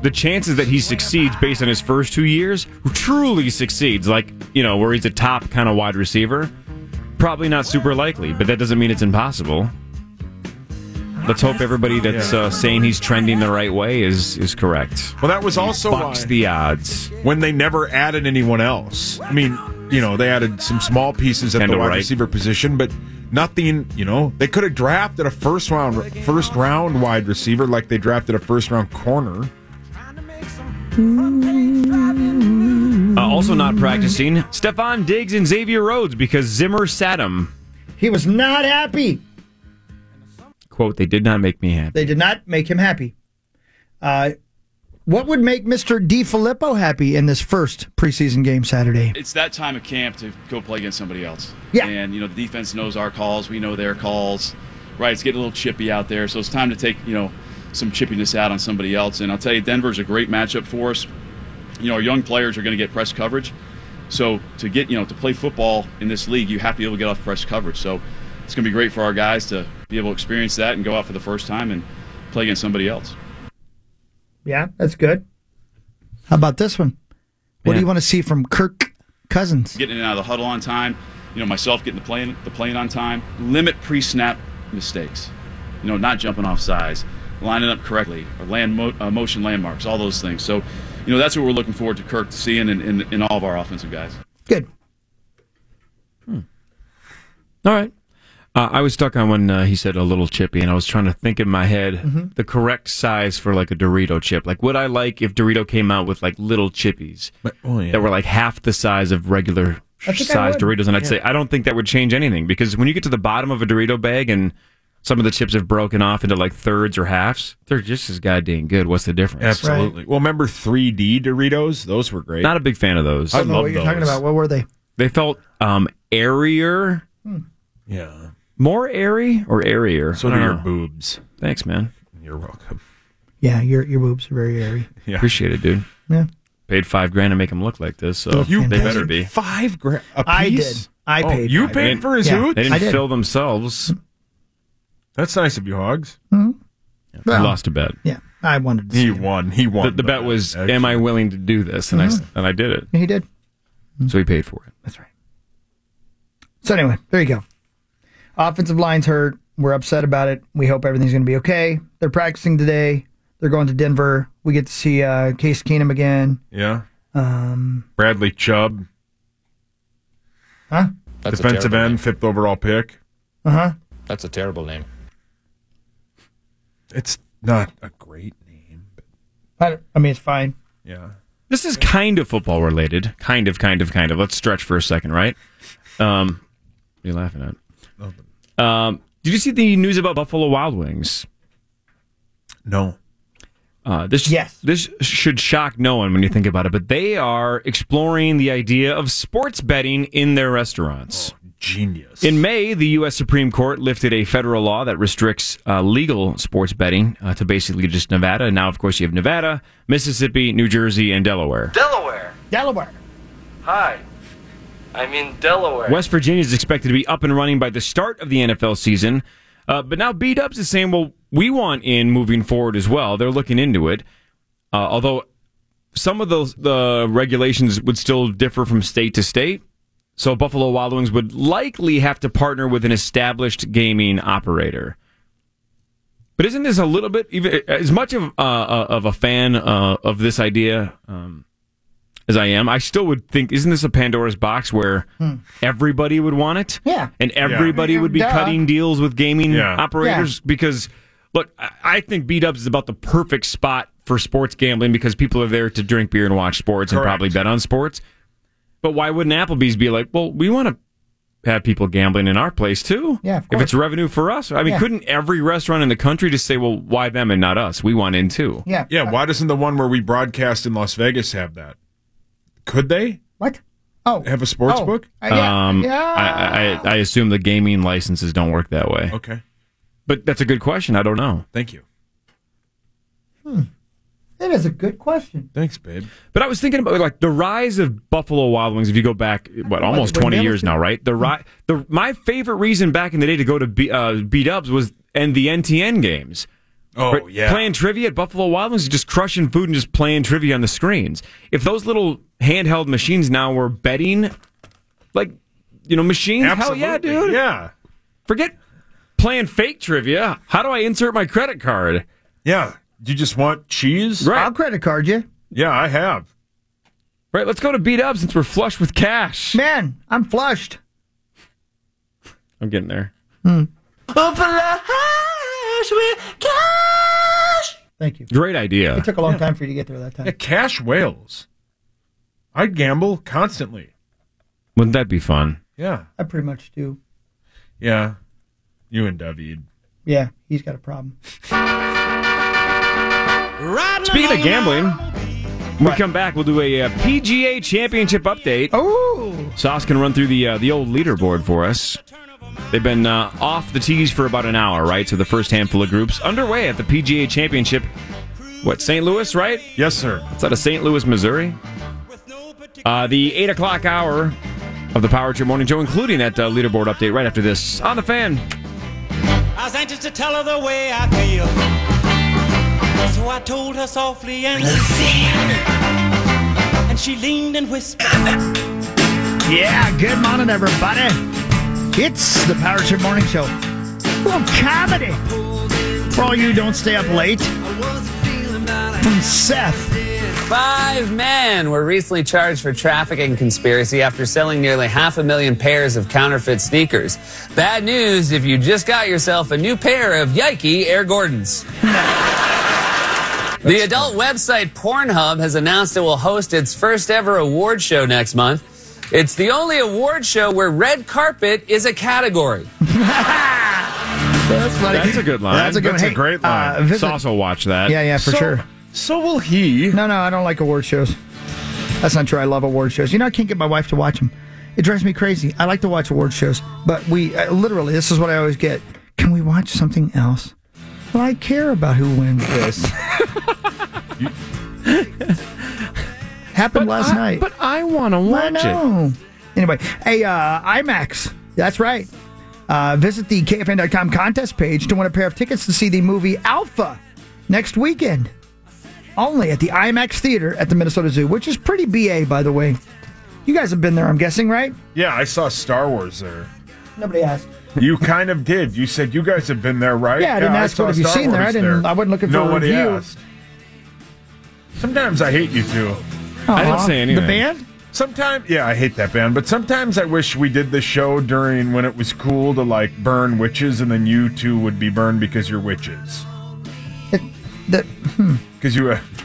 the chances that he succeeds based on his first two years, truly succeeds, like, you know, where he's a top kind of wide receiver, probably not super likely, but that doesn't mean it's impossible. Let's hope everybody that's uh, saying he's trending the right way is is correct. Well, that was also bucks why the odds when they never added anyone else. I mean, you know, they added some small pieces at Kendall the wide Wright. receiver position, but nothing. You know, they could have drafted a first round first round wide receiver like they drafted a first round corner. Uh, also not practicing, Stephon Diggs and Xavier Rhodes because Zimmer sat him. He was not happy. Quote, they did not make me happy. They did not make him happy. Uh, what would make Mister DiFilippo happy in this first preseason game Saturday? It's that time of camp to go play against somebody else. Yeah. And, you know, the defense knows our calls. We know their calls. Right, it's getting a little chippy out there. So it's time to take, you know, some chippiness out on somebody else. And I'll tell you, Denver's a great matchup for us. You know, our young players are going to get press coverage. So to get, you know, to play football in this league, you have to be able to get off press coverage. So it's going to be great for our guys to be able to experience that and go out for the first time and play against somebody else. Yeah, that's good. How about this one? What Yeah. do you want to see from Kirk Cousins? Getting in and out of the huddle on time, you know, myself getting the plane, the plane on time, limit pre-snap mistakes, you know, not jumping off sides, lining up correctly, or land mo- uh, motion landmarks, all those things. So, you know, that's what we're looking forward to Kirk seeing in, in, in all of our offensive guys. Good. Hmm. All right. Uh, I was stuck on when uh, he said a little chippy, and I was trying to think in my head Mm-hmm. the correct size for like a Dorito chip. Like, would I like if Dorito came out with like little chippies oh, yeah. that were like half the size of regular I think I size would. Doritos? And I'd Yeah. say I don't think that would change anything because when you get to the bottom of a Dorito bag and some of the chips have broken off into like thirds or halves, they're just as goddamn good. What's the difference? Absolutely. Well, remember three D Doritos? Those were great. Not a big fan of those. I I don't know love what you're those. talking about. What were they? They felt um, airier. Yeah. More airy or airier? So I do don't your know. boobs. Thanks, man. You're welcome. Yeah, your your boobs are very airy. Yeah. Appreciate it, dude. Yeah. Paid five grand to make them look like this, so You they paid better be. Five grand a piece? I did. I Oh, paid. you five. paid for his Yeah. hoots? They I didn't did. fill themselves. That's nice of you, Hogs. Mhm. I Well, lost a bet. Yeah, I wanted to. He See him. won. He won. The, the bet was, "Am I willing to do this?" And I s- and I did it. Yeah, he did. So he paid for it. That's right. So anyway, there you go. Offensive line's hurt. We're upset about it. We hope everything's going to be okay. They're practicing today. They're going to Denver. We get to see uh, Case Keenum again. Yeah. Um, Bradley Chubb, huh? That's a defensive terrible end, name. fifth overall pick. Uh huh. That's a terrible name. It's not a great name. I, don't- I mean, it's fine. Yeah. This is kind of football related. Kind of, kind of, kind of. Let's stretch for a second, right? Um, what are you laughing at? Um, did you see the news about Buffalo Wild Wings? No. Uh, this Yes. this should shock no one when you think about it, but they are exploring the idea of sports betting in their restaurants. Genius. In May, the U S Supreme Court lifted a federal law that restricts uh, legal sports betting uh, to basically just Nevada. Now, of course, you have Nevada, Mississippi, New Jersey, and Delaware. Delaware. Delaware. Hi. I'm in Delaware. West Virginia is expected to be up and running by the start of the N F L season. Uh, but now B-Dubs is saying, well, we want in moving forward as well. They're looking into it. Uh, although some of those the regulations would still differ from state to state. So Buffalo Wild Wings would likely have to partner with an established gaming operator. But isn't this a little bit, even as much of uh, of a fan uh, of this idea um, as I am, I still would think, isn't this a Pandora's box where Hmm. everybody would want it? Yeah. And everybody Yeah. would be Duh. cutting deals with gaming Yeah. operators? Because, look, I- I think B-Dubs is about the perfect spot for sports gambling because people are there to drink beer and watch sports and Correct. probably bet on sports. But why wouldn't Applebee's be like, well, we want to have people gambling in our place too? Yeah, of If course. it's revenue for us. I mean, Yeah. couldn't every restaurant in the country just say, well, why them and not us? We want in too. Yeah. Yeah, why doesn't the one where we broadcast in Las Vegas have that? Could they What? Oh. have a sports Oh. book? Uh, yeah. Um, yeah. I, I, I assume the gaming licenses don't work that way. Okay. But that's a good question. I don't know. Thank you. That is a good question. Thanks, babe. But I was thinking about like the rise of Buffalo Wild Wings. If you go back, what almost Like, twenty when years they were- now, right? The ri- the my favorite reason back in the day to go to B, uh, B-Dubs was and the N T N games Oh, Right? yeah. Playing trivia at Buffalo Wild Wings is just crushing food and just playing trivia on the screens. If those little handheld machines now were betting, like, you know, machines, Absolutely. hell yeah, dude. Yeah. Forget playing fake trivia. How do I insert my credit card? Yeah. Do you just want cheese? Right. I'll credit card you. Yeah, I have. Right, let's go to Beat Up since we're flush with cash. Man, I'm flushed. I'm getting there. Hmm. with cash. Thank you. Great idea. It took a long time for you to get there that time. Yeah, cash whales. I'd gamble constantly. Wouldn't that be fun? Yeah. I pretty much do. Yeah. You and David. Yeah, he's got a problem. Speaking of gambling, when we come back, we'll do a, uh P G A Championship update. Oh! Sauce can run through the uh, the old leaderboard for us. They've been uh, off the tees for about an hour, right? So the first handful of groups underway at the P G A Championship. What, Saint Louis, right? Yes, sir. It's out of Saint Louis, Missouri. Uh, the eight o'clock hour of the Power Trip Morning Show, including that uh, leaderboard update right after this on The Fan. I was anxious to tell her the way I feel, so I told her softly and and she leaned and whispered. Yeah, good morning, everybody. It's the Power Trip Morning Show. Well, comedy. For all you who don't stay up late. From Seth. Five men were recently charged for trafficking conspiracy after selling nearly half a million pairs of counterfeit sneakers. Bad news if you just got yourself a new pair of Yikey Air Gordons. The adult website Pornhub has announced it will host its first ever award show next month. It's the only award show where red carpet is a category. That's funny. That's a good line. That's a good That's hey, a great line. uh, visit- Sauce will watch that. Yeah, yeah, for So- sure. So will he. No, no, I don't like award shows. That's not true. I love award shows. You know, I can't get my wife to watch them. It drives me crazy. I like to watch award shows, but we uh, literally, this is what I always get. Can we watch something else? Well, I care about who wins this. Happened last I- night. But I want to watch I know. Anyway, hey, uh, IMAX. That's right. Uh, visit the K F N dot com contest page to win a pair of tickets to see the movie Alpha next weekend. Only at the IMAX Theater at the Minnesota Zoo, which is pretty B A, by the way. You guys have been there, I'm guessing, right? Yeah, I saw Star Wars there. Nobody asked. You kind of did. You said you guys have been there, right? Yeah, I didn't ask saw what have you Star seen there. I Wars didn't. I wasn't looking for Nobody a review. asked. Sometimes I hate you two. I didn't say anything. The band? Sometimes, yeah, I hate that band, but sometimes I wish we did the show during when it was cool to like burn witches, and then you two would be burned because you're witches. That hmm. Because you have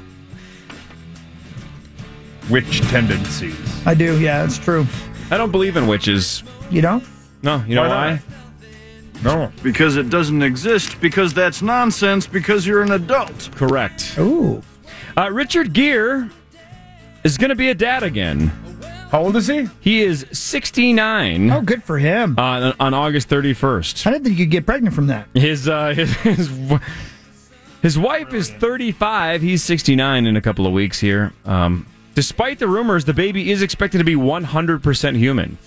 witch tendencies. I do, yeah, it's true. I don't believe in witches. You don't? No, you know Why why? No. Because it doesn't exist, because that's nonsense, because you're an adult. Correct. Ooh. Uh, Richard Gere is going to be a dad again. How old is he? He is sixty-nine. Oh, good for him. Uh, on August thirty-first. I didn't think you could get pregnant from that. His, uh, his, his, his wife is thirty-five. He's sixty-nine in a couple of weeks here. Um, despite the rumors, the baby is expected to be one hundred percent human.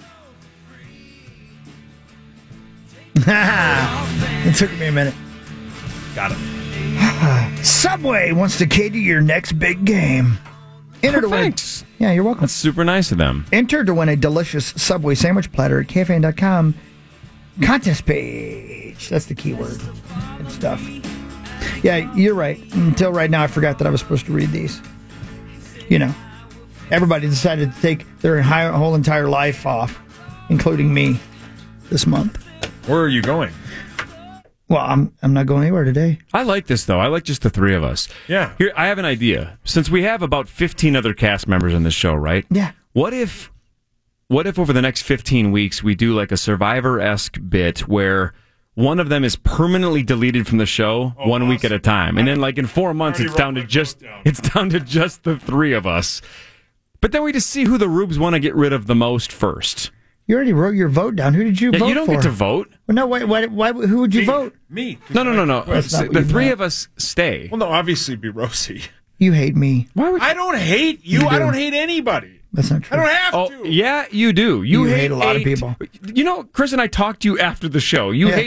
It took me a minute. Got it. Subway wants to cater your next big game. Enter Oh, to win. thanks. Yeah, you're welcome. That's super nice of them. Enter to win a delicious Subway sandwich platter at K F N dot com contest page. That's the keyword. Good stuff. Yeah, you're right. Until right now, I forgot that I was supposed to read these. You know, everybody decided to take their entire, whole entire life off, including me, this month. Where are you going? Well, I'm I'm not going anywhere today. I like this, though. I like just the three of us. Yeah. Here, I have an idea. Since we have about fifteen other cast members on this show, right? Yeah. What if, what if over the next fifteen weeks we do like a Survivor-esque bit where one of them is permanently deleted from the show Oh, one awesome. week at a time, and then like in four months it's down to just it's down to just the three of us. But then we just see who the Rubes want to get rid of the most first. You already wrote your vote down. Who did you Yeah, vote for? you don't get to vote. Well, no, wait, why, why, who would you Me. vote? Me. No, no, no, no. That's not what The you three meant. of us stay. Well, no, obviously it'd be Rosie. You hate me. Why would I don't hate you. You I do. don't hate anybody. That's not I true. don't have Oh, to. yeah, you do. You, You hate a lot of eight- people. You know, Chris and I talked to you after the show. You Yeah. hate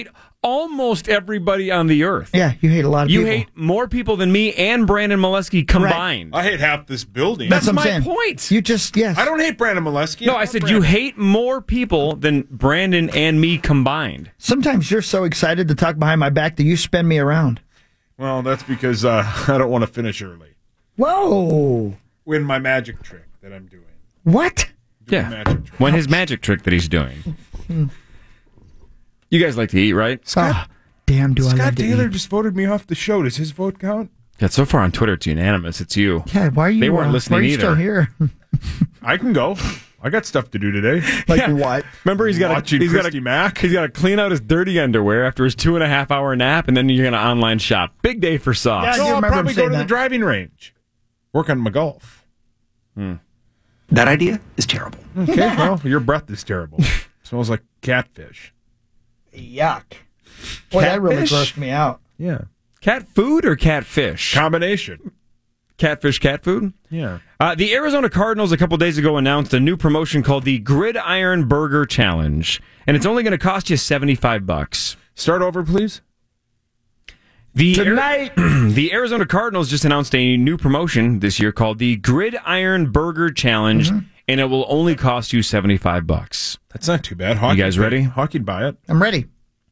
almost everybody on the earth. Yeah, you hate a lot of you people. You hate more people than me and Brandon Molesky combined. Right. I hate half this building. That's, That's my saying. point. You just, yes. I don't hate Brandon Molesky. No, I said Brandon. You hate more people than Brandon and me combined. Sometimes you're so excited to talk behind my back that you spin me around. Well, that's because uh, I don't want to finish early. Whoa. Win my magic trick that I'm doing. What? Yeah. Magic trick. When his magic trick that he's doing. Hmm. You guys like to eat, right? Scott, oh, damn, do Scott I like to Taylor eat. just voted me off the show. Does his vote count? Yeah, so far on Twitter, it's unanimous. It's you. Yeah, why are you? They weren't uh, listening why are you either. Still here? I can go. I got stuff to do today. Like yeah. what? Remember, he's got Watching to he's got Christy to Mack. He's got to clean out his dirty underwear after his two and a half hour nap, and then you're going to online shop. Big day for socks. Yeah, so I'll remember probably him go saying to the that. driving range. Work on my golf. Hmm. That idea is terrible. Okay, well, your breath is terrible. Smells like catfish. Yuck. Boy, that really Catfish? grossed me out. Yeah. Cat food or catfish? Combination. Catfish, cat food? Yeah. Uh, the Arizona Cardinals a couple days ago announced a new promotion called the Gridiron Burger Challenge, and it's only going to cost you seventy-five bucks. Start over, please. The Tonight. the Arizona Cardinals just announced a new promotion this year called the Gridiron Burger Challenge, mm-hmm. and it will only cost you seventy-five bucks. That's not too bad. Hockey, you guys ready? Hockey'd buy it. I'm ready.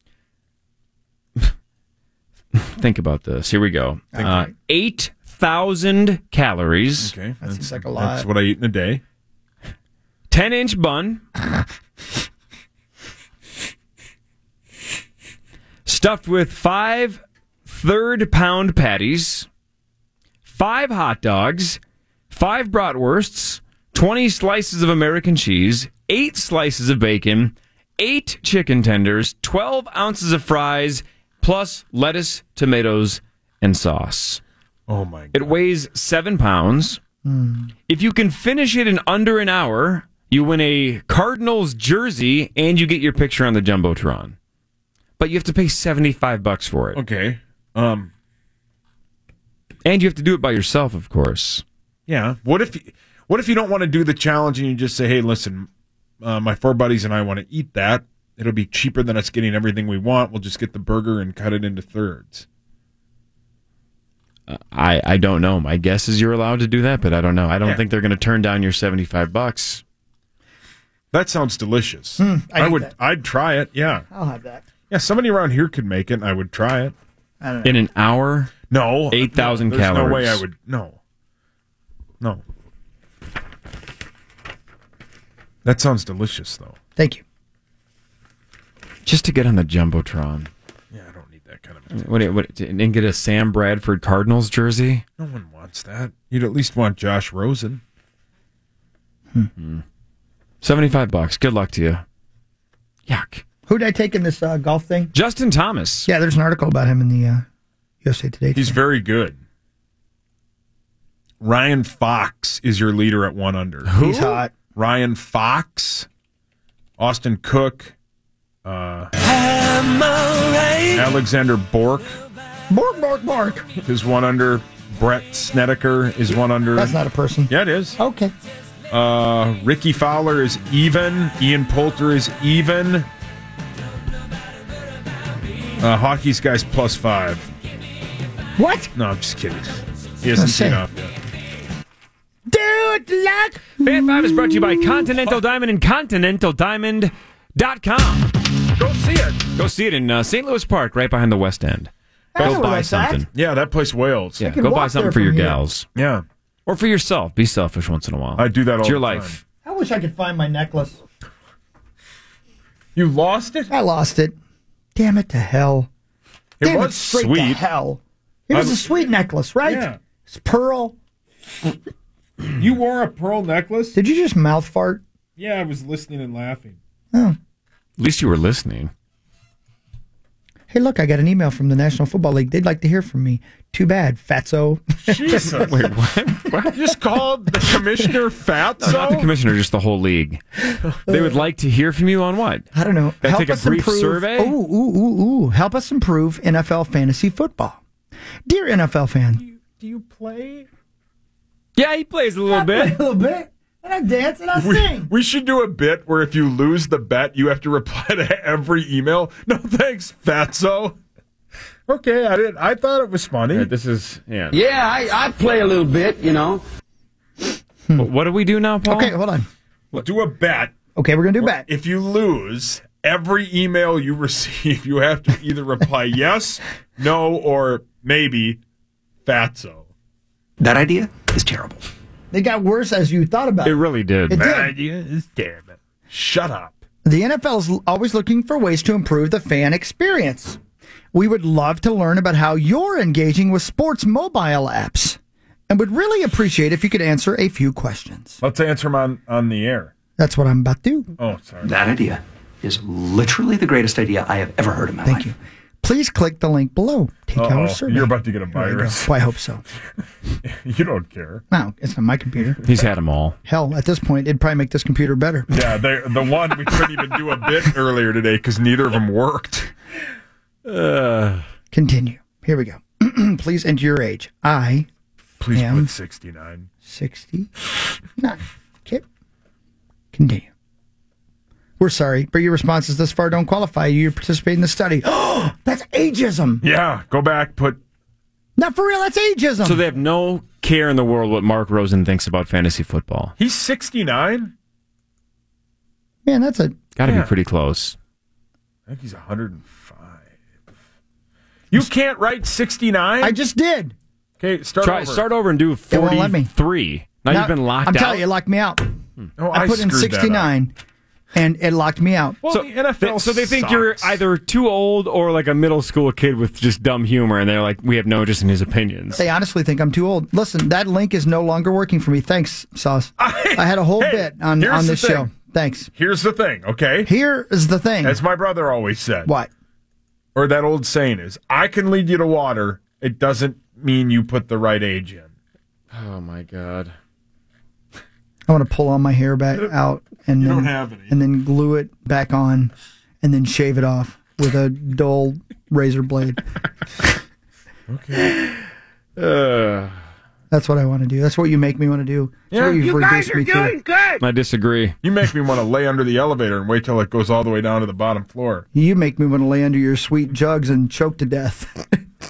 Think about this. Here we go. Uh, eight thousand calories. Okay. That seems like a That's lot. what I eat in a day. ten-inch bun. Stuffed with five third-pound patties, five hot dogs, five bratwursts, twenty slices of American cheese, eight slices of bacon, eight chicken tenders, twelve ounces of fries, plus lettuce, tomatoes, and sauce. Oh, my God. It weighs seven pounds. Mm. If you can finish it in under an hour, you win a Cardinals jersey and you get your picture on the Jumbotron. But you have to pay seventy-five bucks for it. Okay. Um. And you have to do it by yourself, of course. Yeah. What if you, what if you don't want to do the challenge and you just say, hey, listen, uh, my four buddies and I want to eat that. It'll be cheaper than us getting everything we want. We'll just get the burger and cut it into thirds. Uh, I, I don't know. My guess is you're allowed to do that, but I don't know. I don't Yeah. think they're going to turn down your seventy-five bucks. That sounds delicious. Hmm, I I eat would. that. I'd try it. Yeah. I'll have that. Yeah. Somebody around here could make it. And I would try it. I don't know. In an hour? No. eight thousand no, there's calories. no way I would. No. No. That sounds delicious, though. Thank you. Just to get on the Jumbotron. Yeah, I don't need that kind of. What, what, and get a Sam Bradford Cardinals jersey? No one wants that. You'd at least want Josh Rosen. Hmm. seventy-five bucks. Good luck to you. Yuck. Who'd I take in this uh, golf thing? Justin Thomas. Yeah, there's an article about him in the uh, U S A Today. He's very good. Ryan Fox is your leader at one under. He's hot. Ryan Fox, Austin Cook, uh, Alexander Bork Bork, bork, bork. is one under. Brett Snedeker is one under. That's not a person. Yeah, it is. Okay. Uh, Ricky Fowler is even. Ian Poulter is even. Uh, Hockey's guy's plus five. What? No, I'm just kidding. He hasn't seen off yet. Dude, luck. Fan five is brought to you by Continental Diamond and Continental Diamond dot com. Go see it. Go see it in uh, Saint Louis Park, right behind the West End. That's Go what buy I thought. something. Yeah, that place wails. Yeah, can go buy walk something there for your from here. gals. Yeah. Or for yourself. Be selfish once in a while. I do that all It's your the life. I wish I could find my necklace. You lost it? I lost it. Damn it to hell. It Damn was it straight sweet. to hell. It was I- a sweet necklace, right? Yeah. It's pearl. You wore a pearl necklace? Did you just mouth fart? Yeah, I was listening and laughing. Oh. At least you were listening. Hey, look, I got an email from the National Football League. They'd like to hear from me. Too bad, fatso. Jesus. Wait, what? What? You just called the commissioner fat? No, not the commissioner, just the whole league. They would like to hear from you on what? I don't know. Gotta Help take a us brief improve. survey? Ooh, ooh, ooh, ooh. Help us improve N F L fantasy football. Dear N F L fan. Do you play? Yeah, he plays a little A bit. little bit. A I dance and I we, sing. We should do a bit where if you lose the bet, you have to reply to every email. No thanks, fatso. Okay, I did. I thought it was funny. Right, this is yeah. Yeah, I, I play a little bit, you know. What do we do now, Paul? Okay, hold on. We'll do a bet. Okay, we're going to do a bet. If you lose, every email you receive, you have to either reply yes, no, or maybe fatso. That idea is terrible. They got worse as you thought about it. It really did. It That did. idea is damn it. Shut up. The N F L is always looking for ways to improve the fan experience. We would love to learn about how you're engaging with sports mobile apps and would really appreciate if you could answer a few questions. Let's answer them on, on the air. That's what I'm about to do. Oh, sorry. That idea is literally the greatest idea I have ever heard in my Thank life. you. Please click the link below. Take Uh-oh, our survey. you're about to get a There we go. virus. Well, I hope so. You don't care. No, it's not my computer. He's had them all. Hell, at this point, it'd probably make this computer better. Yeah, they, the one we couldn't even do a bit earlier today because neither of them worked. Uh, Continue. Here we go. Please enter your age. I Please am put sixty-nine. sixty-nine. Okay. Continue. We're sorry, but your responses thus far don't qualify you to participate in the study. Oh, that's ageism. Yeah, go back, put... Not for real, that's ageism. so they have no care in the world what Mark Rosen thinks about fantasy football. He's sixty-nine? Man, that's a... Got to Yeah. be pretty close. I think he's one hundred five. You can't write sixty-nine? I just did. Okay, start Try, over. Start over and do It won't let me. forty-three. Now, Now, you've been locked I'm out. telling you, it locked me out. Oh, I put in screwed that up. sixty-nine, and it locked me out. Well, So, the N F L they, so they think sucks. you're either too old or like a middle school kid with just dumb humor, and they're like, we have no interest in his opinions. They honestly think I'm too old. Listen, that link is no longer working for me. Thanks, Sauce. I, I had a whole Hey, bit on, here's on the this thing. show. Thanks. Here's the thing, okay? Here is the thing. As my brother always said. What? Or that old saying is, I can lead you to water. It doesn't mean you put the right age in. Oh, my God. I want to pull all my hair back out and You then don't have any. and then glue it back on and then shave it off with a dull razor blade. Okay. Uh, That's what I want to do. That's what you make me want to do. That's Yeah. what you've You reduced me to. good. I disagree. You make me want to lay under the elevator and wait till it goes all the way down to the bottom floor. You make me want to lay under your sweet jugs and choke to death.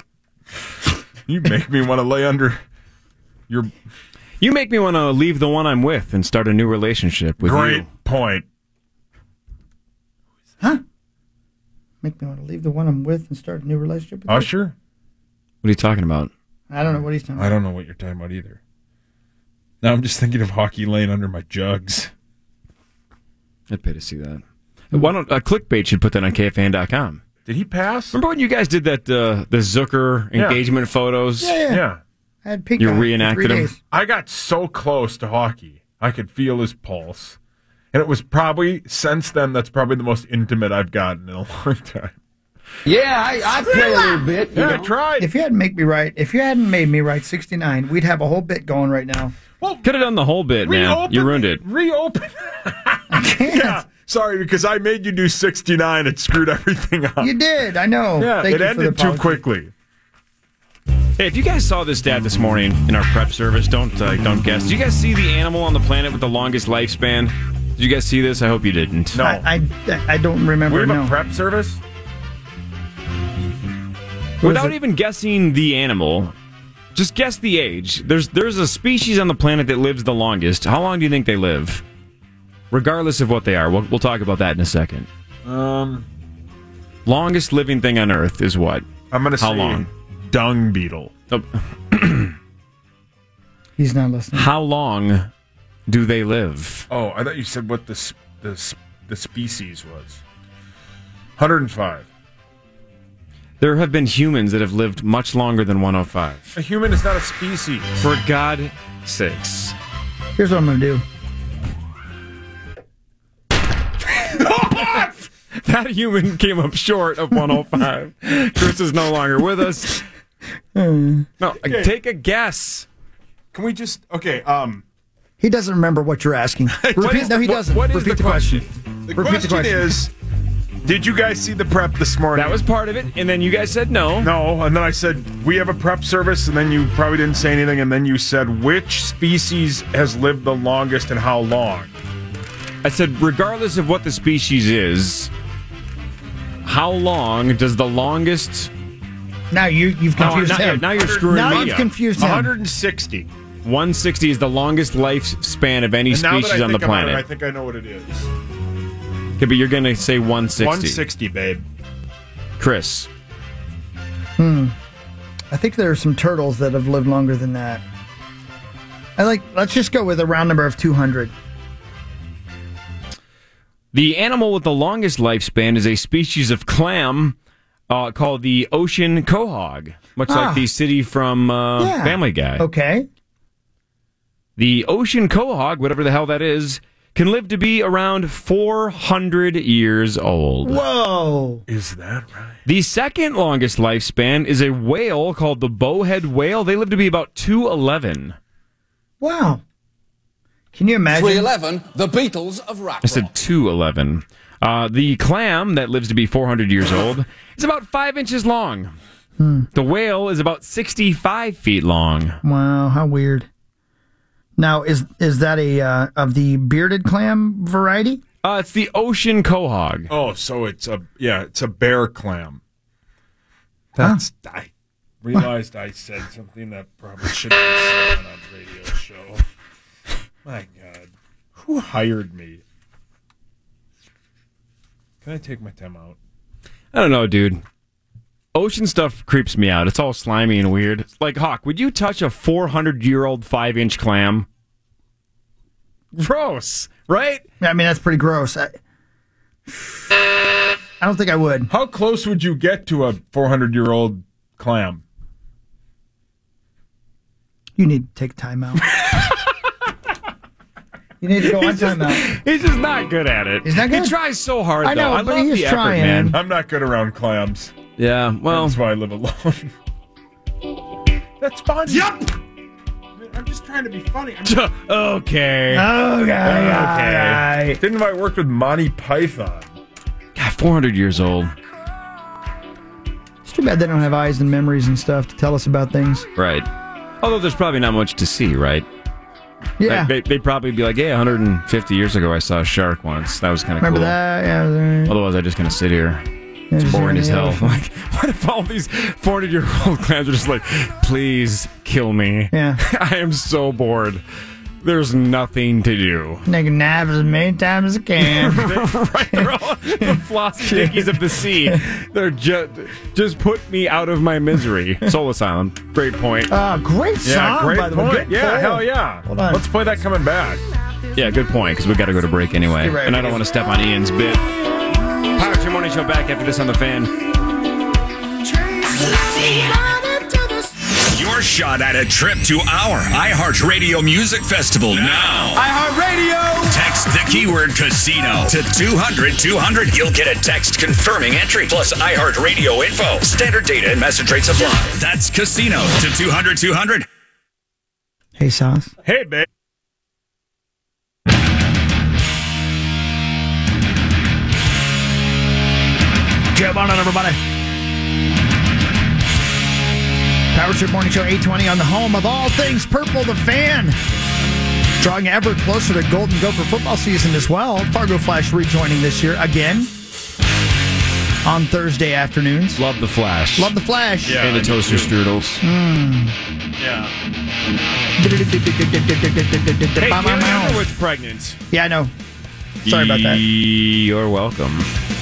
You make me want to lay under your... You make me want to leave the one I'm with and start a new relationship with Great you. point. Huh? Make me want to leave the one I'm with and start a new relationship with you? Usher? What are you talking about? I don't know what he's talking about. I don't know what you're talking about either. Now I'm just thinking of hockey laying under my jugs. I'd pay to see that. Why don't uh, Clickbait should put that on K F A N dot com. Did he pass? Remember when you guys did that uh, the Zucker Yeah. engagement photos? Yeah, yeah. Yeah. I had pink You eye for reenacted three him? days. I got so close to hockey. I could feel his pulse. And it was probably, since then, that's probably the most intimate I've gotten in a long time. Yeah, I, I play a little bit. You Yeah, I know. tried. If you hadn't make me right, if you hadn't made me right sixty-nine, we'd have a whole bit going right now. Could have done the whole bit, man. Reopen You ruined it. Reopen. I can't. Yeah, sorry, because I made you do sixty-nine. It screwed everything up. You did. I know. Yeah, Thank it you for the ended too apology. quickly. Hey, if you guys saw this stat this morning in our prep service, don't uh, don't guess. Did you guys see the animal on the planet with the longest lifespan? Did you guys see this? I hope you didn't. No. I, I, I don't remember. We have no. a prep service? Without even guessing the animal, just guess the age. There's there's a species on the planet that lives the longest. How long do you think they live? Regardless of what they are. We'll, we'll talk about that in a second. Um, Longest living thing on Earth is what? I'm going to say How long? dung beetle. Oh, He's not listening. how long do they live? Oh, I thought you said what the s- the s- the species was. one hundred five. There have been humans that have lived much longer than one oh five. A human is not a species. For God's sakes. Here's what I'm going to do. That human came up short of one oh five. Chris is no longer with us. Hmm. No, take a guess. Can we just okay? Um, He doesn't remember what you're asking. what Repeat. is No, he the- doesn't. What is Repeat the, the question. The Repeat the question question. is, Did you guys see the prep this morning? That was part of it, and then you guys said no. No, and then I said, we have a prep service, and then you probably didn't say anything, and then you said, which species has lived the longest and how long? I said, regardless of what the species is, how long does the longest... Now you, you've confused oh, now, him. Now you're screwing now me you've up. confused him. one hundred sixty. one hundred sixty is the longest lifespan of any and now species that I on the think about planet. it, I think I know what it is. Okay, but you're going to say one hundred sixty. one hundred sixty, babe. Chris. Hmm. I think there are some turtles that have lived longer than that. I like. Let's just go with a round number of two hundred. The animal with the longest lifespan is a species of clam uh, called the ocean quahog, much Ah. like the city from uh, Yeah. Family Guy. Okay. The ocean quahog, whatever the hell that is, can live to be around four hundred years old. Whoa. Is that right? The second longest lifespan is a whale called the bowhead whale. They live to be about two eleven. Wow. Can you imagine? three eleven, the Beatles of rap. I said two eleven. Uh, the clam, that lives to be four hundred years old, is about five inches long. Hmm. The whale is about sixty-five feet long. Wow, how weird. Now, is is that a uh, of the bearded clam variety? Uh, it's the ocean quahog. Oh, so it's a yeah, it's a bear clam. That's I realized I said something that probably shouldn't be said on a radio show. My God, who hired me? Can I take my time out? I don't know, dude. Ocean stuff creeps me out. It's all slimy and weird. Like, Hawk, would you touch a four hundred year old five inch clam? Gross, right? I mean, that's pretty gross. I, I don't think I would. How close would you get to a four hundred year old clam? You need to take time out. You need to go on time out. He's just not good at it. He's not good? He tries so hard, I know, though. I but love he's the effort, trying. man. I'm not good around clams. Yeah, well. That's why I live alone. That's funny. Yep. I'm just trying to be funny. I'm just... okay. Okay. Okay. Didn't I work with Monty Python? God, four hundred years old. It's too bad they don't have eyes and memories and stuff to tell us about things. Right. Although there's probably not much to see, right? Yeah. Like, they, they'd probably be like, yeah, one hundred fifty years ago I saw a shark once. That was kind of cool. Remember that? Yeah. Otherwise, I just kind of sit here. It's just boring as in the hell. ocean. Like, what if all these four hundred year old clams are just like, please kill me? Yeah. I am so bored. There's nothing to do. Take naps as many times as I can. Right, they're all the flossy dickies of the sea. They're just just put me out of my misery. Soul Asylum. Great point. Uh, great Yeah, song, great by the way. point. Good Yeah, poll. hell yeah. Hold on. Let's play that coming back. Yeah, good point, because we got to go to break anyway. You're right, and I we don't do. want to step on Ian's bit. Power Trip Morning Show back after this on the Fan. Your shot at a trip to our iHeartRadio Music Festival now. iHeartRadio! Text the keyword casino to two hundred two hundred. You'll get a text confirming entry plus iHeartRadio info. Standard data and message rates apply. That's casino to two hundred two hundred. Hey, Sauce. Hey, babe. Jump on it, everybody. Power Trip Morning Show eight twenty on the home of all things purple, the Fan. Drawing ever closer to Golden Gopher football season as well. Fargo Flash rejoining this year again on Thursday afternoons. Love the Flash. Love the Flash. Yeah, and the I do toaster too. strudels. Mm. Yeah. Hey, Taylor was pregnant. Yeah, I know. Sorry about that. You're welcome.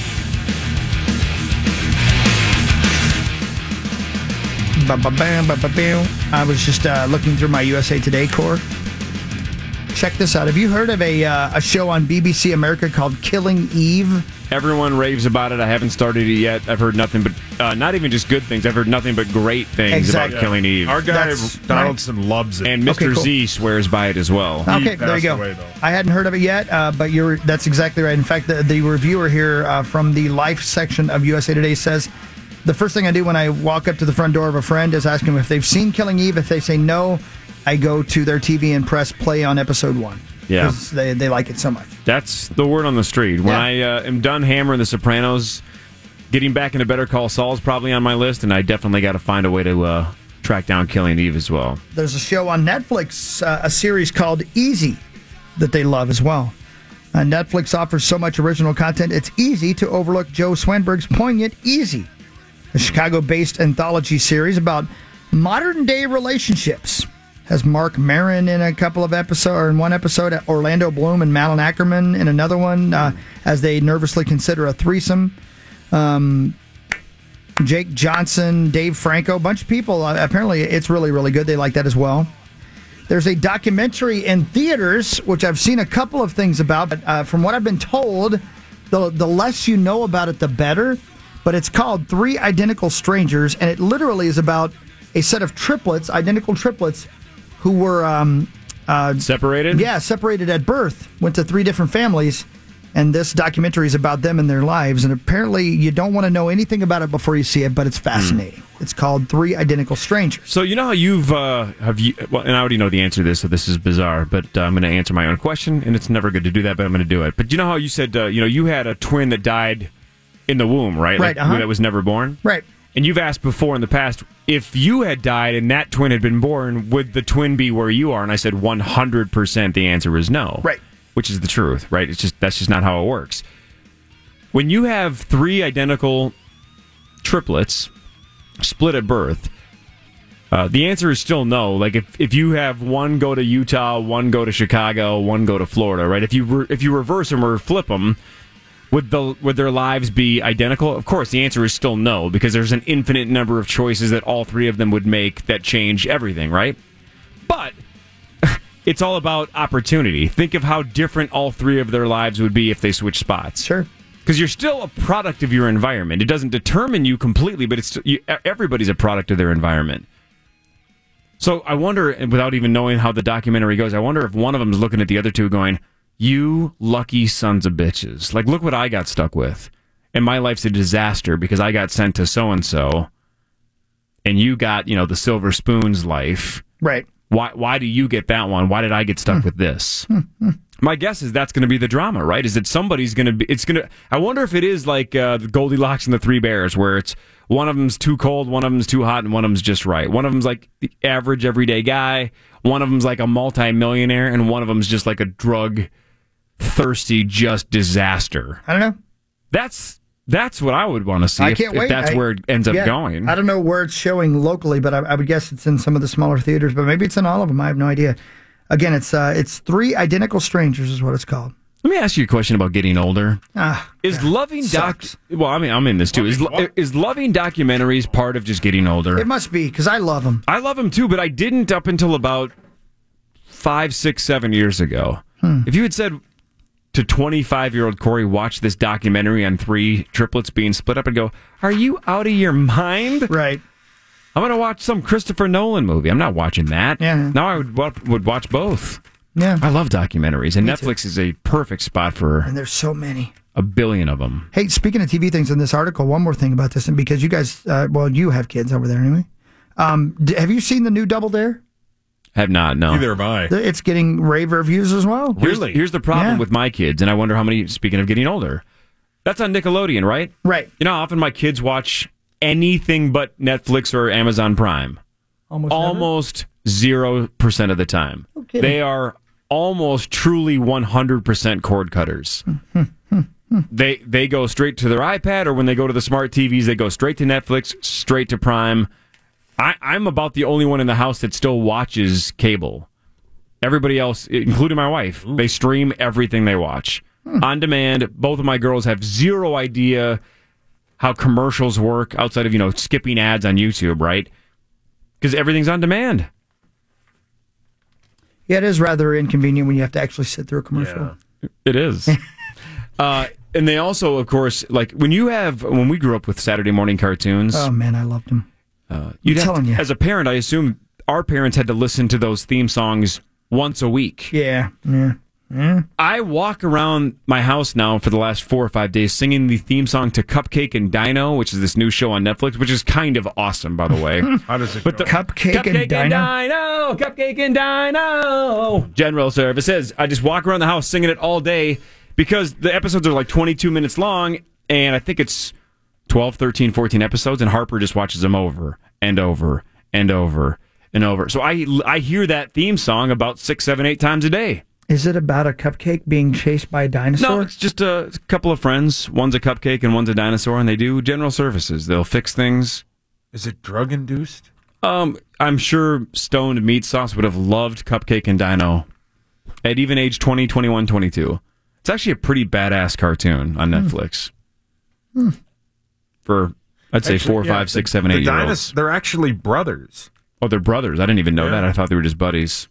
Ba-ba-bam, ba-ba-bam. I was just uh, looking through my U S A Today core. Check this out. Have you heard of a uh, a show on B B C America called Killing Eve? Everyone raves about it. I haven't started it yet. I've heard nothing but, uh, not even just good things. I've heard nothing but great things Exactly. about Killing Eve. Our guy That's Donaldson loves it. And Mister Okay, cool. Z swears by it as well. Okay, there you passed go. away, though. I hadn't heard of it yet, uh, but you're that's exactly right. In fact, the, the reviewer here uh, from the Life section of U S A Today says, the first thing I do when I walk up to the front door of a friend is ask them if they've seen Killing Eve. If they say no, I go to their T V and press play on episode one. Yeah. 'Cause They, they like it so much. That's the word on the street. When Yeah. I uh, am done hammering The Sopranos, getting back into Better Call Saul is probably on my list, and I definitely got to find a way to uh, track down Killing Eve as well. There's a show on Netflix, uh, a series called Easy, that they love as well. Uh, Netflix offers so much original content, it's easy to overlook Joe Swanberg's poignant Easy, a Chicago-based anthology series about modern-day relationships. Has Mark Maron in a couple of episodes, or in one episode, Orlando Bloom and Malin Ackerman in another one, uh, as they nervously consider a threesome. Um, Jake Johnson, Dave Franco, a bunch of people. Uh, apparently, it's really, really good. They like that as well. There's a documentary in theaters, which I've seen a couple of things about. But uh, from what I've been told, the the less you know about it, the better. But it's called Three Identical Strangers, and it literally is about a set of triplets, identical triplets, who were um, uh, separated. Yeah, separated at birth. Went to three different families, and this documentary is about them and their lives. And apparently, you don't want to know anything about it before you see it, but it's fascinating. Mm. It's called Three Identical Strangers. So you know how you've uh, have you? Well, and I already know the answer to this, so this is bizarre. But uh, I'm going to answer my own question, and it's never good to do that, but I'm going to do it. But you know how you said uh, you know you had a twin that died in the womb, right? Right. Like, uh-huh. that was never born. Right. And you've asked before in the past, if you had died and that twin had been born, would the twin be where you are? And I said one hundred percent the answer is no. Right. Which is the truth, right? It's just that's just not how it works. When you have three identical triplets split at birth, uh, the answer is still no. Like if, if you have one go to Utah, one go to Chicago, one go to Florida, right? If you re- if you reverse them or flip them, Would the would their lives be identical? Of course, the answer is still no, because there's an infinite number of choices that all three of them would make that change everything, right? But it's all about opportunity. Think of how different all three of their lives would be if they switched spots. Sure. Because you're still a product of your environment. It doesn't determine you completely, but it's you, everybody's a product of their environment. So I wonder, and without even knowing how the documentary goes, I wonder if one of them is looking at the other two going, you lucky sons of bitches. Like, look what I got stuck with. And my life's a disaster because I got sent to so-and-so. And you got, you know, the silver spoons life. Right. Why Why do you get that one? Why did I get stuck with this? My guess is that's going to be the drama, right? Is that somebody's going to be, it's going to, I wonder if it is like uh, the Goldilocks and the Three Bears, where it's one of them's too cold, one of them's too hot, and one of them's just right. One of them's like the average everyday guy. One of them's like a multi-millionaire, and one of them's just like a drug thirsty, just disaster. I don't know. That's that's what I would want to see. I if, can't if wait. that's I, where it ends up yeah, going. I don't know where it's showing locally, but I, I would guess it's in some of the smaller theaters. But maybe it's in all of them. I have no idea. Again, it's uh, it's Three Identical Strangers is what it's called. Let me ask you a question about getting older. Ah, is God, loving doc? sucks. Well, I mean, I'm in this too. Is is loving documentaries part of just getting older? It must be, because I love them. I love them too, but I didn't up until about five, six, seven years ago. Hmm. If you had said to twenty-five-year-old Corey, watch this documentary on three triplets being split up, and go, are you out of your mind? Right. I'm going to watch some Christopher Nolan movie. I'm not watching that. Yeah. Now I would would watch both. Yeah. I love documentaries, and Me Netflix too. is a perfect spot for And there's so many. a billion of them. Hey, speaking of T V things in this article, one more thing about this, and because you guys, uh, well, you have kids over there anyway. Um, d- have you seen the new Double Dare? Have not, no. Neither have I. It's getting rave reviews as well. Here's, here's the problem Yeah. with my kids, and I wonder how many, speaking of getting older, that's on Nickelodeon, right? Right. You know how often my kids watch anything but Netflix or Amazon Prime? Almost, Almost zero percent of the time. Okay. They are almost truly one hundred percent cord cutters. they they go straight to their iPad, or when they go to the smart T Vs, they go straight to Netflix, straight to Prime. I, I'm about the only one in the house that still watches cable. Everybody else, including my wife, Ooh. they stream everything they watch. Hmm. On demand. Both of my girls have zero idea how commercials work outside of, you know, skipping ads on YouTube, right? Because everything's on demand. Yeah, it is rather inconvenient when you have to actually sit through a commercial. Yeah. It is. uh, and they also, of course, like when you have, when we grew up with Saturday morning cartoons. Oh, man, I loved them. Uh, you'd I'm have telling to, you. As a parent, I assume our parents had to listen to those theme songs once a week. Yeah, yeah. Mm. I walk around my house now for the last four or five days singing the theme song to Cupcake and Dino, which is this new show on Netflix, which is kind of awesome, by the way. How does it but go? The, Cupcake, Cupcake and Dino? and Dino! Cupcake and Dino! General Services. I just walk around the house singing it all day because the episodes are like twenty-two minutes long, and I think it's twelve, thirteen, fourteen episodes, and Harper just watches them over and over and over and over. So I, I hear that theme song about six, seven, eight times a day. Is it about a cupcake being chased by a dinosaur? No, it's just a couple of friends. One's a cupcake and one's a dinosaur, and they do general services. They'll fix things. Is it drug-induced? Um, I'm sure Stoned Meat Sauce would have loved Cupcake and Dino at even age twenty, twenty-one, twenty-two. It's actually a pretty badass cartoon on Netflix. Hmm. For, I'd say, Actually, four, yeah, five, six, the- seven, the eight year dinos- olds. They're actually brothers. Oh, they're brothers. I didn't even know Yeah. that. I thought they were just buddies.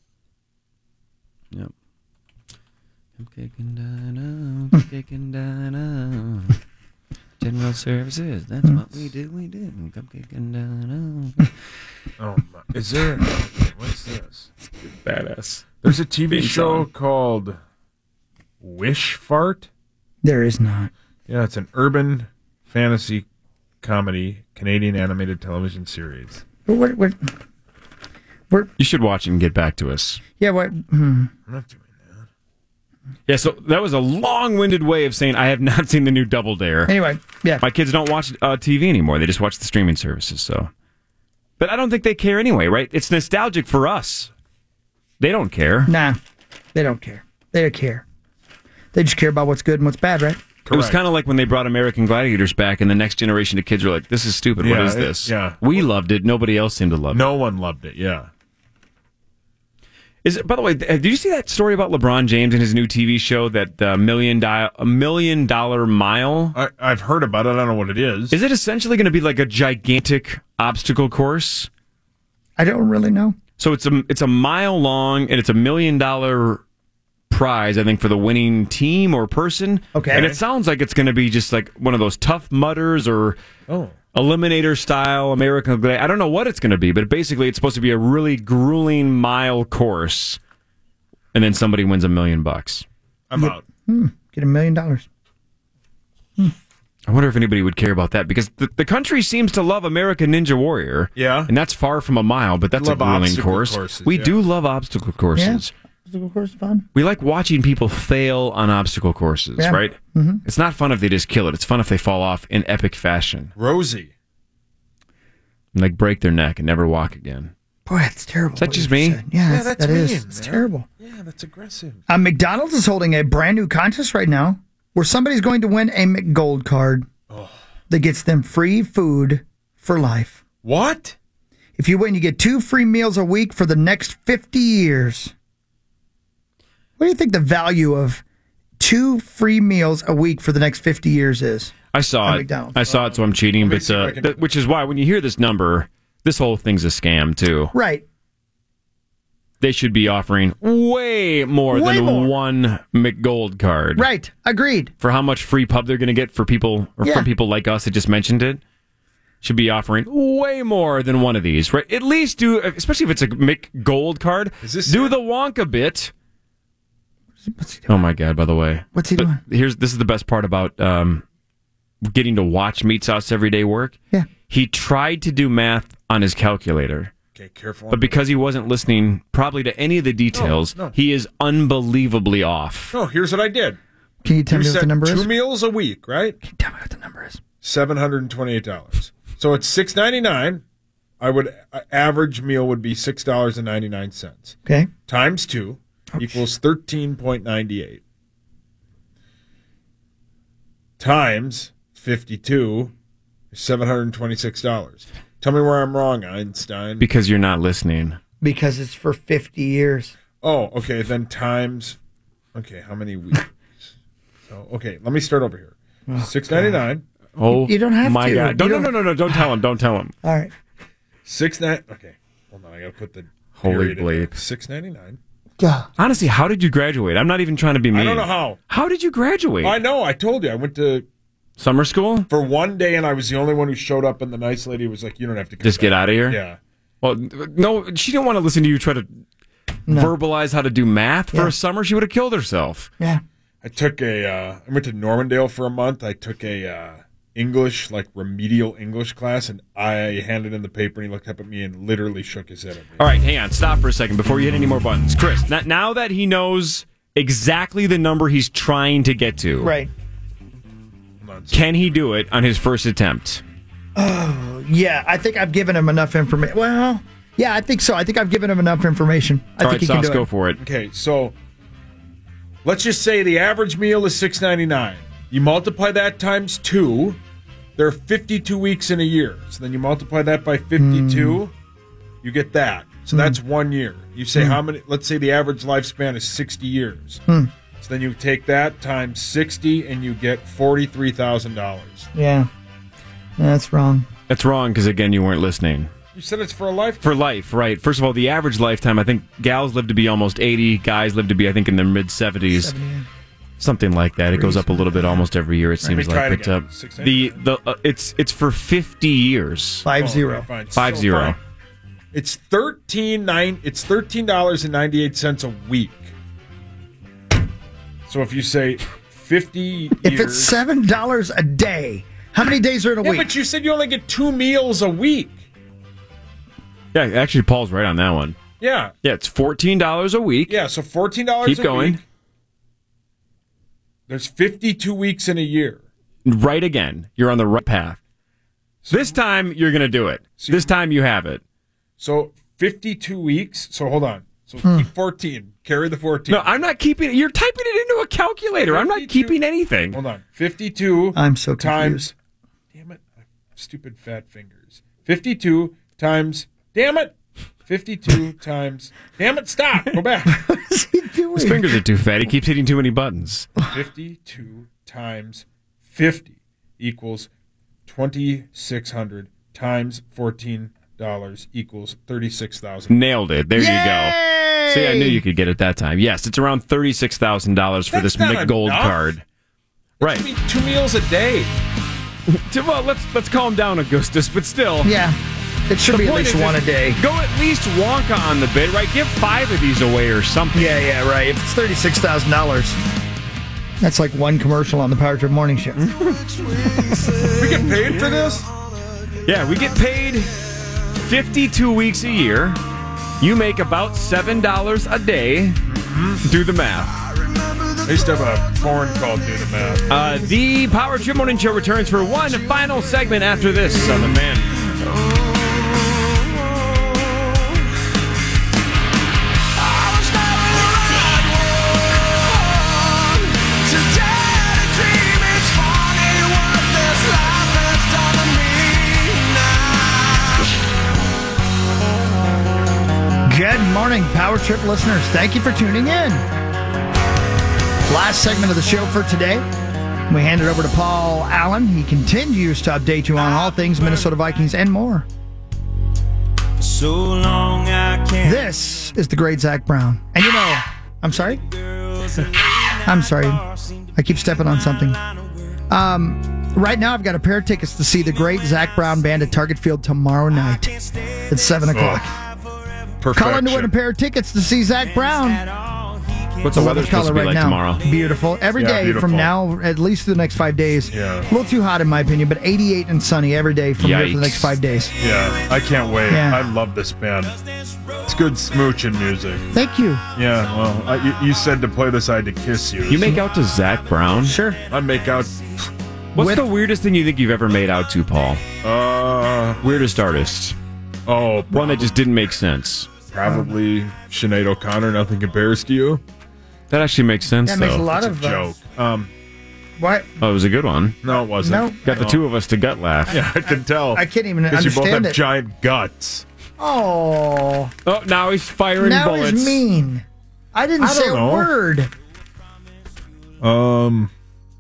Yep. Cupcake and Dino, Cupcake and Dino. General services, that's what we do, we do. Cupcake and Dino. Oh, my. Is there... What's this? Badass. There's a T V Theme show song. called Wish Fart. There is not. Yeah, it's an urban fantasy comedy Canadian animated television series. What, what, what, You should watch it and get back to us. yeah, what? Hmm. I'm not doing Yeah, so that was a long-winded way of saying I have not seen the new Double Dare. Anyway, yeah. My kids don't watch uh, T V anymore. They just watch the streaming services, so. But I don't think they care anyway, right? It's nostalgic for us. They don't care. Nah, they don't care. They don't care. They just care about what's good and what's bad, right? It was kind of like when they brought American Gladiators back, and the next generation of kids were like, this is stupid. What Yeah, is it- this? yeah. We loved it. Nobody else seemed to love it. No one loved it, yeah. Is it, by the way, did you see that story about LeBron James and his new T V show, that uh, million, di- a million dollar mile? I, I've heard about it. I don't know what it is. Is it essentially going to be like a gigantic obstacle course? I don't really know. So it's a it's a mile long, and it's a million dollar prize, I think, for the winning team or person. Okay. And it sounds like it's going to be just like one of those Tough Mudders or Oh. Eliminator style American Gladiator. I don't know what it's going to be, but basically it's supposed to be a really grueling mile course, and then somebody wins a million bucks. I'm out. Hmm. Get a million dollars. I wonder if anybody would care about that, because the, the country seems to love American Ninja Warrior. Yeah. And that's far from a mile, but that's a Love grueling obstacle course. courses, we yeah. do love obstacle courses. Yeah. Obstacle course is fun. We like watching people fail on obstacle courses, Yeah. right? Mhm. It's not fun if they just kill it. It's fun if they fall off in epic fashion. Rosie. And like break their neck and never walk again. Boy, that's terrible. Is that what just you me? said. Yeah, Yeah, that's, that's that is. mean, It's man. terrible. Yeah, that's aggressive. Uh, McDonald's is holding a brand new contest right now where somebody's going to win a McGold card that gets them free food for life. What? If you win, you get two free meals a week for the next fifty years. What do you think the value of two free meals a week for the next fifty years is? I saw At it. McDonald's. I saw it, so I'm cheating. Let me But see if I uh, can- th- which is why when you hear this number, this whole thing's a scam too. Right. They should be offering way more Way than more. one McGold card. Right. Agreed. For how much free pub they're going to get for people, or Yeah. from people like us that just mentioned it. Should be offering way more than one of these, right? At least do, especially if it's a McGold card, Is this do it? the Wonka bit. What's he doing? Oh my God! By the way, What's he But doing? Here's this is the best part about um, getting to watch Meat Sauce everyday work. Yeah. He tried to do math on his calculator, Okay, careful. but because he wasn't listening probably to any of the details, No, no. he is unbelievably off. No, here's what I did. Can you tell You me what the said number two is? meals a week, right? Can you tell me what the number is? seven hundred twenty-eight dollars. So it's six ninety-nine. I would uh, average meal would be six dollars and ninety-nine cents. Okay. Times two equals thirteen point nine eight. Times fifty-two is seven hundred twenty-six dollars. Tell me where I'm wrong, Einstein. Because you're not listening. Because it's for fifty years. Oh, okay. Then times. Okay, how many weeks? So okay, let me start over here. Oh, Six ninety nine. Oh, You don't have my to. God! You Don't, no, don't- no, no, no! Don't tell him! Don't tell him! All right. Six nine. Okay, hold on. I gotta put the Holy period in there. bleep! Six ninety nine. God. Honestly, how did you graduate? I'm not even trying to be mean. I don't know how. How did you graduate? I know. I told you. I went to Summer school? for one day, and I was the only one who showed up. And the nice lady was like, "You don't have to come Just get back." out of here. Yeah. Well, no, she didn't want to listen to you try to No. verbalize how to do math for Yeah. a summer, she would have killed herself. Yeah. I took a. Uh, I went to Normandale for a month. I took a uh, English, like remedial English class, and I handed in the paper, and he looked up at me and literally shook his head at me. All right, hang on. Stop for a second before you hit any more buttons. Chris, n- now that he knows exactly the number he's trying to get to, Right. can he do it on his first attempt? Oh, yeah. I think I've given him enough information. Well, yeah, I think so. I think I've given him enough information. I All think right, he can Sauce, do go it. for it. Okay, so let's just say the average meal is six ninety-nine. You multiply that times two. There are fifty-two weeks in a year. So then you multiply that by fifty-two, Mm. you get that. So Mm. that's one year. You say Mm. how many? Let's say the average lifespan is sixty years. Mm. So then you take that times sixty, and you get forty-three thousand dollars. Yeah. That's wrong. That's wrong because, again, you weren't listening. You said it's for a lifetime. For life, right. First of all, the average lifetime, I think gals live to be almost eighty, guys live to be, I think, in their mid-seventies. Something like that. It goes up a little bit almost every year, it Let me seems try like. it But uh, again. Six the the uh, it's it's for fifty years. Five Oh, zero. okay, fine. Five So zero. fine. It's thirteen nine. It's thirteen dollars and ninety eight cents a week. So if you say fifty, If years, it's seven dollars a day, how many days are in a yeah, week? but you said you only get two meals a week. Yeah, actually, Paul's right on that one. Yeah, Yeah, it's fourteen dollars a week. yeah. So fourteen dollars. Keep a going. Week. There's fifty two weeks in a year. Right again. You're on the right path. This time, you're going to do it. This time, you have it. So fifty two weeks. So hold on. So Hmm. keep fourteen. Carry the fourteen. No, I'm not keeping it. You're typing it into a calculator. I'm not keeping anything. Hold on. fifty-two. I'm so times. Damn it! Stupid fat fingers. Fifty-two times. Damn it! Fifty-two times. Damn it! Stop. Go back. His fingers are too fat. He keeps hitting too many buttons. Fifty-two times fifty equals twenty-six hundred times fourteen dollars equals thirty-six thousand. Nailed it. There you go. See, I knew you could get it that time. Yes, it's around thirty-six thousand dollars for That's this not Mick Gold enough. card. Right. Should be two meals a day. Well, let's let's calm down, Augustus, but still. Yeah. It should The be at point least is one a just day. Go at least Wonka on the bid, right? Give five of these away or something. Yeah, yeah, right. If it's thirty-six thousand dollars, that's like one commercial on the Power Trip Morning Show. We get paid for this? Yeah, we get paid fifty-two weeks a year. You make about seven dollars a day. Do the math. I used to have a porn called Do the Math. Uh, the Power Trip Morning Show returns for one final segment after this on the Fan. Good morning, Power Trip listeners. Thank you for tuning in. Last segment of the show for today. We hand it over to Paul Allen. He continues to update you on all things Minnesota Vikings and more. So long I can't. This is the great Zach Brown. And you know, I'm sorry? I'm sorry. I keep stepping on something. Um, right now, I've got a pair of tickets to see the great Zach Brown Band at Target Field tomorrow night at seven o'clock. Call in to win a pair of tickets to see Zach Brown. What's the weather supposed to be right like now. tomorrow? Beautiful. Every Yeah, day beautiful. from now, at least for the next five days. Yeah. A little too hot in my opinion, but eighty-eight and sunny every day from here for the Yikes. next five days. Yeah, I can't wait. Yeah. I love this band. It's good smooching music. Thank you. Yeah, well, I, you, you said to play this, I had to kiss you. You make out to Zach Brown? Sure. I make out. What's With- the weirdest thing you think you've ever made out to, Paul? Uh, Weirdest artist. oh, One that just didn't make sense. probably Sinead O'Connor. Nothing compares to you. That actually makes sense, That though. makes a lot It's a of uh, joke. Um, What? Oh, it was a good one. no, it wasn't. No. Got the two of us to gut laugh. Yeah, I can tell. I can't even Because you both understand have it. giant guts. Oh, Oh, now he's firing now bullets. he's mean. I didn't I say don't a know. word. Um,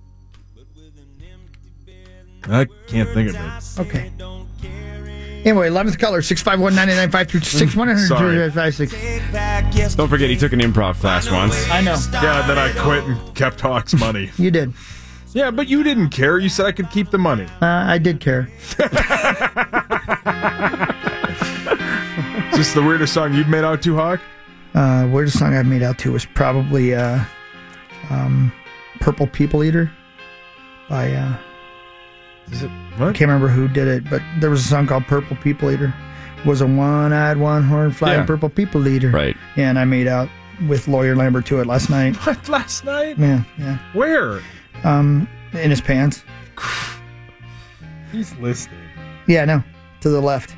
I can't think of it. Okay. Anyway, eleventh color, six five one, nine nine five three six one Sorry. hundred five six. Don't forget, he took an improv class once. I know. Yeah, then I quit and kept Hawk's money. You did. Yeah, but you didn't care. You said I could keep the money. Uh, I did care. Is this the weirdest song you've made out to, Hawk? Uh, weirdest song I've made out to was probably uh, um, Purple People Eater by, uh, Is it, I what? can't remember who did it, but there was a song called Purple People Eater. Was a one-eyed, one-horned, flying Yeah. purple people eater. Right. Yeah, and I made out with Lawyer Lambert to it last night. What, last night? Yeah, yeah. Where? Um, in his pants. He's listening. Yeah, no, to the left.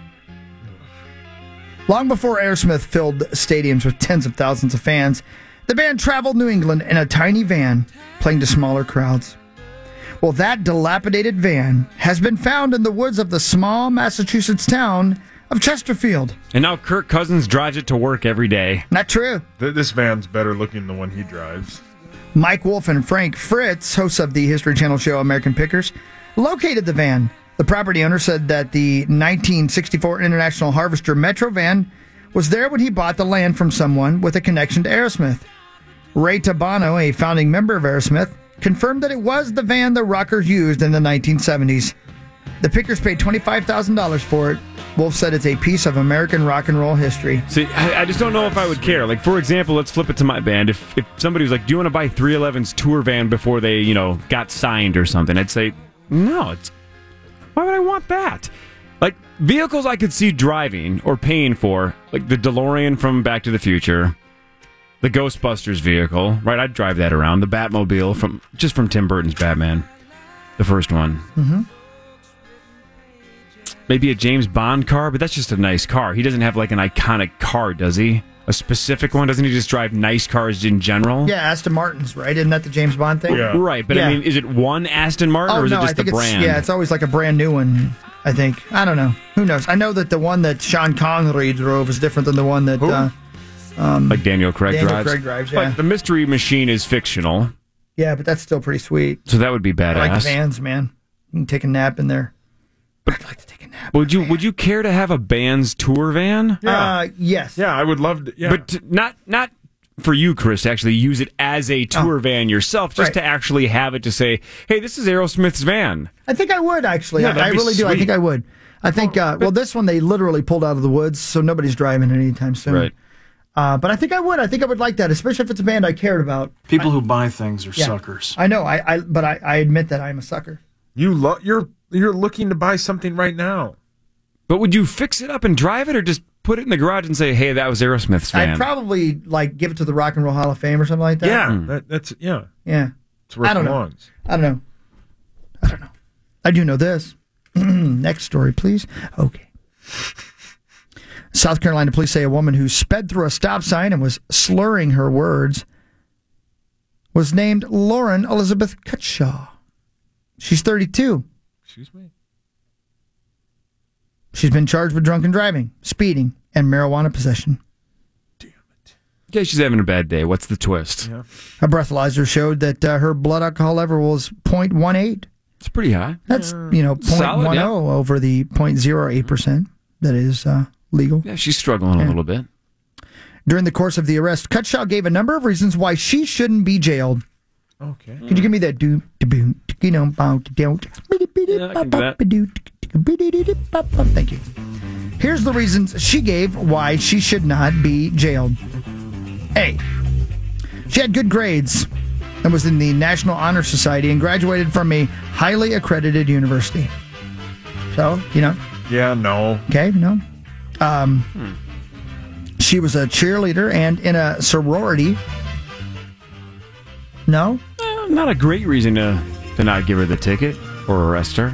Long before Aerosmith filled stadiums with tens of thousands of fans, the band traveled New England in a tiny van, playing to smaller crowds. Well, that dilapidated van has been found in the woods of the small Massachusetts town of Chesterfield. And now Kirk Cousins drives it to work every day. Not true. Th- This van's better looking than the one he drives. Mike Wolf and Frank Fritz, hosts of the History Channel show American Pickers, located the van. The property owner said that the nineteen sixty-four International Harvester Metro van was there when he bought the land from someone with a connection to Aerosmith. Ray Tabano, a founding member of Aerosmith, confirmed that it was the van the rockers used in the nineteen seventies. The Pickers paid twenty-five thousand dollars for it. Wolf said it's a piece of American rock and roll history. See, I, I just don't know if I would care. Like, for example, let's flip it to my band. If if somebody was like, "Do you want to buy three eleven's tour van before they, you know, got signed or something?" I'd say, "No, it's why would I want that?" Like, vehicles I could see driving or paying for, like the DeLorean from Back to the Future, the Ghostbusters vehicle, right? I'd drive that around. The Batmobile from just from Tim Burton's Batman, the first one. Mm-hmm. Maybe a James Bond car, but that's just a nice car. He doesn't have like an iconic car, does he? A specific one? Doesn't he just drive nice cars in general? Yeah, Aston Martin's, right? Isn't that the James Bond thing? Yeah. Right, but Yeah. I mean, is it one Aston Martin Oh, or is no, it I just the think it's, brand? yeah, it's always like a brand new one, I think. I don't know. Who knows? I know that the one that Sean Connery drove is different than the one that uh, um, like Daniel Craig Daniel drives. Craig drives, yeah. But the Mystery Machine is fictional, yeah, but that's still pretty sweet. so that would be badass. I like vans, man. You can take a nap in there. I'd like to take a nap. Would you Would you care to have a band's tour van? Yeah. Uh, yes. Yeah, I would love to. Yeah. But t- not not for you, Chris, to actually use it as a tour Oh. van yourself, just Right. to actually have it to say, "Hey, this is Aerosmith's van." I think I would, actually. Yeah, I, that'd I be really do. I sweet. think I would. I think, uh, well, this one they literally pulled out of the woods, so nobody's driving it anytime soon. Right. Uh, but I think I would. I think I would like that, especially if it's a band I cared about. People who buy things are Yeah. suckers. I know, I, I but I, I admit that I'm a sucker. you lo- you're you're looking to buy something right now. But would you fix it up and drive it, or just put it in the garage and say, "Hey, that was Aerosmith's van"? I'd probably like give it to the Rock and Roll Hall of Fame or something like that. Yeah, that, that's yeah. Yeah. It's where it I don't know. belongs. I don't know. I don't know. I do know this. Next story, please. Okay. South Carolina police say a woman who sped through a stop sign and was slurring her words was named Lauren Elizabeth Cutshaw. She's thirty-two. Excuse me. She's been charged with drunken driving, speeding, and marijuana possession. Okay, she's having a bad day. What's the twist? Yeah. A breathalyzer showed that uh, her blood alcohol level was zero point one eight. It's pretty high. That's, you know, Solid, zero point one zero yeah. over the zero point zero eight percent that is uh, legal. Yeah, she's struggling Yeah. a little bit. During the course of the arrest, Cutshaw gave a number of reasons why she shouldn't be jailed. Okay. Could you give me that do do you know don't Yeah, I can do that. Thank you. Here's the reasons she gave why she should not be jailed. A. She had good grades and was in the National Honor Society and graduated from a highly accredited university. So, you know. Yeah, no. Okay, no. Um, She was a cheerleader and in a sorority. No? Uh, not a great reason to, to not give her the ticket or arrest her.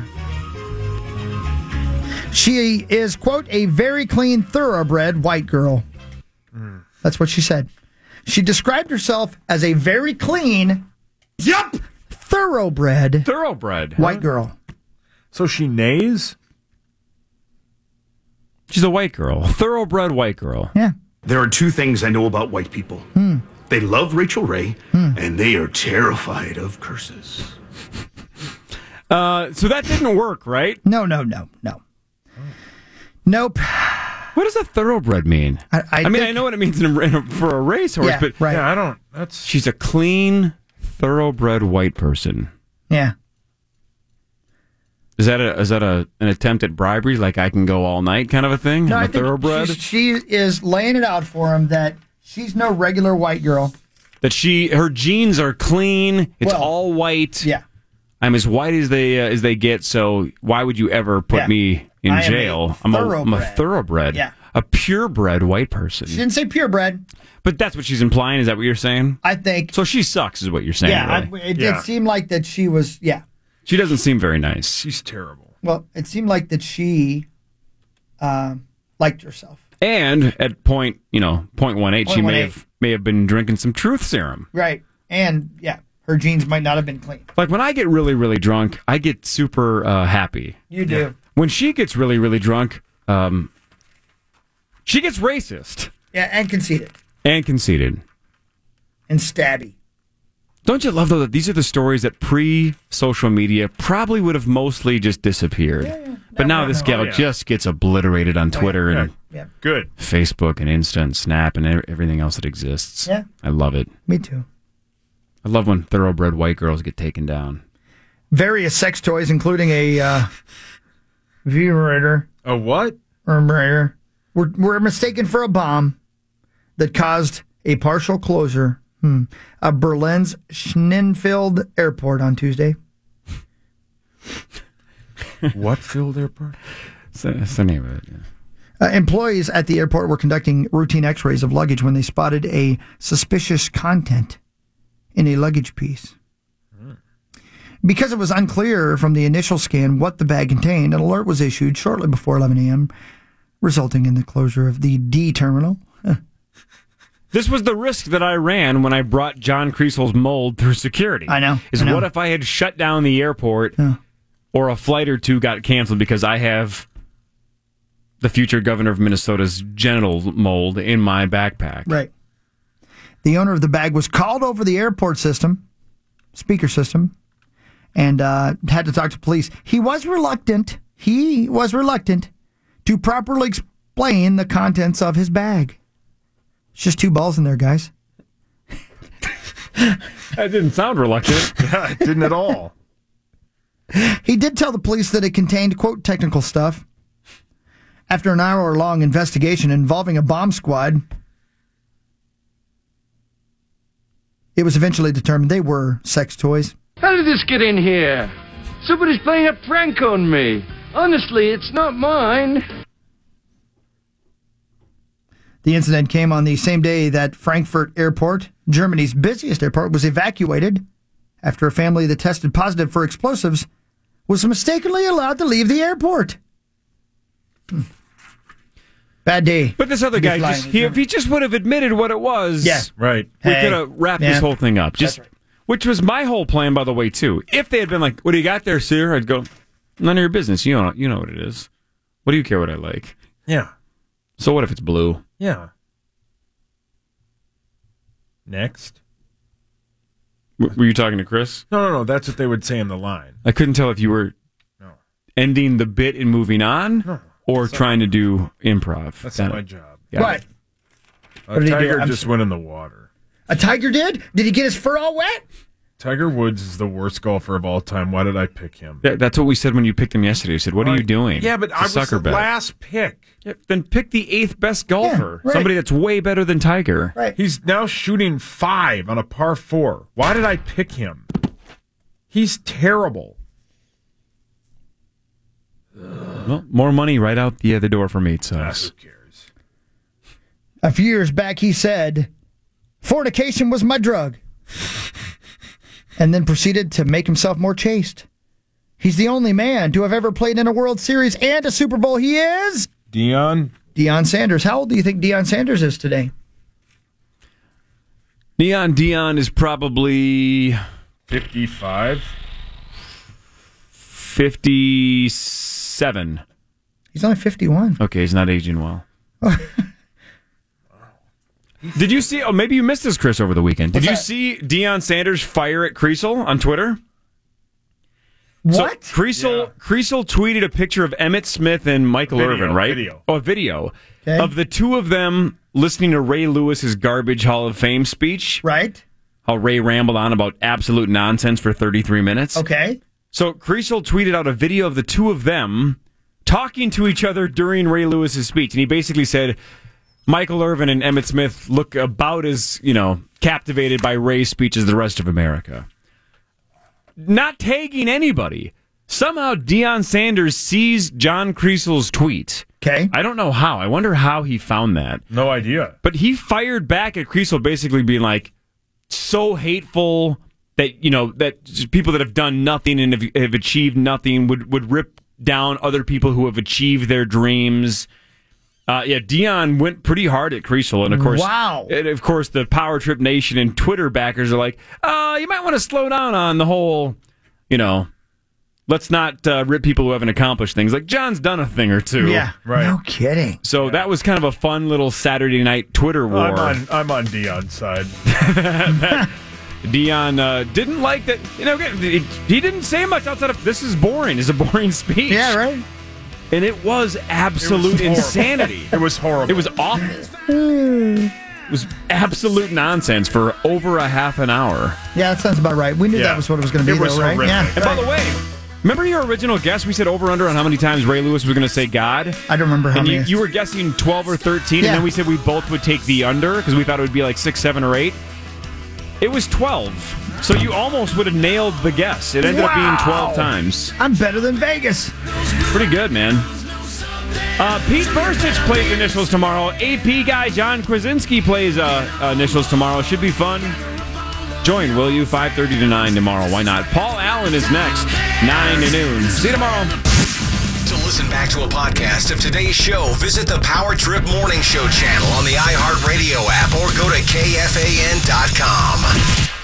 She is, quote, a very clean, thoroughbred white girl. Mm. That's what she said. She described herself as a very clean, Yup. thoroughbred, Thoroughbred. white girl. So she neighs? She's a white girl. Thoroughbred white girl. Yeah. There are two things I know about white people. Hmm. They love Rachel Ray, Hmm. and they are terrified of curses. Uh, so that didn't work, right? No, no, no, no. Nope. What does a thoroughbred mean? I, I, I mean, think- I know what it means in a, in a, for a racehorse, Yeah, but right. Yeah, I don't. That's she's a clean, thoroughbred white person. Yeah. Is that a is that a an attempt at bribery? Like I can go all night, kind of a thing? No, I'm I a think thoroughbred. she's- she is laying it out for him that She's no regular white girl. That she, her jeans are clean. It's Well, all white. Yeah. I'm as white as they uh, as they get. So why would you ever put Yeah. me in I am a jail? I'm a, I'm a thoroughbred. thoroughbred. Yeah. A purebred white person. She didn't say purebred. But that's what she's implying. Is that what you're saying? I think. So she sucks, is what you're saying. Yeah, really. I, it Yeah. did seem like that she was, yeah. She doesn't seem very nice. She's terrible. Well, it seemed like that she uh, liked herself. And at point, you know, point one eight, she may point one eight. have may have been drinking some truth serum. Right. And, yeah, her jeans might not have been clean. Like when I get really, really drunk, I get super uh, happy. You do. When she gets really, really drunk, um, she gets racist Yeah, and conceited. and conceited. And stabby. Don't you love, though, that these are the stories that pre-social media probably would have mostly just disappeared. Yeah, yeah. But now No, this no, gal oh, yeah. just gets obliterated on Twitter Yeah. and Yeah. Good. Facebook and Insta and Snap and e- everything else that exists. Yeah. I love it. Me too. I love when thoroughbred white girls get taken down. Various sex toys, including a uh, vibrator. A what? Vibrator. Were, were mistaken for a bomb that caused a partial closure hmm, of Berlin's Schnenfeld Airport on Tuesday. What field airport? So, that's the name of it. Yeah. Uh, employees at the airport were conducting routine x-rays of luggage when they spotted a suspicious content in a luggage piece. Because it was unclear from the initial scan what the bag contained, an alert was issued shortly before eleven a.m., resulting in the closure of the D terminal. This was the risk that I ran when I brought John Creasel's mold through security. I know. Is I know. what if I had shut down the airport Yeah. or a flight or two got canceled because I have the future governor of Minnesota's genital mold in my backpack? Right. The owner of the bag was called over the airport system, speaker system, and uh, had to talk to police. He was reluctant. He was reluctant to properly explain the contents of his bag. It's just two balls in there, guys. That didn't sound reluctant. Yeah, it didn't at all. He did tell the police that it contained, quote, technical stuff. After an hour-long investigation involving a bomb squad, it was eventually determined they were sex toys. How did this get in here? Somebody's playing a prank on me. Honestly, it's not mine. The incident came on the same day that Frankfurt Airport, Germany's busiest airport, was evacuated after a family that tested positive for explosives was mistakenly allowed to leave the airport. Hmm. Bad day. But this other to be guy, flying just, in he, Germany. if he just would have admitted what it was, Yeah. Right. we Hey. could have wrapped Yeah. this whole thing up. Just, That's right. Which was my whole plan, by the way, too. If they had been like, "What do you got there, sir?" I'd go, "None of your business. You know, you know what it is. What do you care what I like?" Yeah. So what if it's blue? Yeah. Next. W- were you talking to Chris? No, no, no. That's what they would say in the line. I couldn't tell if you were No. ending the bit and moving on, No. or trying to do improv. That's Got not my it. job. Got Right. it. A What did he do? tiger I'm just sorry. went in the water. A tiger did? Did he get his fur all wet? Tiger Woods is the worst golfer of all time. Why did I pick him? That- that's what we said when you picked him yesterday. You said, "What are you Right. doing?" Yeah, but It's a I was sucker the bet. last pick. Yeah, then pick the eighth best golfer. Yeah, right. Somebody that's way better than Tiger. Right. He's now shooting five on a par four. Why did I pick him? He's terrible. Well, more money right out the other door for Meat Sauce. Who cares? A few years back, he said, fornication was my drug. And then proceeded to make himself more chaste. He's the only man to have ever played in a World Series and a Super Bowl. He is Deion? Deion Sanders. How old do you think Deion Sanders is today? Neon Dion is probably fifty-five? fifty-seven. He's only fifty-one. Okay, he's not aging well. Did you see? Oh, maybe you missed this, Chris, over the weekend. Did What's you that? see Deion Sanders fire at Creasel on Twitter? What? So Creasel, Yeah. Creasel tweeted a picture of Emmitt Smith and Michael Video, Irvin, right? video. Oh, a video Okay. of the two of them listening to Ray Lewis's Garbage Hall of Fame speech. Right? How Ray rambled on about absolute nonsense for thirty-three minutes. Okay. So Creasel tweeted out a video of the two of them talking to each other during Ray Lewis's speech, and he basically said, Michael Irvin and Emmitt Smith look about as, you know, captivated by Ray's speech as the rest of America. Not tagging anybody. Somehow Deion Sanders sees John Creasel's tweet. Okay. I don't know how. I wonder how he found that. No idea. But he fired back at Creasel basically being like, so hateful that, you know, that people that have done nothing and have, have achieved nothing would, would rip down other people who have achieved their dreams. Uh, yeah, Deion went pretty hard at Creasel, and of course, wow. And of course, the Power Trip Nation and Twitter backers are like, uh, you might want to slow down on the whole, you know, let's not uh, rip people who haven't accomplished things. Like, John's done a thing or two. Yeah, right. No kidding. So yeah. That was kind of a fun little Saturday night Twitter war. I'm on, I'm on Deion's side. Deion uh, didn't like that. You know, he, he didn't say much outside of, this is boring. It's a boring speech. Yeah, right. And it was absolute it was insanity. It was horrible. It was awful. It was absolute nonsense for over a half an hour. Yeah, that sounds about right. We knew Yeah. that was what it was going to be, It was though, right? horrific. Yeah. And by the way, remember your original guess? We said over-under on how many times Ray Lewis was going to say God? I don't remember how and many. you, you were guessing twelve or thirteen, Yeah. and then we said we both would take the under because we thought it would be like six, seven, or eight. It was twelve. So you almost would have nailed the guess. It ended wow. up being twelve times. I'm better than Vegas. Pretty good, man. Uh, Pete Burstich plays initials tomorrow. A P guy John Krasinski plays uh, uh, initials tomorrow. Should be fun. Join, will you? five thirty to nine tomorrow. Why not? Paul Allen is next. nine to noon. See you tomorrow. To listen back to a podcast of today's show, visit the Power Trip Morning Show channel on the iHeartRadio app or go to K F A N dot com.